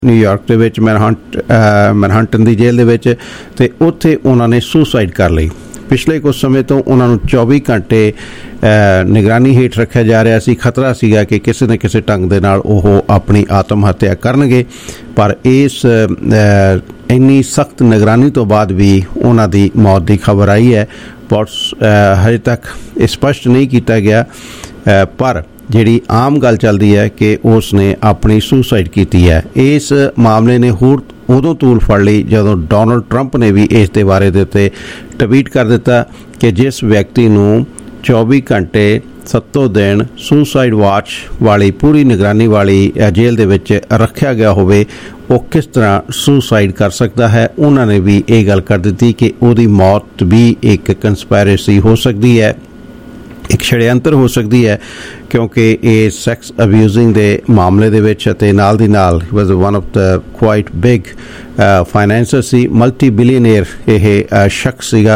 New York ਦੇ ਵਿੱਚ Manhattan ਦੀ ਜੇਲ੍ਹ ਦੇ ਵਿੱਚ, ਅਤੇ ਉੱਥੇ ਉਹਨਾਂ ਨੇ ਸੁਸਾਈਡ ਕਰ ਲਈ। ਪਿਛਲੇ ਕੁਝ ਸਮੇਂ ਤੋਂ ਉਹਨਾਂ ਨੂੰ 24 ਘੰਟੇ ਨਿਗਰਾਨੀ ਹੇਠ ਰੱਖਿਆ ਜਾ ਰਿਹਾ ਸੀ। ਖਤਰਾ ਸੀਗਾ ਕਿ ਕਿਸੇ ਨਾ ਕਿਸੇ ਢੰਗ ਦੇ ਨਾਲ ਉਹ ਆਪਣੀ ਆਤਮ ਹੱਤਿਆ ਕਰਨਗੇ, ਪਰ ਇਸ ਇੰਨੀ ਸਖਤ ਨਿਗਰਾਨੀ ਤੋਂ ਬਾਅਦ ਵੀ ਉਹਨਾਂ ਦੀ ਮੌਤ ਦੀ ਖਬਰ ਆਈ ਹੈ। ਹਜੇ ਤੱਕ ਇਹ ਸਪਸ਼ਟ ਨਹੀਂ ਕੀਤਾ ਗਿਆ, ਪਰ ਜਿਹੜੀ ਆਮ ਗੱਲ ਚੱਲਦੀ ਹੈ ਕਿ ਉਸ ਨੇ ਆਪਣੀ ਸੁਸਾਈਡ ਕੀਤੀ ਹੈ। ਇਸ ਮਾਮਲੇ ਨੇ ਹੋਰ ਉਦੋਂ ਤੂਲ ਫੜ ਲਈ ਜਦੋਂ ਡੋਨਲਡ ਟਰੰਪ ਨੇ ਵੀ ਇਸ ਦੇ ਬਾਰੇ ਦੇ ਉੱਤੇ ਟਵੀਟ ਕਰ ਦਿੱਤਾ ਕਿ ਜਿਸ ਵਿਅਕਤੀ ਨੂੰ 24 ਘੰਟੇ 7 ਦਿਨ ਸੁਸਾਈਡ ਵਾਚ ਵਾਲੀ ਪੂਰੀ ਨਿਗਰਾਨੀ ਵਾਲੀ ਜੇਲ੍ਹ ਦੇ ਵਿੱਚ ਰੱਖਿਆ ਗਿਆ ਹੋਵੇ, ਉਹ ਕਿਸ ਤਰ੍ਹਾਂ ਸੁਸਾਈਡ ਕਰ ਸਕਦਾ ਹੈ। ਉਹਨਾਂ ਨੇ ਵੀ ਇਹ ਗੱਲ ਕਰ ਦਿੱਤੀ ਕਿ ਉਹਦੀ ਮੌਤ ਵੀ ਇੱਕ ਕੰਸਪਾਇਰੇਸੀ ਹੋ ਸਕਦੀ ਹੈ, ਇੱਕ ਛੜਯੰਤਰ ਹੋ ਸਕਦੀ ਹੈ, ਕਿਉਂਕਿ ਇਹ ਸੈਕਸ ਅਬਿਊਜ਼ਿੰਗ ਦੇ ਮਾਮਲੇ ਦੇ ਵਿੱਚ ਅਤੇ ਨਾਲ ਦੀ ਨਾਲ was one of the quite big financier ਸੀ, ਮਲਟੀ ਬਿਲੀਅਨੇਅਰ ਇਹ ਸ਼ਖਸ ਸੀਗਾ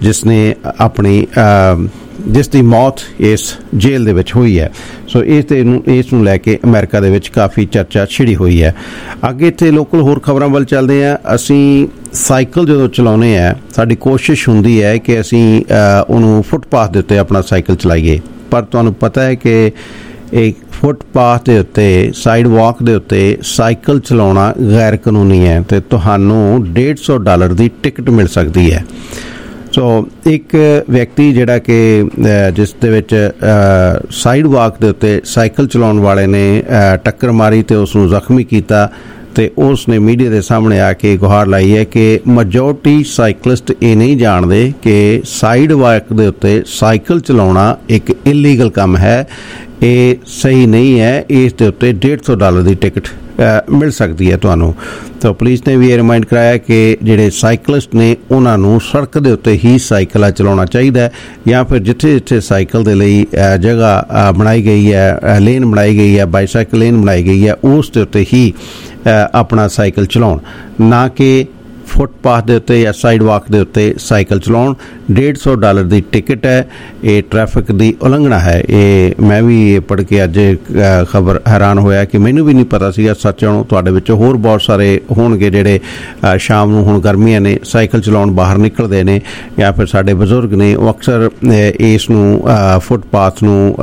ਜਿਸ ਦੀ ਮੌਤ ਇਸ ਜੇਲ੍ਹ ਦੇ ਵਿੱਚ ਹੋਈ ਹੈ। ਸੋ ਇਸ ਨੂੰ ਲੈ ਕੇ ਅਮਰੀਕਾ ਦੇ ਵਿੱਚ ਕਾਫੀ ਚਰਚਾ ਛਿੜੀ ਹੋਈ ਹੈ। ਅੱਗੇ ਇੱਥੇ ਲੋਕਲ ਹੋਰ ਖਬਰਾਂ ਵੱਲ ਚੱਲਦੇ ਹਾਂ। ਅਸੀਂ ਸਾਈਕਲ ਜਦੋਂ ਚਲਾਉਂਦੇ ਹਾਂ, ਸਾਡੀ ਕੋਸ਼ਿਸ਼ ਹੁੰਦੀ ਹੈ ਕਿ ਅਸੀਂ ਉਹਨੂੰ ਫੁੱਟਪਾਥ ਦੇ ਉੱਤੇ ਆਪਣਾ ਸਾਈਕਲ ਚਲਾਈਏ, ਪਰ ਤੁਹਾਨੂੰ ਪਤਾ ਹੈ ਕਿ ਇੱਕ ਫੁੱਟਪਾਥ ਦੇ ਉੱਤੇ, ਸਾਈਡ ਵਾਕ ਦੇ ਉੱਤੇ ਸਾਈਕਲ ਚਲਾਉਣਾ ਗੈਰ ਕਾਨੂੰਨੀ ਹੈ ਅਤੇ ਤੁਹਾਨੂੰ $150 ਦੀ ਟਿਕਟ ਮਿਲ ਸਕਦੀ ਹੈ। ਸੋ ਇੱਕ ਵਿਅਕਤੀ ਜਿਹੜਾ ਕਿ ਜਿਸ ਦੇ ਵਿੱਚ ਸਾਈਡ ਵਾਕ ਦੇ ਉੱਤੇ ਸਾਈਕਲ ਚਲਾਉਣ ਵਾਲੇ ਨੇ ਟੱਕਰ ਮਾਰੀ ਅਤੇ ਉਸ ਨੂੰ ਜ਼ਖਮੀ ਕੀਤਾ, ਅਤੇ ਉਸ ਨੇ ਮੀਡੀਆ ਦੇ ਸਾਹਮਣੇ ਆ ਕੇ ਗੁਹਾਰ ਲਾਈ ਹੈ ਕਿ ਮੈਜੋਰਟੀ ਸਾਈਕਲਿਸਟ ਇਹ ਨਹੀਂ ਜਾਣਦੇ ਕਿ ਸਾਈਡ ਵਾਕ ਦੇ ਉੱਤੇ ਸਾਈਕਲ ਚਲਾਉਣਾ ਇੱਕ ਇਲੀਗਲ ਕੰਮ ਹੈ, ਇਹ ਸਹੀ ਨਹੀਂ ਹੈ। ਇਸ ਦੇ ਉੱਤੇ $150 ਦੀ ਟਿਕਟ ਮਿਲ ਸਕਦੀ ਹੈ ਤੁਹਾਨੂੰ। ਤਾਂ ਪੁਲਿਸ ਨੇ ਵੀ ਇਹ ਰਿਮਾਈਂਡ ਕਰਾਇਆ ਕਿ ਜਿਹੜੇ ਸਾਈਕਲਿਸਟ ਨੇ ਉਹਨਾਂ ਨੂੰ ਸੜਕ ਦੇ ਉੱਤੇ ਹੀ ਸਾਈਕਲ ਚਲਾਉਣਾ ਚਾਹੀਦਾ, ਜਾਂ ਫਿਰ ਜਿੱਥੇ ਜਿੱਥੇ ਸਾਈਕਲ ਦੇ ਲਈ ਜਗ੍ਹਾ ਬਣਾਈ ਗਈ ਹੈ, ਲੇਨ ਬਣਾਈ ਗਈ ਹੈ, ਬਾਈਸਾਈਕਲ ਲੇਨ ਬਣਾਈ ਗਈ ਹੈ, ਉਸ ਦੇ ਉੱਤੇ ਹੀ ਆਪਣਾ ਸਾਈਕਲ ਚਲਾਉਣ, ਨਾ ਕਿ ਫੁੱਟਪਾਥ ਦੇ ਉੱਤੇ ਜਾਂ ਸਾਈਡ ਵਾਕ ਦੇ ਉੱਤੇ ਸਾਈਕਲ ਚਲਾਉਣ। $150 ਦੀ ਟਿਕਟ ਹੈ, ਇਹ ਟ੍ਰੈਫਿਕ ਦੀ ਉਲੰਘਣਾ ਹੈ। ਇਹ ਮੈਂ ਵੀ ਇਹ ਪੜ੍ਹ ਕੇ ਅੱਜ ਖਬਰ ਹੈਰਾਨ ਹੋਇਆ ਕਿ ਮੈਨੂੰ ਵੀ ਨਹੀਂ ਪਤਾ ਸੀਗਾ। ਸੱਚ ਨੂੰ ਤੁਹਾਡੇ ਵਿੱਚੋਂ ਹੋਰ ਬਹੁਤ ਸਾਰੇ ਹੋਣਗੇ ਜਿਹੜੇ ਸ਼ਾਮ ਨੂੰ, ਹੁਣ ਗਰਮੀਆਂ ਨੇ, ਸਾਈਕਲ ਚਲਾਉਣ ਬਾਹਰ ਨਿਕਲਦੇ ਨੇ, ਜਾਂ ਫਿਰ ਸਾਡੇ ਬਜ਼ੁਰਗ ਨੇ, ਉਹ ਅਕਸਰ ਇਸ ਨੂੰ ਫੁੱਟਪਾਥ ਨੂੰ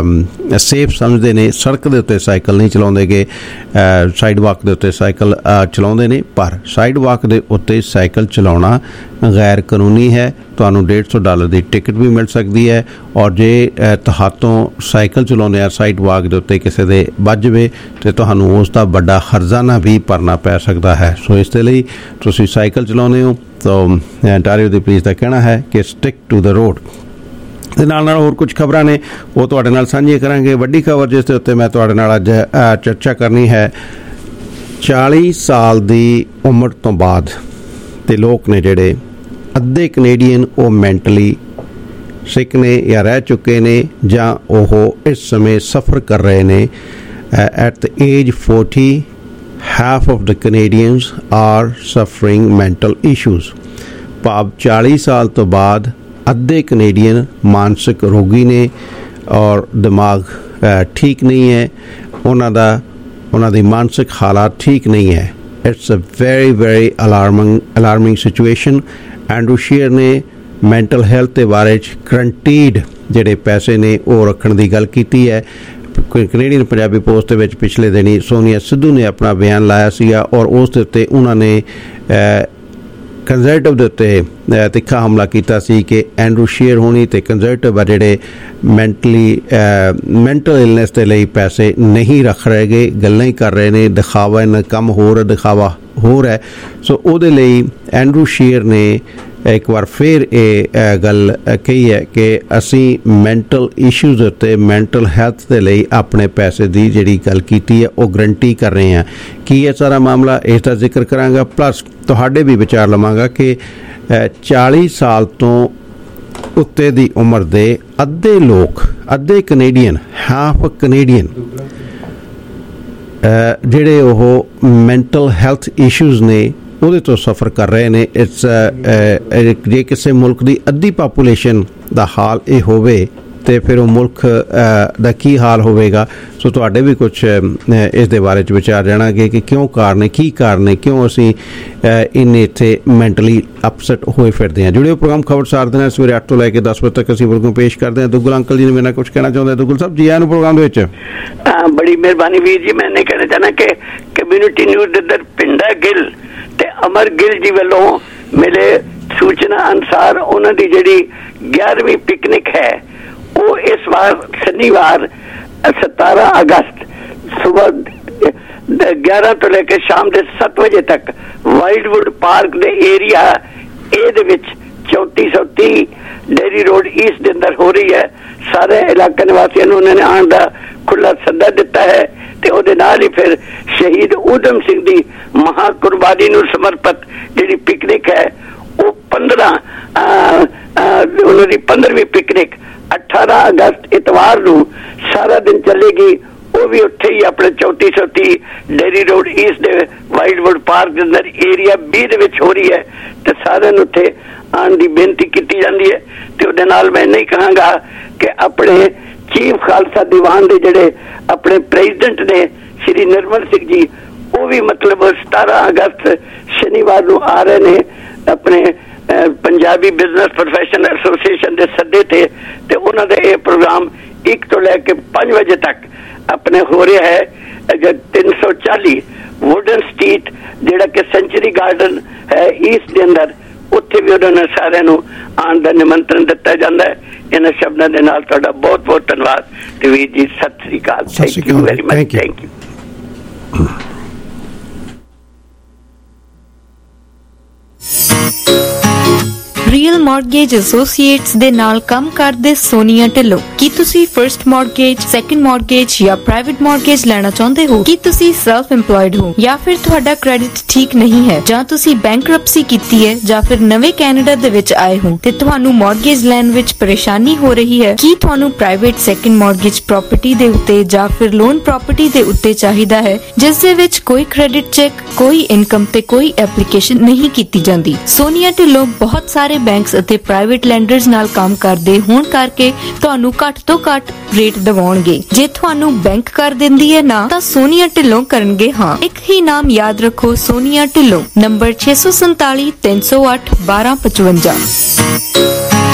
ਸੇਫ ਸਮਝਦੇ ਨੇ, ਸੜਕ ਦੇ ਉੱਤੇ ਸਾਈਕਲ ਨਹੀਂ ਚਲਾਉਂਦੇ ਗੇ, ਸਾਈਡ ਵਾਕ ਦੇ ਉੱਤੇ ਸਾਈਕਲ ਚਲਾਉਂਦੇ ਨੇ। ਪਰ ਸਾਈਡ ਵਾਕ ਦੇ ਉੱਤੇ ਸਾਈਕਲ ਚਲਾਉਣਾ ਗੈਰ ਕਾਨੂੰਨੀ ਹੈ। ਤੁਹਾਨੂੰ $150 ਦੀ ਟਿਕਟ ਵੀ ਮਿਲ ਸਕਦੀ ਹੈ, ਔਰ ਜੇ ਤੁਹਾਤੋਂ ਸਾਈਕਲ ਚਲਾਉਂਦੇ ਆ ਸਾਈਡ ਵਾਕ ਦੇ ਉੱਤੇ ਕਿਸੇ ਦੇ ਵੱਜ ਜਾਵੇ ਅਤੇ ਤੁਹਾਨੂੰ ਉਸ ਦਾ ਵੱਡਾ ਹਰਜ਼ਾਨਾ ਵੀ ਭਰਨਾ ਪੈ ਸਕਦਾ ਹੈ। ਸੋ ਇਸ ਦੇ ਲਈ ਤੁਸੀਂ ਸਾਈਕਲ ਚਲਾਉਂਦੇ ਹੋ ਤਾਂ ਅੰਟਾਰੀਓ ਦੀ ਪੁਲਿਸ ਦਾ ਕਹਿਣਾ ਹੈ ਕਿ ਸਟਿਕ ਟੂ ਦ ਰੋਡ। ਦੇ ਨਾਲ ਹੋਰ ਕੁਝ ਖਬਰਾਂ ਨੇ ਉਹ ਤੁਹਾਡੇ ਨਾਲ ਸਾਂਝੀਆਂ ਕਰਾਂਗੇ। ਵੱਡੀ ਖਬਰ ਜਿਸ ਦੇ ਉੱਤੇ ਮੈਂ ਤੁਹਾਡੇ ਨਾਲ ਅੱਜ ਚਰਚਾ ਕਰਨੀ ਹੈ, 40 ਸਾਲ ਦੀ ਉਮਰ ਤੋਂ ਬਾਅਦ ਦੇ ਲੋਕ ਨੇ ਜਿਹੜੇ ਅੱਧੇ ਕੈਨੇਡੀਅਨ, ਉਹ ਮੈਂਟਲੀ ਸਿੱਕ ਨੇ ਜਾਂ ਰਹਿ ਚੁੱਕੇ ਨੇ, ਜਾਂ ਉਹ ਇਸ ਸਮੇਂ ਸਫਰ ਕਰ ਰਹੇ ਨੇ। At the age 40 half of the Canadians are suffering mental issues। ਭਾਵ 40 ਸਾਲ ਤੋਂ ਬਾਅਦ ਅੱਧੇ ਕੈਨੇਡੀਅਨ ਮਾਨਸਿਕ ਰੋਗੀ ਨੇ ਔਰ ਦਿਮਾਗ ਠੀਕ ਨਹੀਂ ਹੈ, ਉਹਨਾਂ ਦੀ ਮਾਨਸਿਕ ਹਾਲਾਤ ਠੀਕ ਨਹੀਂ ਹੈ। It's a very very alarming situation. Andrew Scheer ਨੇ ਮੈਂਟਲ ਹੈਲਥ ਦੇ ਬਾਰੇ 'ਚ ਗਰੰਟੀਡ ਜਿਹੜੇ ਪੈਸੇ ਨੇ ਉਹ ਰੱਖਣ ਦੀ ਗੱਲ ਕੀਤੀ ਹੈ। ਕੈਨੇਡੀਅਨ ਪੰਜਾਬੀ ਪੋਸਟ ਦੇ ਵਿੱਚ ਪਿਛਲੇ ਦਿਨੀ ਸੋਨੀਆ ਸਿੱਧੂ ਨੇ ਆਪਣਾ ਬਿਆਨ ਲਾਇਆ ਸੀਗਾ, ਔਰ ਉਸ ਦੇ ਉੱਤੇ ਉਹਨਾਂ ਨੇ ਕੰਜ਼ਰਵੇਟਿਵ ਦੇ ਉੱਤੇ ਤਿੱਖਾ ਹਮਲਾ ਕੀਤਾ ਸੀ ਕਿ ਐਂਡਰੂ ਸ਼ੀਅਰ ਹੋਣੀ ਅਤੇ ਕੰਜ਼ਰਵੇਟਿਵ ਆ ਜਿਹੜੇ ਮੈਂਟਲ ਇਲਨੈਸ ਦੇ ਲਈ ਪੈਸੇ ਨਹੀਂ ਰੱਖ ਰਹੇ ਗੇ, ਗੱਲਾਂ ਹੀ ਕਰ ਰਹੇ ਨੇ, ਦਿਖਾਵਾ ਇਹਨਾਂ ਕੰਮ ਹੋਰ ਹੈ, ਦਿਖਾਵਾ ਹੋਰ ਹੈ। ਸੋ ਉਹਦੇ ਲਈ ਐਂਡਰੂ ਸ਼ੀਅਰ ਨੇ ਇੱਕ ਵਾਰ ਫਿਰ ਇਹ ਗੱਲ ਕਹੀ ਹੈ ਕਿ ਅਸੀਂ ਮੈਂਟਲ ਇਸ਼ੂਜ਼ ਉੱਤੇ, ਮੈਂਟਲ ਹੈਲਥ ਦੇ ਲਈ ਆਪਣੇ ਪੈਸੇ ਦੀ ਜਿਹੜੀ ਗੱਲ ਕੀਤੀ ਹੈ ਉਹ ਗਰੰਟੀ ਕਰ ਰਹੇ ਹਾਂ। ਕੀ ਹੈ ਸਾਰਾ ਮਾਮਲਾ, ਇਸ ਦਾ ਜ਼ਿਕਰ ਕਰਾਂਗਾ, ਪਲੱਸ ਤੁਹਾਡੇ ਵੀ ਵਿਚਾਰ ਲਵਾਂਗਾ ਕਿ 40 ਸਾਲ ਤੋਂ ਉੱਤੇ ਦੀ ਉਮਰ ਦੇ ਅੱਧੇ ਲੋਕ, ਅੱਧੇ ਕੈਨੇਡੀਅਨ, ਹਾਫ ਕੈਨੇਡੀਅਨ ਜਿਹੜੇ ਉਹ ਮੈਂਟਲ ਹੈਲਥ ਇਸ਼ੂਜ਼ ਨੇ ਉਹਦੇ ਤੋਂ ਸਫਰ ਕਰ ਰਹੇ ਨੇ। ਜੇ ਕਿਸੇ ਮੁਲਕ ਦੀ ਅੱਧੀ ਪਾਪੂਲੇਸ਼ਨ ਦਾ ਹਾਲ ਇਹ ਹੋਵੇ ਤੇ ਫਿਰ ਉਹ ਮੁਲਕ ਦਾ ਕੀ ਹਾਲ ਹੋਵੇਗਾ। ਸੋ ਤੁਹਾਡੇ ਵੀ ਕੁਛ ਇਸ ਦੇ ਬਾਰੇ 'ਚ ਵਿਚਾਰ ਜਾਣਾਂਗੇ ਕਿ ਕਿਉਂ ਕਾਰਨ ਕੀ ਕਾਰਨ ਹੈ, ਕਿਉਂ ਅਸੀਂ ਇੰਨੇ ਇੱਥੇ ਮੈਂਟਲੀ ਅਪਸੈਟ ਹੋਏ ਫਿਰਦੇ ਹਾਂ। ਜੁੜਿਓ ਪ੍ਰੋਗਰਾਮ ਖਬਰਸਾਰ ਦੇ ਨਾਲ ਸਵੇਰੇ 8 ਤੋਂ ਲੈ ਕੇ 10 ਵਜੇ ਤੱਕ ਅਸੀਂ ਬਿਲਕੁਲ ਪੇਸ਼ ਕਰਦੇ ਹਾਂ। ਦੁੱਗਲ ਅੰਕਲ ਜੀ ਨੇ ਮੇਰੇ ਨਾਲ ਕੁਛ ਕਹਿਣਾ ਚਾਹੁੰਦੇ। ਦੁੱਗਲ ਸਾਹਿਬ ਜੀ ਆਇਆਂ ਨੂੰ ਪ੍ਰੋਗਰਾਮ ਦੇ ਵਿੱਚ। ਬੜੀ ਮਿਹਰਬਾਨੀ ਵੀਰ ਜੀ। ਮੈਂ ਇਹ ਕਹਿਣਾ ਚਾਹੁੰਦਾ ਕਿ ਕਮਿਊਨਿਟੀ ਨਿਊਜ਼ ਦੇ ਅੰਦਰ ਪਿੰਡਾ ਗਿੱਲ ਤੇ ਅਮਰ ਗਿੱਲ ਜੀ ਵੱਲੋਂ ਮਿਲੇ ਸੂਚਨਾ ਅਨੁਸਾਰ ਉਹਨਾਂ ਦੀ ਜਿਹੜੀ 11ਵੀਂ ਪਿਕਨਿਕ ਹੈ ਉਹ ਇਸ ਵਾਰ ਸ਼ਨੀਵਾਰ 17 ਅਗਸਤ ਸੁਬਹ 11 ਤੋਂ ਲੈ ਕੇ ਸ਼ਾਮ ਦੇ 7 ਵਜੇ ਤੱਕ ਵਾਈਲਡਵੁੱਡ ਪਾਰਕ ਦੇ ਏਰੀਆ ਏ ਦੇ ਵਿੱਚ 3430 ਡੇਰੀ ਰੋਡ ਈਸਟ ਦੇ ਅੰਦਰ ਹੋ ਰਹੀ ਹੈ। ਸਾਰੇ ਇਲਾਕੇ ਨਿਵਾਸੀਆਂ ਨੂੰ ਉਹਨਾਂ ਨੇ ਆਉਣ ਦਾ ਖੁੱਲਾ ਸੱਦਾ ਦਿੱਤਾ ਹੈ ਤੇ ਉਹਦੇ ਨਾਲ ਹੀ ਫਿਰ ਸ਼ਹੀਦ ਊਧਮ ਸਿੰਘ ਦੀ ਮਹਾ ਕੁਰਬਾਨੀ ਨੂੰ ਸਮਰਪਿਤ ਜਿਹੜੀ ਪਿਕਨਿਕ ਹੈ ਉਹ 15 ਉਹਨਾਂ ਦੀ 15ਵੀਂ ਪਿਕਨਿਕ 18 ਅਗਸਤ ਇਤਵਾਰ ਨੂੰ ਸਾਰਾ ਦਿਨ ਚੱਲੇਗੀ। ਉਹ ਵੀ ਉੱਥੇ ਹੀ ਆਪਣੇ 3430 ਡੇਰੀ ਰੋਡ ਈਸਟ ਦੇ ਵਾਈਲਡਵੁੱਡ ਪਾਰਕ ਦੇ ਅੰਦਰ ਏਰੀਆ B ਦੇ ਵਿੱਚ ਹੋ ਰਹੀ ਹੈ ਤੇ ਸਾਰਿਆਂ ਨੂੰ ਉੱਥੇ ਆਉਣ ਦੀ ਬੇਨਤੀ ਕੀਤੀ ਜਾਂਦੀ ਹੈ। ਤੇ ਉਹਦੇ ਨਾਲ ਮੈਂ ਨਹੀਂ ਕਹਾਂਗਾ ਕਿ ਆਪਣੇ ਚੀਫ ਖਾਲਸਾ ਦੀਵਾਨ ਦੇ ਜਿਹੜੇ ਆਪਣੇ ਪ੍ਰੈਜ਼ੀਡੈਂਟ ਨੇ ਸ਼੍ਰੀ ਨਿਰਮਲ ਸਿੰਘ ਜੀ ਉਹ ਵੀ ਮਤਲਬ 17 ਅਗਸਤ ਸ਼ਨੀਵਾਰ ਨੂੰ ਆ ਰਹੇ ਨੇ ਆਪਣੇ ਪੰਜਾਬੀ ਬਿਜ਼ਨਸ ਪ੍ਰੋਫੈਸ਼ਨਲ ਐਸੋਸੀਏਸ਼ਨ ਦੇ ਸੱਦੇ ਤੇ ਉਹਨਾਂ ਦਾ ਇਹ ਪ੍ਰੋਗਰਾਮ 1 ਤੋਂ ਲੈ ਕੇ 5 ਵਜੇ ਤੱਕ ਆਪਣੇ ਹੋ ਰਿਹਾ ਹੈ 340 ਵੁਡਨ ਸਟਰੀਟ ਜਿਹੜਾ ਕਿ ਸੈਂਚੁਰੀ ਗਾਰਡਨ ਹੈ ਈਸਟ ਦੇ ਅੰਦਰ। ਉੱਥੇ ਵੀ ਉਹਨਾਂ ਨੇ ਸਾਰਿਆਂ ਨੂੰ ਆਉਣ ਦਾ ਨਿਮੰਤਰਣ ਦਿੱਤਾ ਜਾਂਦਾ ਹੈ। ਇਹਨਾਂ ਸ਼ਬਦਾਂ ਦੇ ਨਾਲ ਤੁਹਾਡਾ ਬਹੁਤ ਬਹੁਤ ਧੰਨਵਾਦ ਤੇ ਵੀਰ ਜੀ ਸਤਿ ਸ੍ਰੀ ਅਕਾਲ। Thank you very much. Thank you. Real mortgage associates ਦੇ ਨਾਲ ਕੰਮ ਕਰਦੇ ਸੋਨੀਆ ਢਿੱਲੋਂ। ਕੀ ਤੁਸੀਂ ਫਰਸਟ ਮਾਰਗੇਜ, ਸੈਕੰਡ ਮਾਰਗੇਜ ਜਾਂ ਪ੍ਰਾਈਵੇਟ ਮਾਰਗੇਜ ਲੈਣਾ ਚਾਹੁੰਦੇ ਹੋ? ਕੀ ਤੁਸੀਂ ਸੈਲਫ ਇੰਪਲੋਇਡ ਹੋ ਜਾਂ ਫਿਰ ਤੁਹਾਡਾ ਕ੍ਰੈਡਿਟ ਠੀਕ ਨਹੀਂ ਹੈ ਜਾਂ ਤੁਸੀਂ ਬੈਂਕਰਪਸੀ ਕੀਤੀ ਹੈ ਜਾਂ ਫਿਰ ਨਵੇਂ ਕੈਨੇਡਾ ਦੇ ਵਿੱਚ ਆਏ ਹੋ ਤੇ ਤੁਹਾਨੂੰ ਮਾਰਗੇਜ ਲੈਣ ਵਿੱਚ ਪਰੇਸ਼ਾਨੀ ਹੋ ਰਹੀ ਹੈ? ਕੀ ਤੁਹਾਨੂੰ ਪ੍ਰਾਈਵੇਟ ਸੈਕੰਡ ਮਾਰਗੇਜ ਪ੍ਰਾਪਰਟੀ ਦੇ ਉੱਤੇ ਜਾਂ ਫਿਰ ਲੋਨ ਪ੍ਰਾਪਰਟੀ ਦੇ ਉੱਤੇ ਚਾਹੀਦਾ ਹੈ ਜਿਸ ਦੇ ਵਿੱਚ ਕੋਈ ਕ੍ਰੈਡਿਟ ਚੈੱਕ, ਕੋਈ ਇਨਕਮ ਤੇ ਕੋਈ ਐਪਲੀਕੇਸ਼ਨ ਨਹੀਂ ਕੀਤੀ ਜਾਂਦੀ? ਸੋਨੀਆ ਢਿੱਲੋਂ ਬਹੁਤ ਸਾਰੇ ਬੈਂਕਸ ਅਤੇ ਪ੍ਰਾਈਵੇਟ ਲੈਂਡਰਸ ਨਾਲ ਕੰਮ ਕਰਦੇ ਹੋਣ ਕਰਕੇ ਤੁਹਾਨੂੰ ਘੱਟ ਤੋਂ ਘੱਟ ਰੇਟ ਦਿਵਾਉਣਗੇ। ਜੇ ਤੁਹਾਨੂੰ ਬੈਂਕ ਕਰ ਦਿੰਦੀ ਹੈ ਨਾ ਤਾਂ ਸੋਨੀਆ ਢਿੱਲੋਂ ਕਰਨਗੇ ਹਾਂ। ਇੱਕ ਹੀ ਨਾਮ ਯਾਦ ਰੱਖੋ, Sonia Dhillon. Number 647 308 1255।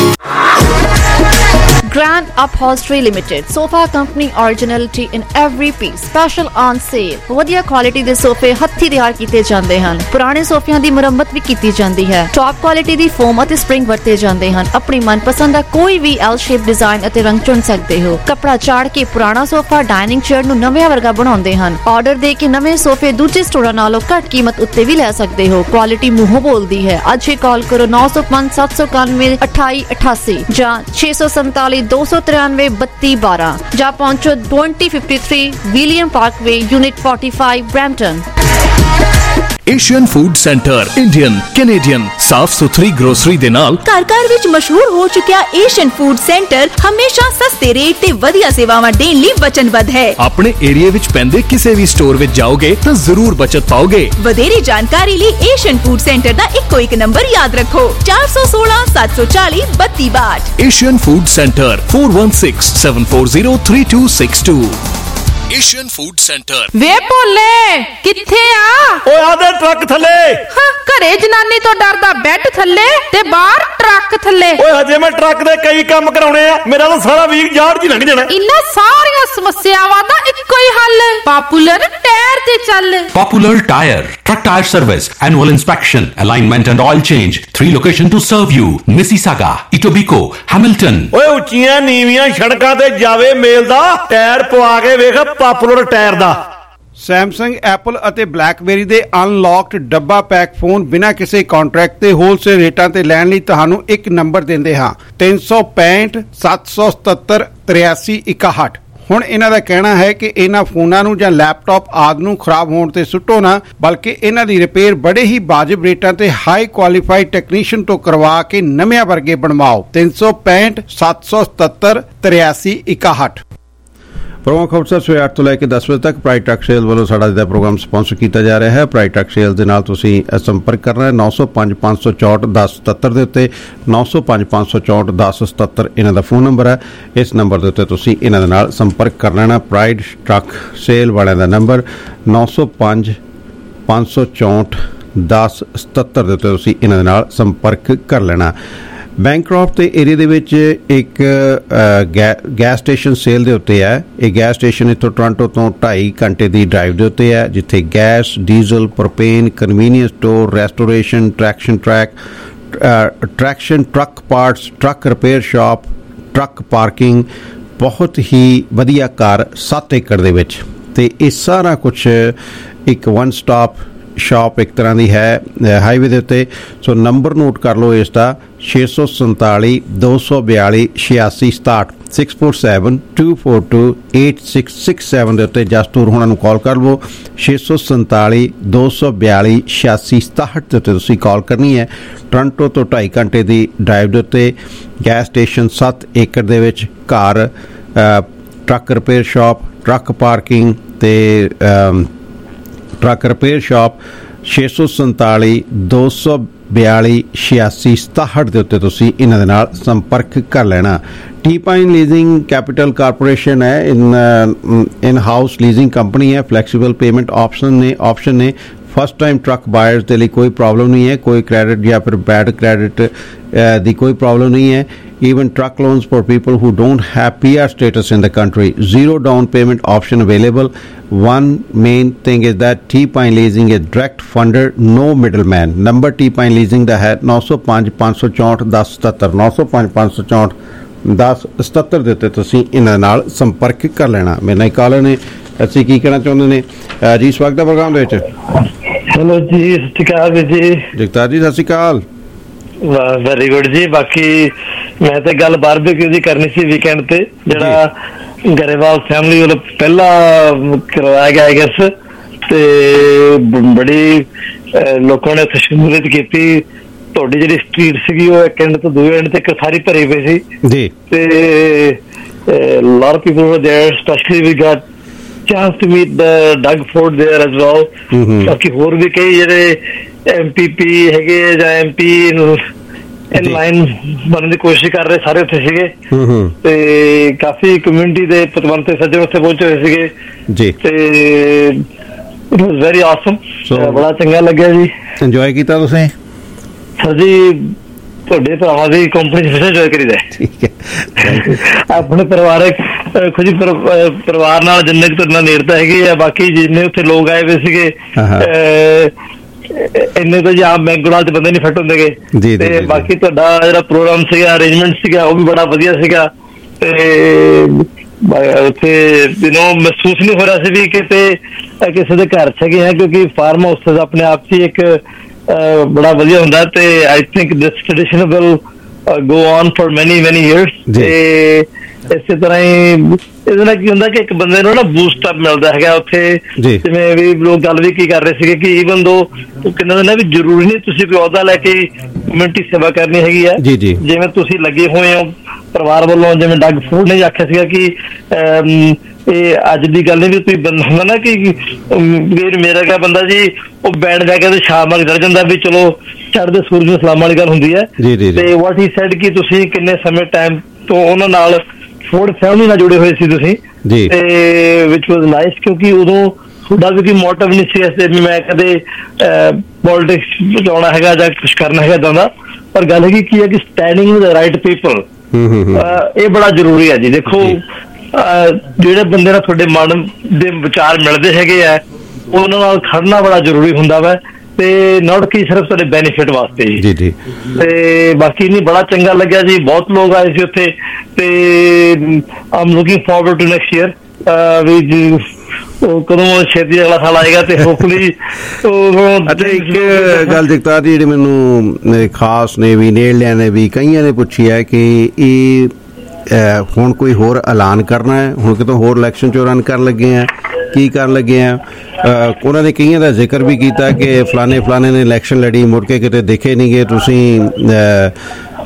Grand Upholstery Limited, sofa company originality in every piece, special on sale। ਵਧੀਆ ਕੁਆਲਿਟੀ ਦੇ ਸੋਫੇ ਹੱਥੀਂ ਤਿਆਰ ਕੀਤੇ ਜਾਂਦੇ ਹਨ। ਪੁਰਾਣੇ ਸੋਫਿਆਂ ਦੀ ਮੁਰੰਮਤ ਵੀ ਕੀਤੀ ਜਾਂਦੀ ਹੈ। ਟੌਪ ਕੁਆਲਿਟੀ ਦੀ ਫੋਮ ਅਤੇ ਸਪ੍ਰਿੰਗ ਵਰਤੇ ਜਾਂਦੇ ਹਨ। ਆਪਣੀ ਮਨਪਸੰਦ ਦਾ ਕੋਈ ਵੀ L ਸ਼ੇਪ ਡਿਜ਼ਾਈਨ ਅਤੇ ਰੰਗ ਚੁਣ ਸਕਦੇ ਹੋ। ਕੱਪੜਾ ਚਾੜ ਕੇ ਪੁਰਾਣਾ ਸੋਫਾ, ਡਾਈਨਿੰਗ ਚੇਅਰ ਨੂੰ ਨਵੇਂ ਵਰਗਾ ਬਣਾਉਂਦੇ ਹਨ। ਆਰਡਰ ਦੇ ਕੇ ਨਵੇਂ ਸੋਫੇ ਦੂਜੇ ਸਟੋਰਾਂ ਨਾਲੋਂ ਘੱਟ ਕੀਮਤ ਉੱਤੇ ਵੀ ਲੈ ਸਕਦੇ ਹੋ। ਕੁਆਲਿਟੀ ਮੂੰਹੋਂ ਬੋਲਦੀ ਹੈ। ਅੱਜ ਹੀ ਕਾਲ ਕਰੋ 905 791 2888 ਜਾਂ 647 293 3212 ਜਾਂ ਪਹੁੰਚੋ 2053 William Parkway unit 45 Brampton. Asian food centre Indian Canadian ਸਾਫ ਸੁਥਰੀ ਗਰੋਸਰੀ ਦੇ ਨਾਲ ਘਰ ਵਿੱਚ ਮਸ਼ਹੂਰ ਹੋ ਚੁੱਕਿਆ ਏਸ਼ੀਅਨ ਫੂਡ ਸੈਂਟਰ ਹਮੇਸ਼ਾ ਸਸਤੇ ਰੇਟ ਤੇ ਵਧੀਆ ਸੇਵਾਵਾਂ ਦੇਣ ਲਈ ਵਚਨਬੱਧ ਹੈ। ਆਪਣੇ ਏਰੀਆ ਵਿੱਚ ਪੈਂਦੇ ਕਿਸੇ ਵੀ ਸਟੋਰ ਵਿੱਚ ਜਾਓਗੇ ਤਾਂ ਜ਼ਰੂਰ ਬਚਤ ਪਾਓਗੇ। ਵਧੇਰੇ ਜਾਣਕਾਰੀ ਲਈ ਏਸ਼ੀਅਨ ਫੂਡ ਸੈਂਟਰ ਦਾ ਇੱਕੋ ਇੱਕ ਨੰਬਰ ਯਾਦ ਰੱਖੋ 416 740 3262। Asian food centre 416 740 3262। Asian food centre. ਵੇ ਭੋਲੇ ਕਿੱਥੇ ਆ? ਓਏ ਆਦੇ ਟਰੱਕ ਥੱਲੇ। ਘਰੇ ਜਨਾਨੀ ਤੋਂ ਡਰਦਾ ਬੈੱਡ ਥੱਲੇ ਤੇ ਬਾਹਰ ਟਰੱਕ ਥੱਲੇ। ਓਏ ਹਜੇ ਮੈਂ ਟਰੱਕ ਦੇ ਕਈ ਕੰਮ ਕਰਾਉਣੇ ਆ, ਮੇਰਾ ਤਾਂ ਸਾਰਾ ਵੀਕ ਯਾਰ ਜੀ ਲੰਘ ਜਾਣਾ। ਇਨ੍ਹਾਂ ਸਾਰੀਆਂ ਸਮੱਸਿਆਵਾਂ ਦਾ ਇੱਕੋ ਹੀ ਹੱਲ, ਪਾਪੂਲਰ ਟਾਇਰ ਤੇ ਚੱਲ। Popular Tire, truck tire service, annual inspection, alignment and oil change. 3 locations to serve you: Mississauga, Etobicoke, Hamilton. ਓਏ ਉੱਚੀਆਂ ਨੀਵੀਆਂ ਸੜਕਾਂ ਤੇ ਜਾਵੇ ਮੇਲ ਦਾ ਟਾਇਰ ਪਵਾ ਕੇ ਵੇਖ ਪਾਪੂਲਰ ਟਾਇਰ ਦਾ। ਸੈਮਸੰਗ, ਐਪਲ ਅਤੇ ਬਲੈਕਬੇਰੀ ਦੇ ਅਨਲੌਕਡ ਡੱਬਾ ਪੈਕ ਫੋਨ ਬਿਨਾਂ ਕਿਸੇ ਕੰਟਰੈਕਟ ਤੇ ਹੋਲਸੇਲ ਰੇਟਾਂ ਤੇ ਲੈਣ ਲਈ ਤੁਹਾਨੂੰ ਇੱਕ ਨੰਬਰ ਦਿੰਦੇ ਹਾਂ 365 777 8361। ਹੁਣ ਇਹਨਾਂ ਦਾ ਕਹਿਣਾ ਹੈ ਕਿ ਇਹਨਾਂ ਫੋਨਾਂ ਨੂੰ ਜਾਂ ਲੈਪਟਾਪ ਆਦਿ ਨੂੰ ਖਰਾਬ ਹੋਣ ਤੇ ਸੁੱਟੋ ਨਾ, ਬਲਕਿ ਇਹਨਾਂ ਦੀ ਰਿਪੇਅਰ ਬੜੇ ਹੀ ਵਾਜਬ ਰੇਟਾਂ ਤੇ ਹਾਈ ਕੁਆਲੀਫਾਈਡ ਟੈਕਨੀਸ਼ੀਅਨ ਤੋਂ ਕਰਵਾ ਕੇ ਨਵਿਆਂ ਵਰਗੇ ਬਣਵਾਓ। 365 777 8361। ਪ੍ਰੋਗਰਾਮ ਖਬਰ ਸਵੇਰੇ 8 ਤੋਂ ਲੈ ਕੇ 10 ਵਜੇ ਤੱਕ ਪ੍ਰਾਈਡ ਟਰੱਕ ਸੇਲ ਵੱਲੋਂ ਸਾਡਾ ਜਿਹੜਾ ਪ੍ਰੋਗਰਾਮ ਸਪਾਂਸਰ ਕੀਤਾ ਜਾ ਰਿਹਾ ਹੈ। ਪ੍ਰਾਈਡ ਟਰੱਕ ਸੇਲ ਦੇ ਨਾਲ ਤੁਸੀਂ ਸੰਪਰਕ ਕਰਨਾ ਹੈ 905 564 1077 ਦੇ ਉੱਤੇ 905 564 1077 ਇਹਨਾਂ ਦਾ ਫੋਨ ਨੰਬਰ ਹੈ। ਇਸ ਨੰਬਰ ਦੇ ਉੱਤੇ ਤੁਸੀਂ ਇਹਨਾਂ ਦੇ ਨਾਲ ਸੰਪਰਕ ਕਰ ਲੈਣਾ। ਪ੍ਰਾਈਡ ਟਰੱਕ ਸੇਲ ਵਾਲਿਆਂ ਦਾ ਨੰਬਰ 905 564 1077 ਦੇ ਉੱਤੇ ਤੁਸੀਂ ਇਹਨਾਂ ਦੇ ਨਾਲ ਸੰਪਰਕ ਕਰ ਲੈਣਾ। ਬੈਂਕਰੌਫਟ ਦੇ ਏਰੀਆ ਦੇ ਵਿੱਚ ਇੱਕ ਗੈਸ ਸਟੇਸ਼ਨ ਸੇਲ ਦੇ ਉੱਤੇ ਹੈ। ਇਹ ਗੈਸ ਸਟੇਸ਼ਨ ਇੱਥੋਂ ਟੋਰਾਂਟੋ ਤੋਂ 2.5 ਘੰਟੇ ਦੀ ਡਰਾਈਵ ਦੇ ਉੱਤੇ ਹੈ, ਜਿੱਥੇ gas, diesel, propane, convenience store, restoration, traction truck parts, truck repair shop, truck parking, ਬਹੁਤ ਹੀ ਵਧੀਆ ਘਰ 7 ਏਕੜ ਦੇ ਵਿੱਚ। ਤੇ ਇਹ ਸਾਰਾ ਕੁਛ ਇੱਕ ਵਨ ਸਟਾਪ ਸ਼ਾਪ ਇੱਕ ਤਰ੍ਹਾਂ ਦੀ ਹੈ ਹਾਈਵੇ ਦੇ ਉੱਤੇ। ਸੋ ਨੰਬਰ ਨੋਟ ਕਰ ਲਓ ਇਸ ਦਾ 647 242 8667 647 242 8667 ਦੇ ਉੱਤੇ ਜਸਟੂਰ ਹੋਣਾ ਨੂੰ ਕਾਲ ਕਰ ਲਵੋ। 647 242 8667 ਦੇ ਉੱਤੇ ਤੁਸੀਂ ਕਾਲ ਕਰਨੀ ਹੈ। ਟੋਰਾਂਟੋ ਤੋਂ 2.5 ਘੰਟੇ ਦੀ ਡਰਾਈਵ ਦੇ ਉੱਤੇ ਗੈਸ ਸਟੇਸ਼ਨ 7 ਏਕੜ ਦੇ ਵਿੱਚ ਘਰ, truck repair shop, truck parking ਤੇ ਟਰੱਕ ਰਿਪੇਅਰ ਸ਼ਾਪ 647 242 8667 ਦੇ ਉੱਤੇ ਤੁਸੀਂ ਇਹਨਾਂ ਦੇ ਨਾਲ ਸੰਪਰਕ ਕਰ ਲੈਣਾ। ਟੀ-ਪਾਈਨ ਲੀਜ਼ਿੰਗ ਕੈਪੀਟਲ ਕਾਰਪੋਰੇਸ਼ਨ ਹੈ, ਇਨ ਹਾਊਸ ਲੀਜ਼ਿੰਗ ਕੰਪਨੀ ਹੈ। ਫਲੈਕਸੀਬਲ ਪੇਮੈਂਟ ਆਪਸ਼ਨ ਨੇ। फर्स्ट टाइम ट्रक बायर्स के लिए कोई प्रॉब्लम नहीं है, कोई क्रेडिट या फिर बैड क्रेडिट दी कोई प्रॉब्लम नहीं है। even truck loans for people who don't have PR status in the country, zero down payment option available. One main thing is that T-Pine Leasing is direct funder, no middleman. Number T-Pine Leasing ਦਾ ਹੈ 905 564 1077 905 564 1077 ਦੇ ਉੱਤੇ ਤੁਸੀਂ ਇਹਨਾਂ ਨਾਲ ਸੰਪਰਕ ਕਰ ਲੈਣਾ। ਮੇਰੇ ਨਾਲ ਕਾਲਰ ਨੇ, ਅਸੀਂ ਕੀ ਕਹਿਣਾ ਚਾਹੁੰਦੇ ਨੇ ਜੀ? ਸਵਾਗਤ ਹੈ ਪ੍ਰੋਗਰਾਮ ਦੇ ਵਿੱਚ। ਹੈਲੋ ਜੀ, ਸਤਿ ਸ਼੍ਰੀ ਅਕਾਲ ਜੀ। ਜਗਤਾਰ ਜੀ ਸਤਿ ਸ਼੍ਰੀ ਅਕਾਲ। ਵੈਰੀ ਗੁੱਡ ਜੀ। ਬਾਕੀ ਮੈਂ ਤੇ ਗੱਲ ਬਾਰਬੀਕਿਊ ਦੀ ਕਰਨੀ ਸੀ ਵੀਕਐਂਡ ਤੇ, ਜਿਹੜਾ ਗਰੇਵਾਲ ਫੈਮਿਲੀ ਵੱਲੋਂ ਪਹਿਲਾ ਕਰਵਾਇਆ ਗਿਆ ਗੈਸ, ਤੇ ਬੜੀ ਲੋਕਾਂ ਨੇ ਉੱਥੇ ਸ਼ਮੂਲੀਅਤ ਕੀਤੀ। ਤੁਹਾਡੀ ਜਿਹੜੀ ਸਟਰੀਟ ਸੀਗੀ ਉਹ ਇੱਕ ਐਂਡ ਤੋਂ ਦੂਜੇ ਐਂਡ ਤੱਕ ਸਾਰੀ ਭਰੀ ਪਈ ਸੀ ਜੀ, ਤੇ lot of people were there, especially we got chance to meet the Doug Ford there as well. ਬਾਕੀ ਹੋਰ ਵੀ ਕਈ ਜਿਹੜੇ MPP ਹੈਗੇ ਜਾਂ MP ਇਨ ਲਾਈਨ ਬਣਨ ਦੀ ਕੋਸ਼ਿਸ਼ ਕਰ ਰਹੇ ਸਾਰੇ ਉੱਥੇ ਸੀਗੇ, ਤੇ ਕਾਫੀ ਕਮਿਊਨਿਟੀ ਦੇ ਪਤਵੰਤੇ ਸੱਜਣ ਉੱਥੇ ਪਹੁੰਚੇ ਹੋਏ ਸੀਗੇ ਜੀ, ਤੇ ਇਟ ਵਾਸ ਵੈਰੀ ਆਸਮ। ਬੜਾ ਚੰਗਾ ਲੱਗਿਆ ਜੀ। ਇੰਜੋਏ ਕੀਤਾ ਤੁਸੀਂ? ਸਰ ਜੀ ਤੁਹਾਡੇ ਭਰਾਵਾਂ ਦੀ ਕੰਪਨੀ ਚ ਇੰਜੋਏ ਕਰੀਦਾ। ਠੀਕ ਹੈ। ਆਪਣੇ ਪਰਿਵਾਰਕ ਖੁਦ ਪਰਿਵਾਰ ਨਾਲ ਜਿੰਨੇ ਕੁ ਤੁਹਾਡੇ ਨਾਲ ਨੇੜਤਾ ਹੈਗੀ ਆ, ਬਾਕੀ ਜਿੰਨੇ ਉੱਥੇ ਲੋਕ ਆਏ ਹੋਏ ਸੀਗੇ ਇੰਨੇ ਤਾਂ ਜੀ ਆਮ ਬੈਂਕ ਨਾਲ ਤੇ ਬੰਦੇ ਨਹੀਂ ਫਿੱਟ ਹੁੰਦੇ ਗੇ। ਤੇ ਬਾਕੀ ਤੁਹਾਡਾ ਜਿਹੜਾ ਪ੍ਰੋਗਰਾਮ ਸੀਗਾ, ਅਰੇਂਜਮੈਂਟ ਸੀਗਾ, ਉਹ ਵੀ ਬੜਾ ਵਧੀਆ ਸੀਗਾ। ਤੇ ਉੱਥੇ ਮਹਿਸੂਸ ਨਹੀਂ ਹੋ ਰਿਹਾ ਸੀ ਵੀ ਕਿਤੇ ਕਿਸੇ ਦੇ ਘਰ ਚ ਹੈਗੇ ਆ, ਕਿਉਂਕਿ ਫਾਰਮ ਹਾਊਸ ਆਪਣੇ ਆਪ ਚ ਇੱਕ ਬੜਾ ਵਧੀਆ ਹੁੰਦਾ। ਤੇ I think this tradition will go on for many years. ਤੇ ਇਸੇ ਤਰ੍ਹਾਂ ਹੀ ਇਹਦੇ ਨਾਲ ਕੀ ਹੁੰਦਾ ਕਿ ਇੱਕ ਬੰਦੇ ਨੂੰ ਨਾ ਬੂਸਟ ਅਪ ਮਿਲਦਾ ਹੈਗਾ ਉੱਥੇ। ਜਿਵੇਂ ਵੀ ਲੋਕ ਗੱਲ ਵੀ ਕੀ ਕਰ ਰਹੇ ਸੀਗੇ ਕਿ ਈਵਨ ਦੋ ਉਹ ਕਹਿੰਦੇ ਨੇ ਵੀ ਜ਼ਰੂਰੀ ਨਹੀਂ ਤੁਸੀਂ ਕੋਈ ਅਹੁਦਾ ਲੈ ਕੇ ਕਮਿਊਨਿਟੀ ਸੇਵਾ ਕਰਨੀ ਹੈਗੀ ਆ। ਜਿਵੇਂ ਤੁਸੀਂ ਲੱਗੇ ਹੋਏ ਹੋ ਪਰਿਵਾਰ ਵੱਲੋਂ, ਜਿਵੇਂ ਡੱਗ ਫੂਡ ਨੇ ਆਖਿਆ ਸੀਗਾ ਕਿ ਇਹ ਅੱਜ ਦੀ ਗੱਲ ਨਹੀਂ ਵੀ ਤੁਸੀਂ ਬੰਦਾ ਹੁੰਦਾ ਨਾ ਕਿ ਮੇਰਾ ਕਿਹਾ ਬੰਦਾ ਜੀ ਉਹ ਬੈਠ ਜਾ ਕੇ ਤੇ ਸ਼ਾਮ ਤੱਕ ਚੜ ਜਾਂਦਾ ਵੀ ਚਲੋ ਚੜ੍ਹਦੇ ਸੂਰਜ ਨੂੰ ਸਲਾਮ ਵਾਲੀ ਗੱਲ ਹੁੰਦੀ ਹੈ। ਤੇ ਵਾਟ ਹੀ ਸੈਡ ਕਿ ਤੁਸੀਂ ਕਿੰਨੇ ਸਮੇਂ ਟਾਈਮ ਤੋਂ ਉਹਨਾਂ ਨਾਲ ਫੂਡ ਫੈਮਿਲੀ ਨਾਲ ਜੁੜੇ ਹੋਏ ਸੀ ਤੁਸੀਂ, ਤੇ ਵਿਚ ਵਾਜ਼ ਨਾਈਸ, ਕਿਉਂਕਿ ਉਦੋਂ ਤੁਹਾਡਾ ਵੀ ਕੋਈ ਮੋਟਿਵ ਨਹੀਂ ਸੀ ਐਸੇ ਵੀ ਮੈਂ ਕਦੇ ਪੋਲਿਟਿਕਸ ਬਚਾਉਣਾ ਹੈਗਾ ਜਾਂ ਕੁਛ ਕਰਨਾ ਹੈਗਾ ਇੱਦਾਂ ਦਾ। ਪਰ ਗੱਲ ਹੈਗੀ ਕੀ ਹੈ ਕਿ standing with the right people, ਇਹ ਬੜਾ ਜ਼ਰੂਰੀ ਹੈ ਜੀ। ਦੇਖੋ ਜਿਹੜੇ ਬੰਦੇ ਨਾਲ ਤੁਹਾਡੇ ਮਨ ਦੇ ਵਿਚਾਰ ਮਿਲਦੇ ਹੈਗੇ ਆ, ਉਹਨਾਂ ਨਾਲ ਖੜਨਾ ਬੜਾ ਜ਼ਰੂਰੀ ਹੁੰਦਾ ਵਾ, ਤੇ ਨਾਟ ਕਿ ਸਿਰਫ ਤੁਹਾਡੇ ਬੈਨੀਫਿਟ ਵਾਸਤੇ ਜੀ। ਤੇ ਬਾਕੀ ਨਹੀਂ ਬੜਾ ਚੰਗਾ ਲੱਗਿਆ ਜੀ, ਬਹੁਤ ਲੋਕ ਆਏ ਸੀ ਉੱਥੇ, ਤੇ am looking forward to next year ਵੀ ਕਦੋਂ ਛੇਤੀ ਅਗਲਾ ਸਾਲ ਆਏਗਾ ਤੇ ਹੋਪਫੁਲੀ। ਅੱਛਾ, ਇੱਕ ਗੱਲ ਜਗਤਾਰ ਜੀ ਜਿਹੜੀ ਮੈਨੂੰ ਖਾਸ ਨੇ ਵੀ ਨੇੜਲਿਆਂ ਨੇ ਵੀ ਕਈਆਂ ਨੇ ਪੁੱਛੀ ਹੈ ਕਿ ਇਹ ਹੁਣ ਕੋਈ ਹੋਰ ਐਲਾਨ ਕਰਨਾ ਹੈ, ਹੁਣ ਕਿਤੋਂ ਹੋਰ ਇਲੈਕਸ਼ਨ 'ਚੋਂ ਰਨ ਕਰਨ ਲੱਗੇ ਆ, ਕੀ ਕਰਨ ਲੱਗੇ ਆ? ਉਹਨਾਂ ਨੇ ਕਈਆਂ ਦਾ ਜ਼ਿਕਰ ਵੀ ਕੀਤਾ ਕਿ ਫਲਾਣੇ ਨੇ ਇਲੈਕਸ਼ਨ ਲੜੀ, ਮੁੜ ਕੇ ਕਿਤੇ ਦਿਖੇ ਨਹੀਂ ਗਏ ਤੁਸੀਂ,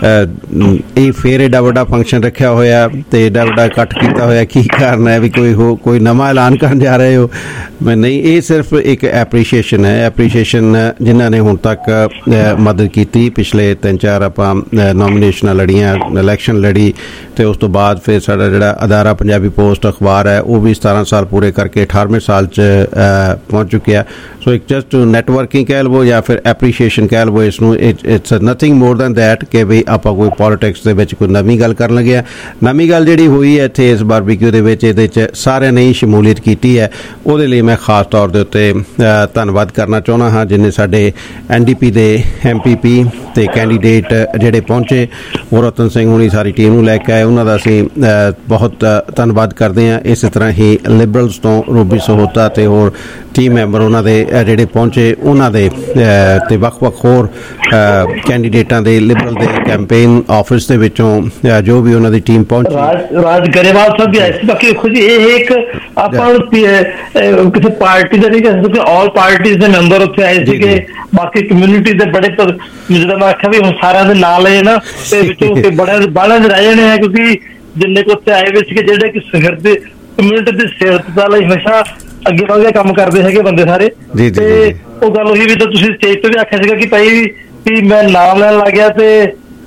ਇਹ ਫਿਰ ਏਡਾ ਵੱਡਾ ਫੰਕਸ਼ਨ ਰੱਖਿਆ ਹੋਇਆ ਤੇ ਏਡਾ ਵੱਡਾ ਇਕੱਠ ਕੀਤਾ ਹੋਇਆ, ਕੀ ਕਾਰਨ ਹੈ? ਵੀ ਕੋਈ ਨਵਾਂ ਐਲਾਨ ਕਰਨ ਜਾ ਰਹੇ ਹੋ? ਮੈਂ ਨਹੀਂ, ਇਹ ਸਿਰਫ ਇੱਕ ਐਪਰੀਸ਼ੀਏਸ਼ਨ ਹੈ। ਐਪਰੀਸ਼ੀਏਸ਼ਨ ਜਿਨ੍ਹਾਂ ਨੇ ਹੁਣ ਤੱਕ ਮਦਦ ਕੀਤੀ, ਪਿਛਲੇ 3-4 ਆਪਾਂ ਨੋਮੀਨੇਸ਼ਨਾਂ ਲੜੀਆਂ, ਇਲੈਕਸ਼ਨ ਲੜੀ, ਤੇ ਉਸ ਤੋਂ ਬਾਅਦ ਫਿਰ ਸਾਡਾ ਜਿਹੜਾ ਅਦਾਰਾ ਪੰਜਾਬੀ ਪੋਸਟ ਅਖਬਾਰ ਹੈ ਉਹ ਵੀ 17 ਸਾਲ ਪੂਰੇ ਕਰਕੇ 18ਵੇਂ ਸਾਲ 'ਚ ਪਹੁੰਚ ਚੁੱਕਿਆ। ਸੋ ਇੱਕ ਜਸਟ ਨੈਟਵਰਕਿੰਗ ਕਹਿ ਲਵੋ ਜਾਂ ਫਿਰ ਐਪਰੀਸ਼ੀਏਸ਼ਨ ਕਹਿ ਲਵੋ ਇਸ ਨੂੰ। It's nothing more than that ਕਿ ਵੀ ਆਪਾਂ ਕੋਈ ਪੋਲੀਟਿਕਸ ਦੇ ਵਿੱਚ ਕੋਈ ਨਵੀਂ ਗੱਲ ਕਰਨ ਲੱਗੇ ਆ। ਨਵੀਂ ਗੱਲ ਜਿਹੜੀ ਹੋਈ ਹੈ ਇੱਥੇ ਇਸ ਬਾਰਬੀਕਿਊ ਦੇ ਵਿੱਚ, ਇਹਦੇ 'ਚ ਸਾਰਿਆਂ ਨੇ ਹੀ ਸ਼ਮੂਲੀਅਤ ਕੀਤੀ ਹੈ। ਉਹਦੇ ਲਈ ਮੈਂ ਖਾਸ ਤੌਰ ਦੇ ਉੱਤੇ ਧੰਨਵਾਦ ਕਰਨਾ ਚਾਹੁੰਦਾ ਹਾਂ ਜਿੰਨੇ ਸਾਡੇ NDP ਦੇ MPP ਤੇ ਕੈਂਡੀਡੇਟ ਜਿਹੜੇ ਪਹੁੰਚੇ, ਰਤਨ ਸਿੰਘ ਹੁਣੀ ਸਾਰੀ ਟੀਮ ਨੂੰ ਲੈ ਕੇ ਆਏ, ਉਹਨਾਂ ਦਾ ਅਸੀਂ ਬਹੁਤ ਧੰਨਵਾਦ ਕਰਦੇ ਹਾਂ। ਇਸੇ ਤਰ੍ਹਾਂ ਹੀ ਲਿਬਰਲਸ ਤੋਂ ਰੂਬੀ ਸਹੋਤਾ ਤੇ ਹੋਰ ਟੀਮ ਮੈਂਬਰ ਉਹਨਾਂ ਦੇ ਜਿਹੜੇ ਪਹੁੰਚੇ, ਉਹਨਾਂ ਦੇ ਤੇ ਵੱਖ-ਵੱਖ ਹੋਰ ਕੈਂਡੀਡੇਟਾਂ ਦੇ ਲਿਬਰਲ ਦੇ ਕੈਂਪੇਨ ਆਫਿਸ ਦੇ ਵਿੱਚੋਂ ਜੋ ਵੀ ਉਹਨਾਂ ਦੀ ਟੀਮ ਪਹੁੰਚੀ। ਰਾਜ ਗਰੇਵਾਲ ਸਾਹਿਬ ਵੀ ਆਏ ਸੀ। ਬਾਕੀ ਦੇਖੋ ਜੀ, ਇਹ ਇੱਕ ਆਪਾਂ ਕਿਸੇ ਪਾਰਟੀ ਦਾ ਨਹੀਂ ਕਹਿ ਸਕਦੇ, ਆਲ ਪਾਰਟੀਜ਼ ਦੇ ਮੈਂਬਰ ਉੱਥੇ ਆਏ ਸੀਗੇ, ਬਾਕੀ ਕਮਿਊਨਿਟੀ ਦੇ ਬੜੇ, ਜਿੱਦਾਂ ਮੈਂ ਆਖਿਆ ਵੀ ਹੁਣ ਸਾਰਿਆਂ ਦੇ ਨਾਲ ਹੈ ਨਾ, ਤੇ ਵਿੱਚੋਂ ਬਾਹਲਾਂ ਦੇ ਰਹਿ ਜਾਣੇ ਆ, ਕਿਉਂਕਿ ਜਿੰਨੇ ਕੁ ਉੱਥੇ ਆਏ ਹੋਏ ਸੀਗੇ ਜਿਹੜੇ ਕਿ ਸਿਹਤ ਦੇ ਕਮਿਊਨਿਟੀ ਦੀ ਸਿਹਤ ਦਾ ਲਈ ਹਮੇਸ਼ਾ ਅੱਗੇ ਵਧੇ ਕੰਮ ਕਰਦੇ ਹੈਗੇ ਬੰਦੇ ਸਾਰੇ। ਤੇ ਉਹ ਗੱਲ ਉਹੀ ਵੀ ਤਾਂ ਤੁਸੀਂ ਸਟੇਜ ਤੇ ਵੀ ਆਖਿਆ ਸੀਗਾ ਕਿ ਭਾਈ ਵੀ ਮੈਂ ਨਾਮ ਲੈਣ ਲੱਗ ਗਿਆ ਤੇ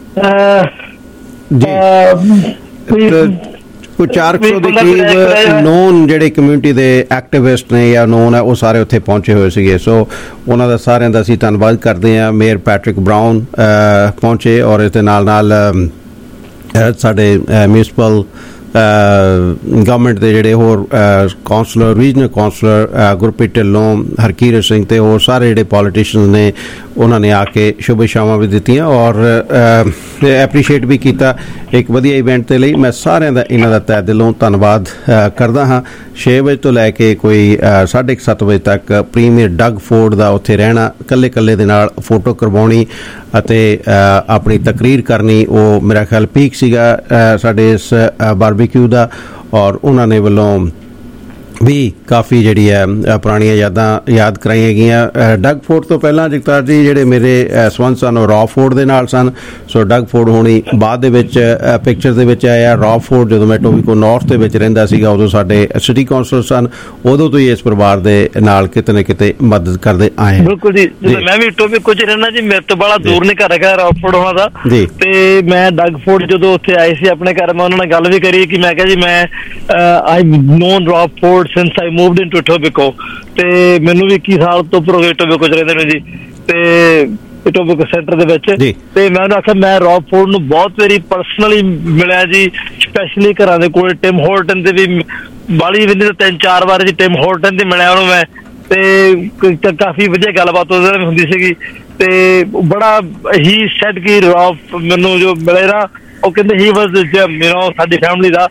ਕੋਈ 400 ਦੇ ਕਰੀਬ ਨੋਨ ਜਿਹੜੇ ਕਮਿਊਨਿਟੀ ਦੇ ਐਕਟਿਵਿਸਟ ਨੇ ਜਾਂ ਨੋਨ ਹੈ ਉਹ ਸਾਰੇ ਉੱਥੇ ਪਹੁੰਚੇ ਹੋਏ ਸੀਗੇ। ਸੋ ਉਹਨਾਂ ਦਾ ਸਾਰਿਆਂ ਦਾ ਅਸੀਂ ਧੰਨਵਾਦ ਕਰਦੇ ਹਾਂ। ਮੇਅਰ ਪੈਟਰਿਕ ਬਰਾਊਨ ਪਹੁੰਚੇ ਔਰ ਇਸ ਦੇ ਨਾਲ ਸਾਡੇ ਮਿਊਨਿਸਪਲ ਗਵਰਨਮੈਂਟ ਦੇ ਜਿਹੜੇ ਹੋਰ councillor, regional councillor Gurpreet Dhillon, Harkirat Singh ਤੇ ਹੋਰ ਸਾਰੇ ਜਿਹੜੇ ਪੋਲੀਟੀਸ਼ੀਅਨ ਨੇ, ਉਹਨਾਂ ਨੇ ਆ ਕੇ ਸ਼ੁਭ ਇਛਾਵਾਂ ਵੀ ਦਿੱਤੀਆਂ ਔਰ ਐਪਰੀਸ਼ੀਏਟ ਵੀ ਕੀਤਾ ਇੱਕ ਵਧੀਆ ਇਵੈਂਟ ਦੇ ਲਈ। ਮੈਂ ਸਾਰਿਆਂ ਦਾ ਇਹਨਾਂ ਦਾ ਤਹਿ ਦਿਲੋਂ ਧੰਨਵਾਦ ਕਰਦਾ ਹਾਂ। 6 ਵਜੇ ਤੋਂ ਲੈ ਕੇ ਕੋਈ 7:30 ਵਜੇ ਤੱਕ ਪ੍ਰੀਮੀਅਰ ਡਗ ਫੋਰਡ ਦਾ ਉੱਥੇ ਰਹਿਣਾ, ਇਕੱਲੇ ਦੇ ਨਾਲ ਫੋਟੋ ਕਰਵਾਉਣੀ ਅਤੇ ਆਪਣੀ ਤਕਰੀਰ ਕਰਨੀ, ਉਹ ਮੇਰਾ ਖਿਆਲ ਪੀਕ ਸੀਗਾ ਸਾਡੇ ਇਸ ਬਾਰਬੀਕਿਊ ਦਾ। ਔਰ ਉਹਨਾਂ ਨੇ ਵੱਲੋਂ ਵੀ ਕਾਫੀ ਜਿਹੜੀ ਹੈ ਪੁਰਾਣੀਆਂ ਯਾਦਾਂ ਯਾਦ ਕਰਾਈਆਂ ਗਈਆਂ। ਡਗ ਫੋਰਡ ਤੋਂ ਪਹਿਲਾਂ ਜਗਤਾਰ ਜੀ ਜਿਹੜੇ ਮੇਰੇ ਸੰਬੰਧ ਸਨ ਉਹ ਰੌ ਫੋਰਡ ਦੇ ਨਾਲ ਸਨ। ਸੋ ਡਗ ਫੋਰਡ ਹੋਣੀ ਬਾਅਦ ਦੇ ਵਿੱਚ ਪਿਕਚਰ ਦੇ ਵਿੱਚ ਆਇਆ। ਰੌ ਫੋਰਡ ਜਦੋਂ ਮੈਂ ਟੋਬੀਕੋ ਨਾਰਥ ਦੇ ਵਿੱਚ ਰਹਿੰਦਾ ਸੀਗਾ ਉਦੋਂ ਸਾਡੇ ਸਿਟੀ ਕਾਉਂਸਲਰ ਸਨ, ਉਦੋਂ ਤੋਂ ਹੀ ਇਸ ਪਰਿਵਾਰ ਦੇ ਨਾਲ ਕਿਤੇ ਨਾ ਕਿਤੇ ਮਦਦ ਕਰਦੇ ਆਏ। ਬਿਲਕੁਲ ਜੀ, ਮੈਂ ਵੀ ਟੋਬੀਕੋ 'ਚ ਰਹਿਣਾ ਜੀ, ਮੇਰੇ ਤੋਂ ਬੜਾ ਦੂਰ ਨਹੀਂ ਘਰ ਹੈਗਾ ਰੌ ਫੋਰਡ ਹੋਣਾ ਦਾ। ਤੇ ਮੈਂ ਡਗ ਫੋਰਡ ਜਦੋਂ ਉੱਥੇ ਆਏ ਸੀ ਆਪਣੇ ਘਰ, ਮੈਂ ਉਹਨਾਂ ਨਾਲ ਗੱਲ ਵੀ ਕਰੀ ਕਿ ਮੈਂ ਕਿਹਾ ਜੀ ਮੈਂ I known Rob Ford since I moved into Etobicoke, ਤੇ ਮੈਨੂੰ ਵੀ 21 ਸਾਲ ਤੋਂ ਉੱਪਰ ਹੋ ਗਏ Etobicoke 'ਚ ਰਹਿੰਦੇ ਨੇ ਜੀ, ਤੇ Etobicoke ਸੈਂਟਰ ਦੇ ਵਿੱਚ। ਤੇ ਮੈਂ ਉਹਨੂੰ ਆਖਿਆ ਮੈਂ ਰੌ ਫੋਰਡ ਨੂੰ ਬਹੁਤ ਵਾਰੀ ਪਰਸਨਲੀ ਮਿਲਿਆ ਜੀ, ਸਪੈਸ਼ਲੀ ਘਰਾਂ ਦੇ ਕੋਲ ਟਿਮ ਹੋਰਟਨ ਦੇ ਵੀ ਬਾਲੀ ਵੀ 3-4 ਵਾਰ ਜੀ ਟਿਮ ਹੋਰਟਨ ਦੇ ਮਿਲਿਆ ਉਹਨੂੰ ਮੈਂ, ਤੇ ਕਾਫੀ ਵਧੀਆ ਗੱਲਬਾਤ ਉਹਦੇ ਨਾਲ ਹੁੰਦੀ ਸੀਗੀ। ਤੇ ਬੜਾ ਹੀ ਸੈਡ ਕਿ ਰੌ ਮੈਨੂੰ ਜੋ ਮਿਲੇ ਨਾ, ਉਹ ਕਹਿੰਦੇ ਹੀ ਵਾਜ਼ ਸਾਡੀ ਫੈਮਿਲੀ ਦਾ।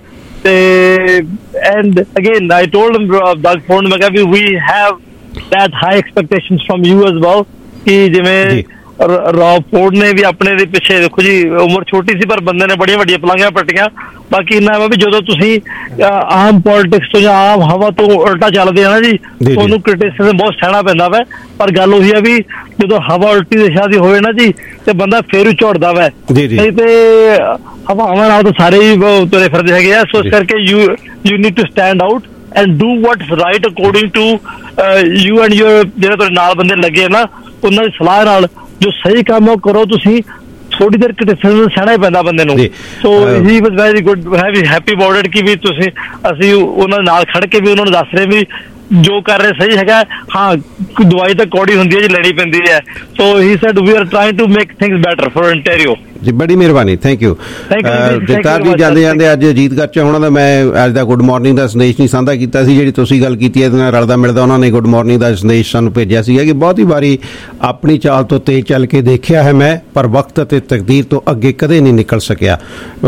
And again, I told him, Doug Ford, we have that high expectations from you as well. कि जिवें रॉ फोर्ड ने भी अपने दे पिछे देखो जी उम्र छोटी सी पर बंदे ने बड़िया वड्डियां पलांघियां पट्टियां। बाकी इन्ना है भी जो तुसीं आम पॉलिटिक्स तो या आम हवा तो उल्टा चलदे आ ना जी, तुहानूं क्रिटिसिज्म बहुत सहना पैंदा वै। पर गल उही है भी जो हवा उल्टी दिशा दी होवे ना जी ते बंदा फेर ही झुड़दा वै, नहीं ते हवावां नाल तो सारे ही तुरे फिरदे हैगे आ। सो इस करके you need to stand out and do what's right according to you and your ਜਿਹੜੇ ਤੁਹਾਡੇ ਨਾਲ ਬੰਦੇ ਲੱਗੇ ਨਾ ਉਹਨਾਂ ਦੀ ਸਲਾਹ ਨਾਲ ਜੋ ਸਹੀ ਕੰਮ ਉਹ ਕਰੋ। ਤੁਸੀਂ ਥੋੜੀ ਦੇਰ ਕ੍ਰਿਟਿਸਿਜ਼ਮ ਸਹਿਣਾ ਹੀ ਪੈਂਦਾ ਬੰਦੇ ਨੂੰ। So he was very good, happy about it ਕਿ ਵੀ ਤੁਸੀਂ ਅਸੀਂ ਉਹਨਾਂ ਨਾਲ ਖੜ ਕੇ ਵੀ ਉਹਨਾਂ ਨੂੰ ਦੱਸ ਰਹੇ ਵੀ ਜੋ ਕਰ ਰਹੇ ਸਹੀ ਹੈਗਾ। ਹਾਂ, ਦਵਾਈ ਤਾਂ ਕੌੜੀ ਹੁੰਦੀ ਹੈ ਜੀ, ਲੈਣੀ ਪੈਂਦੀ ਹੈ। So he said we are trying to make things better for ontario। ਜੀ ਬੜੀ ਮਿਹਰਬਾਨੀ, ਥੈਂਕ ਯੂ ਜਗਤਾਰ ਜੀ। ਜਾਂਦੇ ਅੱਜ ਅਜੀਤ ਗਰਚਾ ਹੋਣਾ ਦਾ ਮੈਂ ਅੱਜ ਦਾ ਗੁੱਡ ਮਾਰਨਿੰਗ ਦਾ ਸੰਦੇਸ਼ ਨਹੀਂ ਸਾਂਝਾ ਕੀਤਾ ਸੀ, ਜਿਹੜੀ ਤੁਸੀਂ ਗੱਲ ਕੀਤੀ ਇਹਦੇ ਨਾਲ ਰਲਦਾ ਮਿਲਦਾ ਉਹਨਾਂ ਨੇ ਗੁੱਡ ਮਾਰਨਿੰਗ ਦਾ ਸੰਦੇਸ਼ ਸਾਨੂੰ ਭੇਜਿਆ ਸੀਗਾ ਕਿ ਬਹੁਤ ਹੀ ਵਾਰੀ ਆਪਣੀ ਚਾਲ ਤੋਂ ਤੇਜ਼ ਚੱਲ ਕੇ ਦੇਖਿਆ ਹੈ ਮੈਂ, ਪਰ ਵਕਤ ਅਤੇ ਤਕਦੀਰ ਤੋਂ ਅੱਗੇ ਕਦੇ ਨਹੀਂ ਨਿਕਲ ਸਕਿਆ।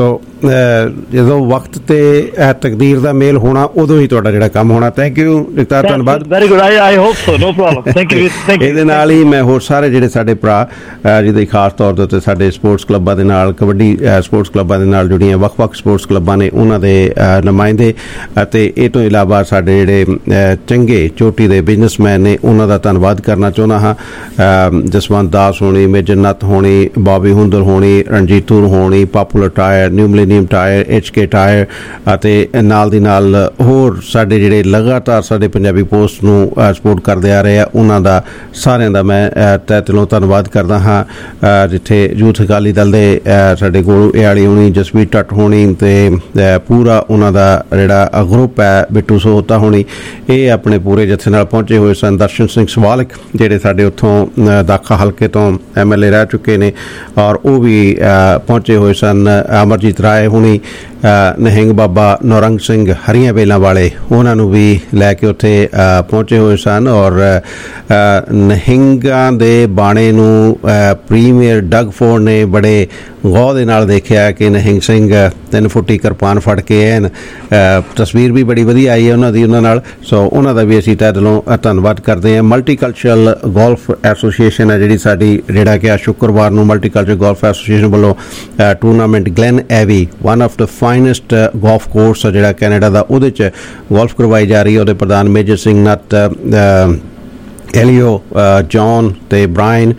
ਜਦੋਂ ਵਕਤ ਤੇ ਤਕਦੀਰ ਦਾ ਮੇਲ ਹੋਣਾ ਉਦੋਂ ਹੀ ਤੁਹਾਡਾ ਜਿਹੜਾ ਕੰਮ ਹੋਣਾ। ਥੈਂਕ ਯੂ ਜਗਤਾਰ, ਧੰਨਵਾਦ। Very good, I hope so, no problem, thank you. ਇਹਦੇ ਨਾਲ ਹੀ ਮੈਂ ਹੋਰ ਸਾਰੇ ਜਿਹੜੇ ਸਾਡੇ ਭਰਾ ਜਿਹਦੇ ਖਾਸ ਤੌਰ ਦੇ ਉੱਤੇ ਸਾਡੇ ਸਪੋਰਟਸ ਕਲੱਬ ਕਲੱਬਾਂ ਦੇ ਨਾਲ, ਕਬੱਡੀ ਸਪੋਰਟਸ ਕਲੱਬਾਂ ਦੇ ਨਾਲ ਜੁੜੀਆਂ ਵੱਖ-ਵੱਖ ਸਪੋਰਟਸ ਕਲੱਬਾਂ ਨੇ, ਉਹਨਾਂ ਦੇ ਨੁਮਾਇੰਦੇ, ਅਤੇ ਇਹ ਤੋਂ ਇਲਾਵਾ ਸਾਡੇ ਜਿਹੜੇ ਚੰਗੇ ਚੋਟੀ ਦੇ ਬਿਜ਼ਨਸਮੈਨ ਨੇ, ਉਹਨਾਂ ਦਾ ਧੰਨਵਾਦ ਕਰਨਾ ਚਾਹੁੰਦਾ ਹਾਂ। ਜਸਵੰਤ ਦਾਸ ਹੋਣੀ, ਮੇਜਰ ਨੱਥ ਹੋਣੀ, ਬੌਬੀ ਹੁੰਦਲ ਹੋਣੀ, ਰਣਜੀਤ ਧੂਰ ਹੋਣੀ, popular tyre, new millennium tyre, HK tyre, ਅਤੇ ਨਾਲ ਦੀ ਨਾਲ ਹੋਰ ਸਾਡੇ ਜਿਹੜੇ ਲਗਾਤਾਰ ਸਾਡੇ ਪੰਜਾਬੀ ਪੋਸਟ ਨੂੰ ਸਪੋਰਟ ਕਰਦੇ ਆ ਰਹੇ ਆ, ਉਹਨਾਂ ਦਾ ਸਾਰਿਆਂ ਦਾ ਮੈਂ ਤਹਿ ਦਿਲੋਂ ਧੰਨਵਾਦ ਕਰਦਾ ਹਾਂ। ਜਿੱਥੇ ਯੂਥ ਅਕਾਲੀ ਦਲ ਦੇ ਸਾਡੇ ਗੋਲੂ ਇਆਲੀ ਹੋਣੀ, ਜਸਵੀਰ ਟੱਟ ਹੋਣੀ, ਅਤੇ ਪੂਰਾ ਉਹਨਾਂ ਦਾ ਜਿਹੜਾ ਗਰੁੱਪ ਹੈ, ਬਿੱਟੂ ਸੋਹਤਾ ਹੋਣੀ, ਇਹ ਆਪਣੇ ਪੂਰੇ ਜੱਥੇ ਨਾਲ ਪਹੁੰਚੇ ਹੋਏ ਸਨ। ਦਰਸ਼ਨ ਸਿੰਘ ਸਵਾਲਕ ਜਿਹੜੇ ਸਾਡੇ ਉੱਥੋਂ ਦਾਖਾ ਹਲਕੇ ਤੋਂ MLA ਰਹਿ ਚੁੱਕੇ ਨੇ, ਔਰ ਉਹ ਵੀ ਪਹੁੰਚੇ ਹੋਏ ਸਨ। ਅਮਰਜੀਤ ਰਾਏ ਹੋਣੀ, ਨਿਹੰਗ ਬਾਬਾ ਨੌਰੰਗ ਸਿੰਘ ਹਰੀਆਂ ਵੇਲਾਂ ਵਾਲੇ, ਉਹਨਾਂ ਨੂੰ ਵੀ ਲੈ ਕੇ ਉੱਥੇ ਪਹੁੰਚੇ ਹੋਏ ਸਨ। ਔਰ ਨਿਹੰਗਾਂ ਦੇ ਬਾਣੇ ਨੂੰ ਪ੍ਰੀਮੀਅਰ ਡਗ ਫੋਰਡ ਨੇ ਬੜੇ ਗੌਰ ਦੇ ਨਾਲ ਦੇਖਿਆ ਕਿ ਨਿਹੰਗ ਸਿੰਘ 3 ਫੁੱਟੀ ਕਿਰਪਾਨ ਫੜ ਕੇ ਐਨ, ਤਸਵੀਰ ਵੀ ਬੜੀ ਵਧੀਆ ਆਈ ਹੈ ਉਹਨਾਂ ਦੀ ਉਹਨਾਂ ਨਾਲ। ਸੋ ਉਹਨਾਂ ਦਾ ਵੀ ਅਸੀਂ ਤਹਿ ਦਿਲੋਂ ਧੰਨਵਾਦ ਕਰਦੇ ਹਾਂ। ਮਲਟੀਕਲਚਰਲ ਗੋਲਫ ਐਸੋਸੀਏਸ਼ਨ ਹੈ ਜਿਹੜੀ ਸਾਡੀ, ਜਿਹੜਾ ਕਿ ਸ਼ੁੱਕਰਵਾਰ ਨੂੰ ਮਲਟੀਕਲਚਰਲ ਗੋਲਫ ਐਸੋਸੀਏਸ਼ਨ ਵੱਲੋਂ tournament Glen Abbey, one of the finest golf course ਜਿਹੜਾ ਕੈਨੇਡਾ ਦਾ, ਉਹਦੇ 'ਚ ਗੋਲਫ ਕਰਵਾਈ ਜਾ ਰਹੀ ਹੈ। ਉਹਦੇ ਪ੍ਰਧਾਨ Major Singh Natt, Elio, John ਤੇ ਬ੍ਰਾਇਨ,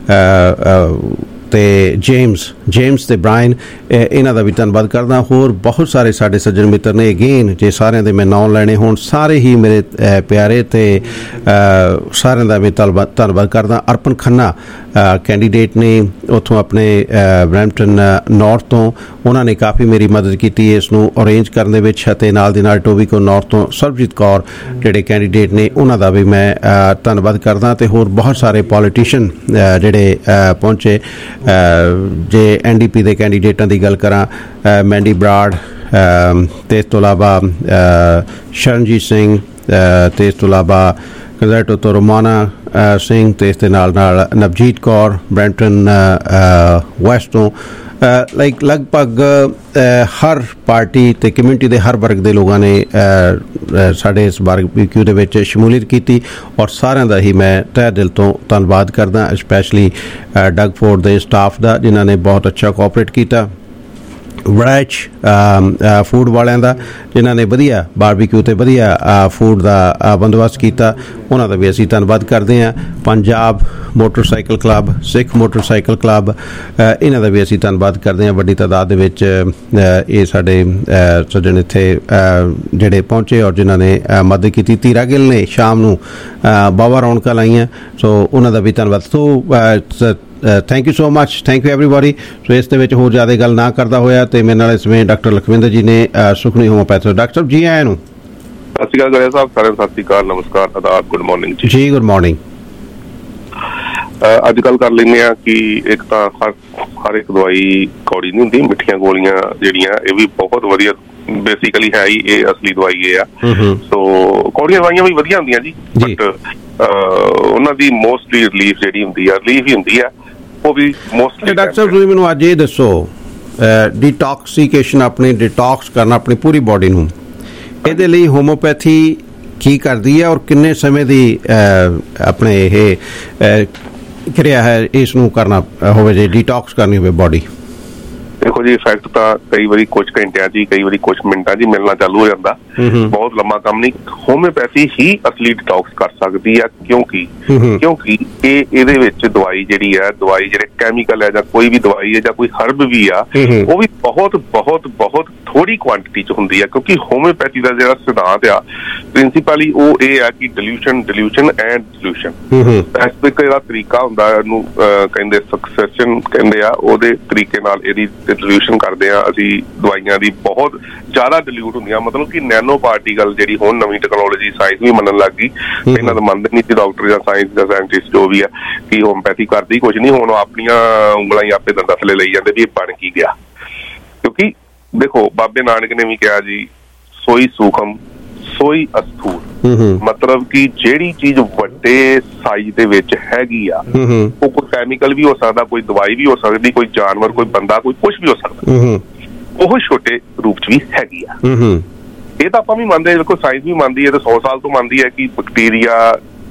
ਤੇ ਜੇਮਸ ਤੇ ਬ੍ਰਾਇਨ, ਇਹਨਾਂ ਦਾ ਵੀ ਧੰਨਵਾਦ ਕਰਦਾ। ਹੋਰ ਬਹੁਤ ਸਾਰੇ ਸਾਡੇ ਸੱਜਣ ਮਿੱਤਰ ਨੇ, ਅਗੇਨ ਜੇ ਸਾਰਿਆਂ ਦੇ ਮੈਂ ਨਾਂ ਲੈਣੇ ਹੋਣ, ਸਾਰੇ ਹੀ ਮੇਰੇ ਪਿਆਰੇ, ਤੇ ਸਾਰਿਆਂ ਦਾ ਮੈਂ ਧੰਨਵਾਦ ਕਰਦਾ। ਅਰਪਨ ਖੰਨਾ ਕੈਂਡੀਡੇਟ ਨੇ ਉੱਥੋਂ ਆਪਣੇ ਬਰੈਂਪਟਨ ਨਾਰਥ ਤੋਂ, ਉਹਨਾਂ ਨੇ ਕਾਫੀ ਮੇਰੀ ਮਦਦ ਕੀਤੀ ਇਸ ਨੂੰ ਅਰੇਂਜ ਕਰਨ ਦੇ ਵਿੱਚ, ਅਤੇ ਨਾਲ ਦੀ ਨਾਲ ਟੋਬੀਕੋ ਨਾਰਥ ਤੋਂ ਸਰਬਜੀਤ ਕੌਰ ਜਿਹੜੇ ਕੈਂਡੀਡੇਟ ਨੇ, ਉਹਨਾਂ ਦਾ ਵੀ ਮੈਂ ਧੰਨਵਾਦ ਕਰਦਾ। ਅਤੇ ਹੋਰ ਬਹੁਤ ਸਾਰੇ ਪੋਲੀਟੀਸ਼ੀਅਨ ਜਿਹੜੇ ਪਹੁੰਚੇ। ਜੇ NDP ਦੇ ਕੈਂਡੀਡੇਟਾਂ ਦੀ ਗੱਲ ਕਰਾਂ, ਮੈਂਡੀ ਬਰਾੜ, ਅਤੇ ਇਸ ਤੋਂ ਇਲਾਵਾ ਸ਼ਰਨਜੀਤ ਸਿੰਘ, ਅਤੇ ਇਸ ਤੋਂ ਇਲਾਵਾ ਕੰਜ਼ਰਟੋ ਤੋਂ ਰੋਮਾਨਾ ਸਿੰਘ, ਅਤੇ ਇਸ ਦੇ ਨਾਲ ਨਾਲ ਨਵਜੀਤ ਕੌਰ ਬਰੈਂਪਟਨ ਵੈਸਟ ਤੋਂ, ਲਗਭਗ ਹਰ ਪਾਰਟੀ ਅਤੇ ਕਮਿਊਨਿਟੀ ਦੇ ਹਰ ਵਰਗ ਦੇ ਲੋਕਾਂ ਨੇ ਸਾਡੇ ਇਸ ਬਾਰਬੀਕਿਊ ਦੇ ਵਿੱਚ ਸ਼ਮੂਲੀਅਤ ਕੀਤੀ, ਔਰ ਸਾਰਿਆਂ ਦਾ ਹੀ ਮੈਂ ਤਹਿ ਦਿਲ ਤੋਂ ਧੰਨਵਾਦ ਕਰਦਾ, ਸਪੈਸ਼ਲੀ ਡਗ ਫੋਰਡ ਦੇ ਸਟਾਫ ਦਾ, ਜਿਨ੍ਹਾਂ ਨੇ ਬਹੁਤ ਅੱਛਾ ਕੋਆਪਰੇਟ ਕੀਤਾ। ਵੜੈਚ ਫੂਡ ਵਾਲਿਆਂ ਦਾ, ਜਿਨ੍ਹਾਂ ਨੇ ਵਧੀਆ ਬਾਰਬੀਕਿਊ ਅਤੇ ਵਧੀਆ ਫੂਡ ਦਾ ਬੰਦੋਬਸਤ ਕੀਤਾ, ਉਹਨਾਂ ਦਾ ਵੀ ਅਸੀਂ ਧੰਨਵਾਦ ਕਰਦੇ ਹਾਂ। Punjab motorcycle club, Sikh motorcycle club, ਇਹਨਾਂ ਦਾ ਵੀ ਅਸੀਂ ਧੰਨਵਾਦ ਕਰਦੇ ਹਾਂ। ਵੱਡੀ ਤਾਦਾਦ ਦੇ ਵਿੱਚ ਇਹ ਸਾਡੇ ਸੱਜਣ ਇੱਥੇ ਜਿਹੜੇ ਪਹੁੰਚੇ, ਔਰ ਜਿਨ੍ਹਾਂ ਨੇ ਮਦਦ ਕੀਤੀ। ਧੀਰਾ ਗਿੱਲ ਨੇ ਸ਼ਾਮ ਨੂੰ ਬਾਵਾ ਰੌਣਕਾਂ ਲਾਈਆਂ, ਸੋ ਉਹਨਾਂ ਦਾ ਵੀ ਧੰਨਵਾਦ। So thank you so much, thank you everybody. So ਇਸ ਦੇ ਵਿੱਚ ਹੋਰ ਜ਼ਿਆਦਾ ਗੱਲ ਨਾ ਕਰਦਾ ਹੋਇਆ, ਤੇ ਮੇਰੇ ਨਾਲ ਇਸ ਵੇਲੇ ਡਾਕਟਰ ਲਖਵਿੰਦਰ ਜੀ ਨੇ, ਸੁਖਨੀ ਹੋਮੋਪੈਥੀ। ਡਾਕਟਰ ਸਾਹਿਬ ਜੀ ਆਇਆਂ ਨੂੰ। ਸਤਿ ਸ਼੍ਰੀ ਅਕਾਲ ਗੜਿਆ ਸਾਹਿਬ, ਸਾਰਿਆਂ ਨੂੰ ਸਤਿ ਸ਼੍ਰੀ ਅਕਾਲ, ਨਮਸਕਾਰ, ਆਦਾਬ, ਗੁੱਡ ਮਾਰਨਿੰਗ ਜੀ। ਜੀ ਗੁੱਡ ਮਾਰਨਿੰਗ। ਅੱਜ ਕੱਲ੍ਹ ਕਰ ਲੈਂਦੇ ਹਾਂ ਕਿ ਇੱਕ ਤਾਂ ਹਰ ਇੱਕ ਦਵਾਈ ਕੌੜੀ ਨਹੀਂ ਹੁੰਦੀ, ਮਿੱਠੀਆਂ ਗੋਲੀਆਂ ਜਿਹੜੀਆਂ ਇਹ ਵੀ ਬਹੁਤ ਵਧੀਆ ਬੇਸਿਕਲੀ ਹੈ ਹੀ, ਇਹ ਅਸਲੀ ਦਵਾਈ ਇਹ ਆ। ਸੋ ਕੌੜੀਆਂ ਦਵਾਈਆਂ ਵੀ ਵਧੀਆ ਹੁੰਦੀਆਂ ਜੀ, ਬਟ ਉਹਨਾਂ ਦੀ ਮੋਸਟਲੀ ਰਿਲੀਫ ਜਿਹੜੀ ਹੁੰਦੀ ਆ, ਰਿਲੀਫ ਹੀ ਹੁੰਦੀ ਆ, ਉਹ ਵੀ ਮੋਸਟਲੀ। ਡਾਕਟਰ ਸਾਹਿਬ ਤੁਸੀਂ ਮੈਨੂੰ ਅੱਜ ਇਹ ਦੱਸੋ, ਡੀਟੌਕਸੀਕੇਸ਼ਨ, ਆਪਣੀ ਡਿਟੌਕਸ ਕਰਨਾ ਆਪਣੀ ਪੂਰੀ ਬੋਡੀ ਨੂੰ, ਇਹਦੇ ਲਈ ਹੋਮੋਪੈਥੀ ਕੀ ਕਰਦੀ ਹੈ, ਔਰ ਕਿੰਨੇ ਸਮੇਂ ਦੀ ਆਪਣੇ ਇਹ ਕਿਰਿਆ ਹੈ ਇਸ ਨੂੰ ਕਰਨਾ ਹੋਵੇ, ਜੇ ਡੀਟੌਕਸ ਕਰਨੀ ਹੋਵੇ ਬੋਡੀ? ਦੇਖੋ ਜੀ, ਇਫੈਕਟ ਤਾਂ ਕਈ ਵਾਰੀ ਕੁਝ ਘੰਟਿਆਂ 'ਚ, ਕਈ ਵਾਰੀ ਕੁਝ ਮਿੰਟਾਂ 'ਚ ਮਿਲਣਾ ਚਾਲੂ ਹੋ ਜਾਂਦਾ, ਬਹੁਤ ਲੰਮਾ ਕੰਮ ਨਹੀਂ। ਹੋਮਿਓਪੈਥੀ ਹੀ ਅਸਲੀ ਡਿਟੌਕਸ ਕਰ ਸਕਦੀ ਆ, ਕਿਉਂਕਿ ਇਹਦੇ ਵਿੱਚ ਦਵਾਈ ਜਿਹੜੀ ਹੈ, ਦਵਾਈ ਜਿਹੜੇ ਕੈਮੀਕਲ ਹੈ, ਜਾਂ ਕੋਈ ਵੀ ਦਵਾਈ ਹੈ, ਜਾਂ ਕੋਈ ਹਰਬ ਵੀ ਆ, ਉਹ ਵੀ ਬਹੁਤ ਬਹੁਤ ਬਹੁਤ ਥੋੜੀ ਕੁਆਂਟਿਟੀ 'ਚ ਹੁੰਦੀ ਆ। ਕਿਉਂਕਿ ਹੋਮਿਓਪੈਥੀ ਦਾ ਜਿਹੜਾ ਸਿਧਾਂਤ ਆ ਪ੍ਰਿੰਸੀਪਲੀ ਉਹ ਇਹ ਆ ਕਿ ਡਿਲੂਸ਼ਨ ਐਂਡ ਡਿਲੂਸ਼ਨ, ਇਹਦਾ ਤਰੀਕਾ ਹੁੰਦਾ, ਇਹਨੂੰ ਕਹਿੰਦੇ ਸਕਸੈਸ਼ਨ ਕਹਿੰਦੇ ਆ, ਉਹਦੇ ਤਰੀਕੇ ਨਾਲ ਇਹਦੀ ਡਿਲੂਸ਼ਨ ਕਰਦੇ ਆ ਅਸੀਂ ਦਵਾਈਆਂ ਦੀ। ਬਹੁਤ ਜ਼ਿਆਦਾ ਡਿਲੂਟ ਹੁੰਦੀਆਂ, ਮਤਲਬ ਕਿ ਨੈਨੋ ਪਾਰਟੀਕਲ ਜਿਹੜੀ ਹੁਣ ਨਵੀਂ ਟੈਕਨੋਲੋਜੀ, ਸਾਇੰਸ ਵੀ ਮੰਨਣ ਲੱਗ ਗਈ। ਇਹਨਾਂ ਦਾ ਮੰਨਦੇ ਨਹੀਂ ਸੀ ਡਾਕਟਰ ਜਾਂ ਸਾਇੰਸ ਦਾ ਸਾਇੰਟਿਸਟ ਜੋ ਵੀ ਆ, ਕਿ ਹੋਮਪੈਥੀ ਕਰਦੀ ਕੁਝ ਨਹੀਂ। ਹੁਣ ਆਪਣੀਆਂ ਉਂਗਲਾਂ ਹੀ ਆਪੇ ਦੰਦਾਂ ਥੱਲੇ ਲਈ ਜਾਂਦੇ ਵੀ ਇਹ ਬਣ ਕੀ ਗਿਆ। ਕਿਉਂਕਿ ਦੇਖੋ, ਬਾਬੇ ਨਾਨਕ ਨੇ ਵੀ ਕਿਹਾ ਜੀ, ਸੋਈ ਸੂਖਮ ਸੋਈ ਅਸਥੂਲ, ਮਤਲਬ ਕਿ ਜਿਹੜੀ ਚੀਜ਼ ਵੱਡੇ ਸਾਈਜ਼ ਦੇ ਵਿੱਚ ਹੈਗੀ ਆ, ਉਹ ਕੋਈ ਕੈਮੀਕਲ ਵੀ ਹੋ ਸਕਦਾ, ਕੋਈ ਦਵਾਈ ਵੀ ਹੋ ਸਕਦੀ, ਕੋਈ ਜਾਨਵਰ, ਕੋਈ ਬੰਦਾ, ਕੋਈ ਕੁਛ ਵੀ ਹੋ ਸਕਦਾ, ਉਹ ਛੋਟੇ ਰੂਪ ਚ ਵੀ ਹੈਗੀ ਆ। ਇਹ ਤਾਂ ਆਪਾਂ ਵੀ ਮੰਨਦੇ, ਦੇਖੋ ਸਾਇੰਸ ਵੀ ਮੰਨਦੀ ਹੈ, ਤੇ 100 ਸਾਲ ਤੋਂ ਮੰਨਦੀ ਹੈ ਕਿ ਬੈਕਟੀਰੀਆ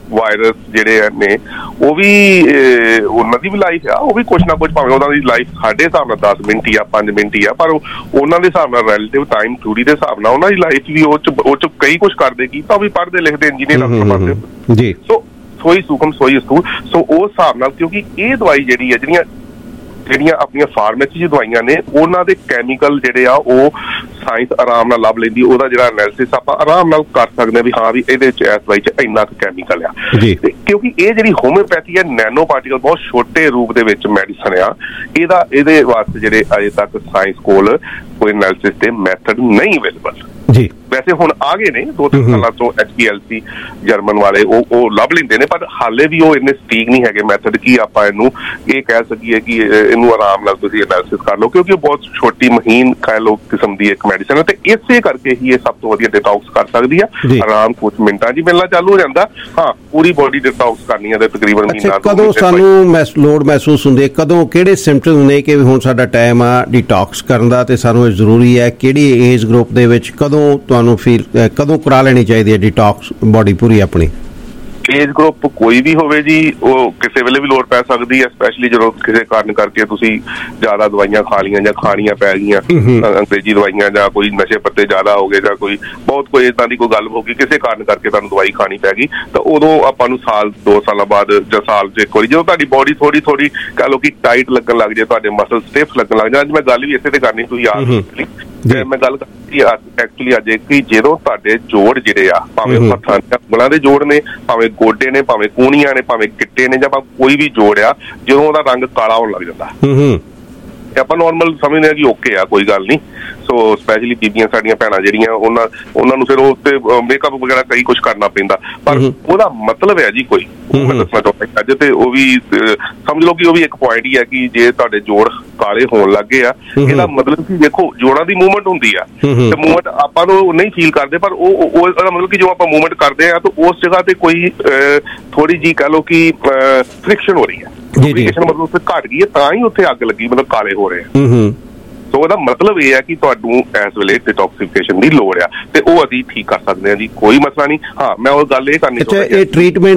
ਵਾਇਰਸ ਜਿਹੜੇ ਨੇ ਉਹ ਵੀ ਉਹਨਾਂ ਦੀ ਵੀ ਲਾਈਫ ਆ, ਉਹ ਵੀ ਕੁਛ ਨਾ ਕੁਛ, ਭਾਵੇਂ ਉਹਨਾਂ ਦੀ ਲਾਈਫ ਸਾਡੇ ਹਿਸਾਬ ਨਾਲ 10 ਮਿੰਟ ਹੀ ਆ 5 ਮਿੰਟ ਹੀ ਆ, ਪਰ ਉਹਨਾਂ ਦੇ ਹਿਸਾਬ ਨਾਲ ਰਿਲੇਟਿਵ ਟਾਈਮ ਥਿਊਰੀ ਦੇ ਹਿਸਾਬ ਨਾਲ ਉਹਨਾਂ ਦੀ ਲਾਈਫ ਵੀ ਉਹ ਚ ਕਈ ਕੁਛ ਕਰਦੇ ਕੀ ਤਾਂ ਉਹ ਵੀ ਪੜ੍ਹਦੇ ਲਿਖਦੇ ਇੰਜੀਨੀਅਰ ਪੜ੍ਹਦੇ ਜੀ। ਸੋਈ ਸੁਖਮ ਸੋਈ ਅਸਤੂਰ। ਸੋ ਉਸ ਹਿਸਾਬ ਨਾਲ ਕਿਉਂਕਿ ਇਹ ਦਵਾਈ ਜਿਹੜੀ ਹੈ ਜਿਹੜੀਆਂ ਆਪਣੀਆਂ ਫਾਰਮੇਸੀ ਦੀ ਦਵਾਈਆਂ ਨੇ ਉਹਨਾਂ ਦੇ ਕੈਮੀਕਲ ਜਿਹੜੇ ਆ ਉਹ ਸਾਇੰਸ ਆਰਾਮ ਨਾਲ ਲੱਭ ਲੈਂਦੀ, ਉਹਦਾ ਜਿਹੜਾ ਐਨਾਲਿਸਿਸ ਆਪਾਂ ਆਰਾਮ ਨਾਲ ਕਰ ਸਕਦੇ ਹਾਂ ਵੀ ਹਾਂ ਵੀ ਇਹਦੇ ਚ ਇਸ ਦਵਾਈ ਚ ਇੰਨਾ ਕੁ ਕੈਮੀਕਲ ਆ। ਕਿਉਂਕਿ ਇਹ ਜਿਹੜੀ ਹੋਮਿਓਪੈਥੀ ਹੈ ਨੈਨੋ ਪਾਰਟੀਕਲ ਬਹੁਤ ਛੋਟੇ ਰੂਪ ਦੇ ਵਿੱਚ ਮੈਡੀਸਨ ਆ, ਇਹਦੇ ਵਾਸਤੇ ਜਿਹੜੇ ਅਜੇ ਤੱਕ ਸਾਇੰਸ ਕੋਲ ਕੋਈ ਐਨਾਲਿਸਿਸ ਦੇ ਮੈਥਡ ਨਹੀਂ ਅਵੇਲੇਬਲ ਜੀ। ਵੈਸੇ ਹੁਣ ਆ ਗਏ ਨੇ 2-3 ਸਾਲਾਂ ਤੋਂ HPLC ਜਰਮਨ ਵਾਲੇ ਉਹ ਲੱਭ ਲੈਂਦੇ ਨੇ, ਪਰ ਹਾਲੇ ਵੀ ਉਹ ਇੰਨੇ ਸਟੀਕ ਨਹੀਂ ਹੈਗੇ ਮੈਥਡ ਕਿ ਆਪਾਂ ਇਹਨੂੰ ਇਹ ਕਹਿ ਸਕੀਏ ਕਿ ਇਹਨੂੰ ਆਰਾਮ ਨਾਲ ਤੁਸੀਂ ਐਨਾਲਿਸਿਸ ਕਰ ਲਓ, ਕਿਉਂਕਿ ਉਹ ਬਹੁਤ ਛੋਟੀ ਮਹੀਨ ਕਹਿ ਲਓ ਕਿਸਮ ਦੀ ਇੱਕ ਮੈਡੀਸਨ ਹੈ ਤੇ ਇਸੇ ਕਰਕੇ ਹੀ ਇਹ ਸਭ ਤੋਂ ਵਧੀਆ ਡਿਟੌਕਸ ਕਰ ਸਕਦੀ ਆ। ਆਰਾਮ ਕੁਝ ਮਿੰਟਾਂ 'ਚ ਮਿਲਣਾ ਚਾਲੂ ਹੋ ਜਾਂਦਾ। ਹਾਂ, ਪੂਰੀ ਬੋਡੀ ਡਿਟੌਕਸ ਕਰਨੀ ਹੈ ਤੇ ਤਕਰੀਬਨ ਮਹੀਨਾ। ਕਦੋਂ ਸਾਨੂੰ ਲੋੜ ਮਹਿਸੂਸ ਹੁੰਦੀ ਹੈ, ਕਦੋਂ ਕਿਹੜੇ ਸਿੰਪਟਮਸ ਨੇ ਕਿ ਹੁਣ ਸਾਡਾ ਟਾਈਮ ਆ ਡਿਟੌਕਸ ਕਰਨ ਦਾ ਤੇ ਸਾਨੂੰ ਇਹ ਜ਼ਰੂਰੀ ਹੈ? ਕਿਹੜੀ ਏਜ ਗਰੁੱਪ ਦੇ ਵਿੱਚ ਕਦੋਂ ਤੁਹਾਨੂੰ ਫੀਲ ਕਦੋਂ ਕਰਾ ਲੈਣੀ ਚਾਹੀਦੀ ਹੈ ਡਿਟੌਕਸ ਬੋਡੀ ਪੂਰੀ ਆਪਣੀ? ਏਜ ਗਰੁੱਪ ਕੋਈ ਵੀ ਹੋਵੇ ਜੀ, ਉਹ ਕਿਸੇ ਵੇਲੇ ਵੀ ਲੋੜ ਪੈ ਸਕਦੀ ਹੈ, ਸਪੈਸ਼ਲੀ ਜਦੋਂ ਕਿਸੇ ਕਾਰਨ ਕਰਕੇ ਤੁਸੀਂ ਜ਼ਿਆਦਾ ਦਵਾਈਆਂ ਖਾ ਲਈਆਂ ਜਾਂ ਖਾਣੀਆਂ ਪੈ ਗਈਆਂ, ਅੰਗਰੇਜ਼ੀ ਦਵਾਈਆਂ ਜਾਂ ਕੋਈ ਨਸ਼ੇ ਪੱਤੇ ਜ਼ਿਆਦਾ ਹੋ ਗਏ ਜਾਂ ਕੋਈ ਏਦਾਂ ਦੀ ਕੋਈ ਗੱਲ ਹੋ ਗਈ, ਕਿਸੇ ਕਾਰਨ ਕਰਕੇ ਤੁਹਾਨੂੰ ਦਵਾਈ ਖਾਣੀ ਪੈ ਗਈ, ਤਾਂ ਉਦੋਂ ਆਪਾਂ ਨੂੰ ਸਾਲ 2 ਸਾਲਾਂ ਬਾਅਦ ਜਾਂ ਸਾਲ 'ਚ ਇੱਕ ਵਾਰੀ ਜਦੋਂ ਤੁਹਾਡੀ ਬੋਡੀ ਥੋੜੀ ਕਹਿ ਲਓ ਕਿ ਟਾਈਟ ਲੱਗਣ ਲੱਗ ਜਾਏ, ਤੁਹਾਡੇ ਮਸਲ ਸਟਿਫ ਲੱਗਣ ਲੱਗ ਜਾਣ। ਅੱਜ ਮੈਂ ਗੱਲ ਵੀ ਇਸੇ ਤੇ ਕਰਨੀ, ਤੁਸੀਂ ਯਾਦ ਮੈਂ ਗੱਲ ਕਰਦੀ ਐਕਚੁਅਲੀ ਅੱਜ ਕਿ ਜਦੋਂ ਤੁਹਾਡੇ ਜੋੜ ਜਿਹੜੇ ਆ, ਭਾਵੇਂ ਹੱਥਾਂ ਦੀਆਂ ਉਂਗਲਾਂ ਦੇ ਜੋੜ ਨੇ, ਭਾਵੇਂ ਗੋਡੇ ਨੇ, ਭਾਵੇਂ ਕੂਣੀਆਂ ਨੇ, ਭਾਵੇਂ ਗਿੱਟੇ ਨੇ, ਜਾਂ ਕੋਈ ਵੀ ਜੋੜ ਆ, ਜਦੋਂ ਉਹਦਾ ਰੰਗ ਕਾਲਾ ਹੋਣ ਲੱਗ ਜਾਂਦਾ, ਆਪਾਂ ਨੋਰਮਲ ਸਮਝਦੇ ਹਾਂ ਕਿ ਓਕੇ ਆ, ਕੋਈ ਗੱਲ ਨਹੀਂ। ਸੋ ਸਪੈਸ਼ਲੀ ਬੀਬੀਆਂ ਸਾਡੀਆਂ ਭੈਣਾਂ ਜਿਹੜੀਆਂ ਉਹਨਾਂ ਨੂੰ ਫਿਰ ਉਹ ਤੇ ਮੇਕਅਪ ਵਗੈਰਾ ਕਈ ਕੁਛ ਕਰਨਾ ਪੈਂਦਾ, ਪਰ ਉਹਦਾ ਮਤਲਬ ਹੈ ਜੀ ਕੋਈ ਮੈਂ ਦੱਸਣਾ ਚਾਹੁੰਦਾ ਅੱਜ, ਤੇ ਉਹ ਵੀ ਸਮਝ ਲਓ ਕਿ ਉਹ ਵੀ ਇੱਕ ਪੁਆਇੰਟ ਹੀ ਹੈ ਕਿ ਜੇ ਤੁਹਾਡੇ ਜੋੜ ਕਾਲੇ ਹੋਣ ਲੱਗ ਗਏ ਆ, ਇਹਦਾ ਮਤਲਬ ਕਿ ਦੇਖੋ ਜੋੜਾਂ ਦੀ ਮੂਵਮੈਂਟ ਹੁੰਦੀ ਆ ਤੇ ਮੂਵਮੈਂਟ ਆਪਾਂ ਨੂੰ ਨਹੀਂ ਫੀਲ ਕਰਦੇ, ਪਰ ਉਹਦਾ ਮਤਲਬ ਕਿ ਜੋ ਆਪਾਂ ਮੂਵਮੈਂਟ ਕਰਦੇ ਆ ਤਾਂ ਉਸ ਜਗ੍ਹਾ ਤੇ ਕੋਈ ਥੋੜੀ ਜਿਹੀ ਕਹਿ ਲਓ ਕਿ ਫ੍ਰਿਕਸ਼ਨ ਹੋ ਰਹੀ ਹੈ, ਮਤਲਬ ਉੱਥੇ ਘਟ ਗਈ ਹੈ, ਤਾਂ ਹੀ ਉੱਥੇ ਅੱਗ ਲੱਗੀ, ਮਤਲਬ ਕਾਲੇ ਹੋ ਰਹੇ ਆ। ਸੋ ਉਹਦਾ ਮਤਲਬ ਇਹ ਹੈ ਕਿ ਤੁਹਾਨੂੰ ਇਸ ਵੇਲੇ ਡਿਟੌਕਸੀਫਿਕੇਸ਼ਨ ਦੀ ਲੋੜ ਆ ਤੇ ਉਹ ਅਸੀਂ ਠੀਕ ਕਰ ਸਕਦੇ ਹਾਂ ਜੀ, ਕੋਈ ਮਸਲਾ ਨਹੀਂ। ਹਾਂ, ਮੈਂ ਉਹ ਗੱਲ ਇਹ ਕਰਨੀ ਚਾਹੁੰਦਾ, ਇਹ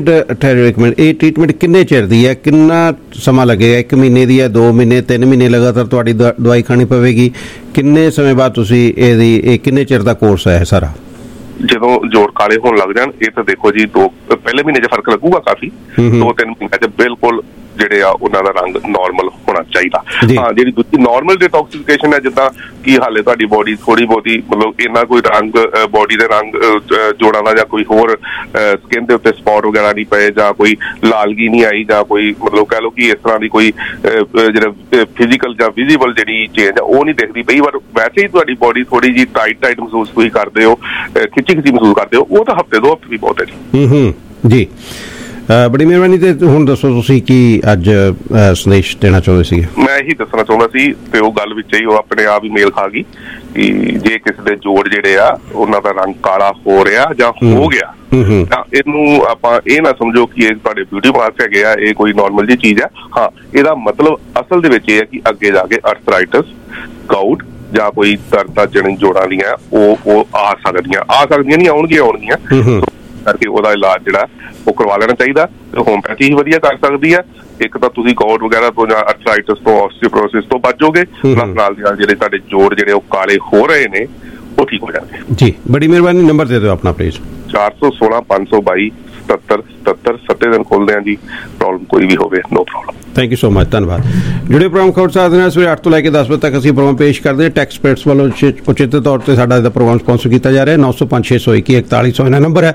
ਟ੍ਰੀਟਮੈਂਟ ਕਿੰਨੇ ਚਿਰ ਦੀ ਹੈ, ਕਿੰਨਾ ਸਮਾਂ ਲੱਗੇਗਾ? 1 ਮਹੀਨੇ ਦੀ ਹੈ, 2 ਮਹੀਨੇ, 3 ਮਹੀਨੇ ਲਗਾਤਾਰ ਤੁਹਾਡੀ ਦਵਾਈ ਖਾਣੀ ਪਵੇਗੀ? ਕਿੰਨੇ ਸਮੇਂ ਬਾਅਦ ਤੁਸੀਂ ਇਹ ਕਿੰਨੇ ਚਿਰ ਦਾ ਕੋਰਸ ਹੈ ਸਾਰਾ? ਜਦੋਂ ਜੋੜ ਕਾਲੇ ਹੋਣ ਲੱਗ ਜਾਣ, ਇਹ ਤਾਂ ਦੇਖੋ ਜੀ ਪਹਿਲੇ ਮਹੀਨੇ 'ਚ ਫਰਕ ਲੱਗੂਗਾ ਕਾਫੀ, 2-3 ਮਹੀਨਿਆਂ 'ਚ ਬਿਲਕੁਲ ਜਿਹੜੇ ਆ ਉਹਨਾਂ ਦਾ ਰੰਗ ਨਾਰਮਲ ਹੋਣਾ ਚਾਹੀਦਾ। ਹਾਂ, ਜਿਹੜੀ ਦੂਜੀ ਨਾਰਮਲ ਡਿਟੌਕਸੀਫਿਕੇਸ਼ਨ ਹੈ, ਜਿੱਦਾਂ ਕਿ ਹਾਲੇ ਤੁਹਾਡੀ ਬੋਡੀ ਥੋੜੀ ਬਹੁਤੀ ਮਤਲਬ ਇੰਨਾ ਕੋਈ ਰੰਗ ਬੋਡੀ ਦੇ ਰੰਗ ਜੋੜਾਂ ਦਾ ਜਾਂ ਕੋਈ ਹੋਰ ਸਕਿਨ ਦੇ ਉੱਤੇ ਸਪੌਟ ਵਗੈਰਾ ਨਹੀਂ ਪਏ, ਜਾਂ ਕੋਈ ਲਾਲਗੀ ਨਹੀਂ ਆਈ, ਜਾਂ ਕੋਈ ਮਤਲਬ ਕਹਿ ਲਓ ਕਿ ਇਸ ਤਰ੍ਹਾਂ ਦੀ ਕੋਈ ਜਿਹੜਾ ਫਿਜ਼ੀਕਲ ਜਾਂ ਵਿਜ਼ੀਬਲ ਜਿਹੜੀ ਚੇਂਜ ਆ ਉਹ ਨਹੀਂ ਦਿਖਦੀ ਪਈ, ਪਰ ਵੈਸੇ ਹੀ ਤੁਹਾਡੀ ਬੋਡੀ ਥੋੜੀ ਜਿਹੀ ਟਾਈਟ ਮਹਿਸੂਸ ਤੁਸੀਂ ਕਰਦੇ ਹੋ, ਖਿੱਚੀ ਮਹਿਸੂਸ ਕਰਦੇ ਹੋ, ਉਹ ਤਾਂ ਹਫ਼ਤੇ 2 ਹਫ਼ਤੇ ਵੀ ਬਹੁਤ ਹੈ ਜੀ। ਬੜੀ ਮਿਹਰਬਾਨੀ। ਤੇ ਹੁਣ ਦੱਸੋ ਤੁਸੀਂ ਕੀ ਅੱਜ ਸੰਦੇਸ਼ ਦੇਣਾ ਚਾਹੁੰਦੇ ਸੀ? ਮੈਂ ਇਹੀ ਦੱਸਣਾ ਚਾਹੁੰਦਾ ਸੀ ਤੇ ਉਹ ਗੱਲ ਵਿੱਚ ਹੀ ਉਹ ਆਪਣੇ ਆਪ ਹੀ ਮੇਲ ਖਾ ਗਈ ਕਿ ਜੇ ਕਿਸੇ ਦੇ ਜੋੜ ਜਿਹੜੇ ਆ ਉਹਨਾਂ ਦਾ ਰੰਗ ਕਾਲਾ ਹੋ ਰਿਹਾ ਜਾਂ ਹੋ ਗਿਆ, ਤਾਂ ਇਹਨੂੰ ਆਪਾਂ ਇਹ ਨਾ ਸਮਝੋ ਕਿ ਇਹ ਤੁਹਾਡੇ ਬਿਊਟੀ ਮਾਰਕਸ ਹੈਗੇ ਆ, ਇਹ ਕੋਈ ਨਾਰਮਲ ਜਿਹੀ ਚੀਜ਼ ਆ। ਹਾਂ, ਇਹਦਾ ਮਤਲਬ ਅਸਲ ਦੇ ਵਿੱਚ ਇਹ ਹੈ ਕਿ ਅੱਗੇ ਜਾ ਕੇ ਅਰਥਰਾਈਟਸ, ਗਾਊਟ ਜਾਂ ਕੋਈ ਦਰਦਾਂ ਜਿਹੜੀਆਂ ਜੋੜਾਂ ਦੀਆਂ ਉਹ ਆ ਸਕਦੀਆਂ ਨਹੀਂ, ਆਉਣਗੀਆਂ ਕਰਕੇ ਉਹਦਾ ਇਲਾਜ ਜਿਹੜਾ ਉਹ ਕਰਵਾ ਲੈਣਾ ਚਾਹੀਦਾ। ਤੇ ਹੋਮਪੈਥੀ ਹੀ ਵਧੀਆ ਕਰ ਸਕਦੀ ਹੈ। ਇੱਕ ਤਾਂ ਤੁਸੀਂ ਗਾਊਟ ਵਗੈਰਾ ਤੋਂ ਜਾਂ ਅਰਥਰਾਈਟਸ ਤੋਂ, ਆਸਟੀਓਪੋਰੋਸਿਸ ਤੋਂ ਬਚੋਗੇ, ਨਾਲ ਦੀ ਨਾਲ ਜਿਹੜੇ ਤੁਹਾਡੇ ਜੋੜ ਜਿਹੜੇ ਉਹ ਕਾਲੇ ਹੋ ਰਹੇ ਨੇ ਉਹ ਠੀਕ ਹੋ ਜਾਣਗੇ ਜੀ। ਬੜੀ ਮਿਹਰਬਾਨੀ। ਨੰਬਰ ਦੇ ਦਿਓ ਆਪਣਾ ਪਲੀਜ਼। 416 522 77 77 7 ਦਿਨ ਖੋਲਦੇ ਹਾਂ ਜੀ, ਪ੍ਰੋਬਲਮ ਕੋਈ ਵੀ ਹੋਵੇ, no problem. Thank you so much, ਧੰਨਵਾਦ। ਜੁੜੇ ਪ੍ਰੋਗਰਾਮ ਖਬਰ ਸਾਥ ਦੇ ਨਾਲ ਸਵੇਰੇ 8 ਤੋਂ ਲੈ ਕੇ 10 ਵਜੇ ਤੱਕ ਅਸੀਂ ਪ੍ਰੋਗਰਾਮ ਪੇਸ਼ ਕਰਦੇ ਹਾਂ। ਟੈਕਸ ਪੇਡਸ ਵੱਲੋਂ ਉਚਿਤ ਤੌਰ ਤੇ ਸਾਡਾ ਇਹਦਾ ਪ੍ਰੋਗਰਾਮ ਸਪਾਂਸਰ ਕੀਤਾ ਜਾ ਰਿਹਾ। 905 621 4100 ਇਹਨਾਂ ਨੰਬਰ ਹੈ।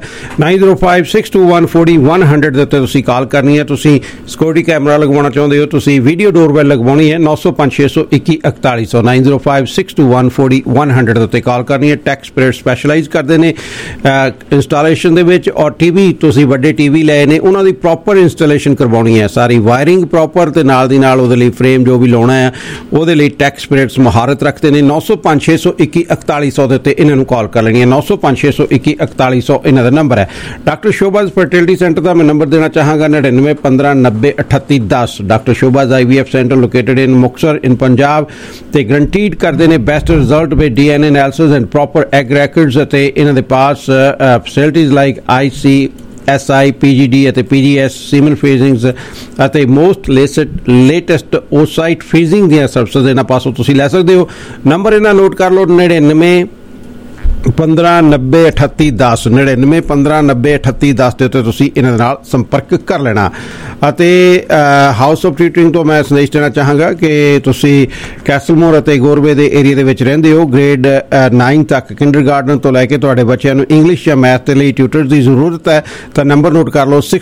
9056214100 ਦੇ ਉੱਤੇ ਤੁਸੀਂ ਕਾਲ ਕਰਨੀ ਹੈ। ਤੁਸੀਂ ਸਿਕਿਉਰਿਟੀ ਕੈਮਰਾ ਲਗਵਾਉਣਾ ਚਾਹੁੰਦੇ ਹੋ, ਤੁਸੀਂ ਵੀਡੀਓ ਡੋਰਬੈਲ ਲਗਵਾਉਣੀ ਹੈ, 905 621 4100 9056214100 ਦੇ ਉੱਤੇ ਕਾਲ ਕਰਨੀ ਹੈ। ਟੈਕਸ ਪੇਡ ਸਪੈਸ਼ਲਾਈਜ਼ ਕਰਦੇ ਨੇ ਇੰਸਟਾਲੇਸ਼ਨ ਦੇ ਵਿੱਚ, ਔਰ ਟੀਵੀ ਤੁਸੀਂ ਵੱਡੇ ਟੀਵੀ ਲਏ ਨੇ ਉਹਨਾਂ ਦੀ ਪ੍ਰੋਪਰ ਇੰਸਟਾਲੇਸ਼ਨ ਕਰਵਾਉਣੀ ਹੈ, ਸਾਰੀ ਵਾਇਰਿੰਗ ਪ੍ਰੋਪਰ, ਤੇ ਨਾਲ ਦੀ ਨਾਲ ਉਹਦੇ ਲਈ ਫਰੇਮ ਜੋ ਵੀ ਲਾਉਣਾ ਹੈ ਉਹਦੇ ਲਈ ਟੈਕਸ ਪੇਡਸ ਮਹਾਰਤ ਰੱਖਦੇ ਨੇ। 905 621 4100 ਦੇ ਉੱਤੇ ਇਹਨਾਂ ਨੂੰ ਕਾਲ ਕਰ ਲੈਣੀ ਹੈ। 905 621 4100 ਇਹਨਾਂ ਦਾ ਨੰਬਰ ਹੈ। ਡਾਕਟਰ ਸ਼ੋਭਾਜ਼ ਫਰਟੀਲਿਟੀ ਸੈਂਟਰ ਦਾ ਮੈਂ ਨੰਬਰ ਦੇਣਾ ਚਾਹਾਂਗਾ 99 15 90 38 10। Doctor Shobha's IVF centre located in Muktsar in Punjab, ਤੇ ਗਰੰਟੀਡ ਕਰਦੇ ਨੇ best result with DNA analysis and proper egg records, ਅਤੇ ਇਹਨਾਂ ਦੇ ਪਾਸ facilities like IC PSI PGD ਅਤੇ PGS ਸੀਮਨ ਫੇਜ਼ਿੰਗਸ ਅਤੇ ਮੋਸਟ ਲੇਟੈਸਟ ਓਸਾਈਟ ਫੇਜ਼ਿੰਗ ਦੀਆਂ ਸਰਵਿਸਿਜ਼ ਇਹਨਾਂ ਪਾਸੋਂ ਤੁਸੀਂ ਲੈ ਸਕਦੇ ਹੋ। ਨੰਬਰ ਇਹਨਾਂ ਨੋਟ ਕਰ ਲਓ 99 15 90 38 10 99 15 90 38 10 ਦੇ ਉੱਤੇ ਤੁਸੀਂ ਇਹਨਾਂ ਨਾਲ ਸੰਪਰਕ ਕਰ ਲੈਣਾ। ਅਤੇ ਹਾਊਸ ਆਫ ਟੀਚਿੰਗ ਤੋਂ ਮੈਂ ਸੰਦੇਸ਼ ਦੇਣਾ ਚਾਹਾਂਗਾ ਕਿ ਤੁਸੀਂ ਕੈਸਲਮੋਰ ਅਤੇ ਗੋਰਵੇ ਦੇ ਏਰੀਆ ਦੇ ਵਿੱਚ ਰਹਿੰਦੇ ਹੋ। ਗ੍ਰੇਡ 9 ਤੱਕ ਕਿੰਡਰਗਾਰਟਨ ਤੋਂ ਲੈ ਕੇ ਤੁਹਾਡੇ ਬੱਚਿਆਂ ਨੂੰ ਇੰਗਲਿਸ਼ ਜਾਂ ਮੈਥ ਦੇ ਲਈ ਟਿਊਟਰਸ ਦੀ ਜ਼ਰੂਰਤ ਹੈ ਤਾਂ ਨੰਬਰ ਨੋਟ ਕਰ ਲਓ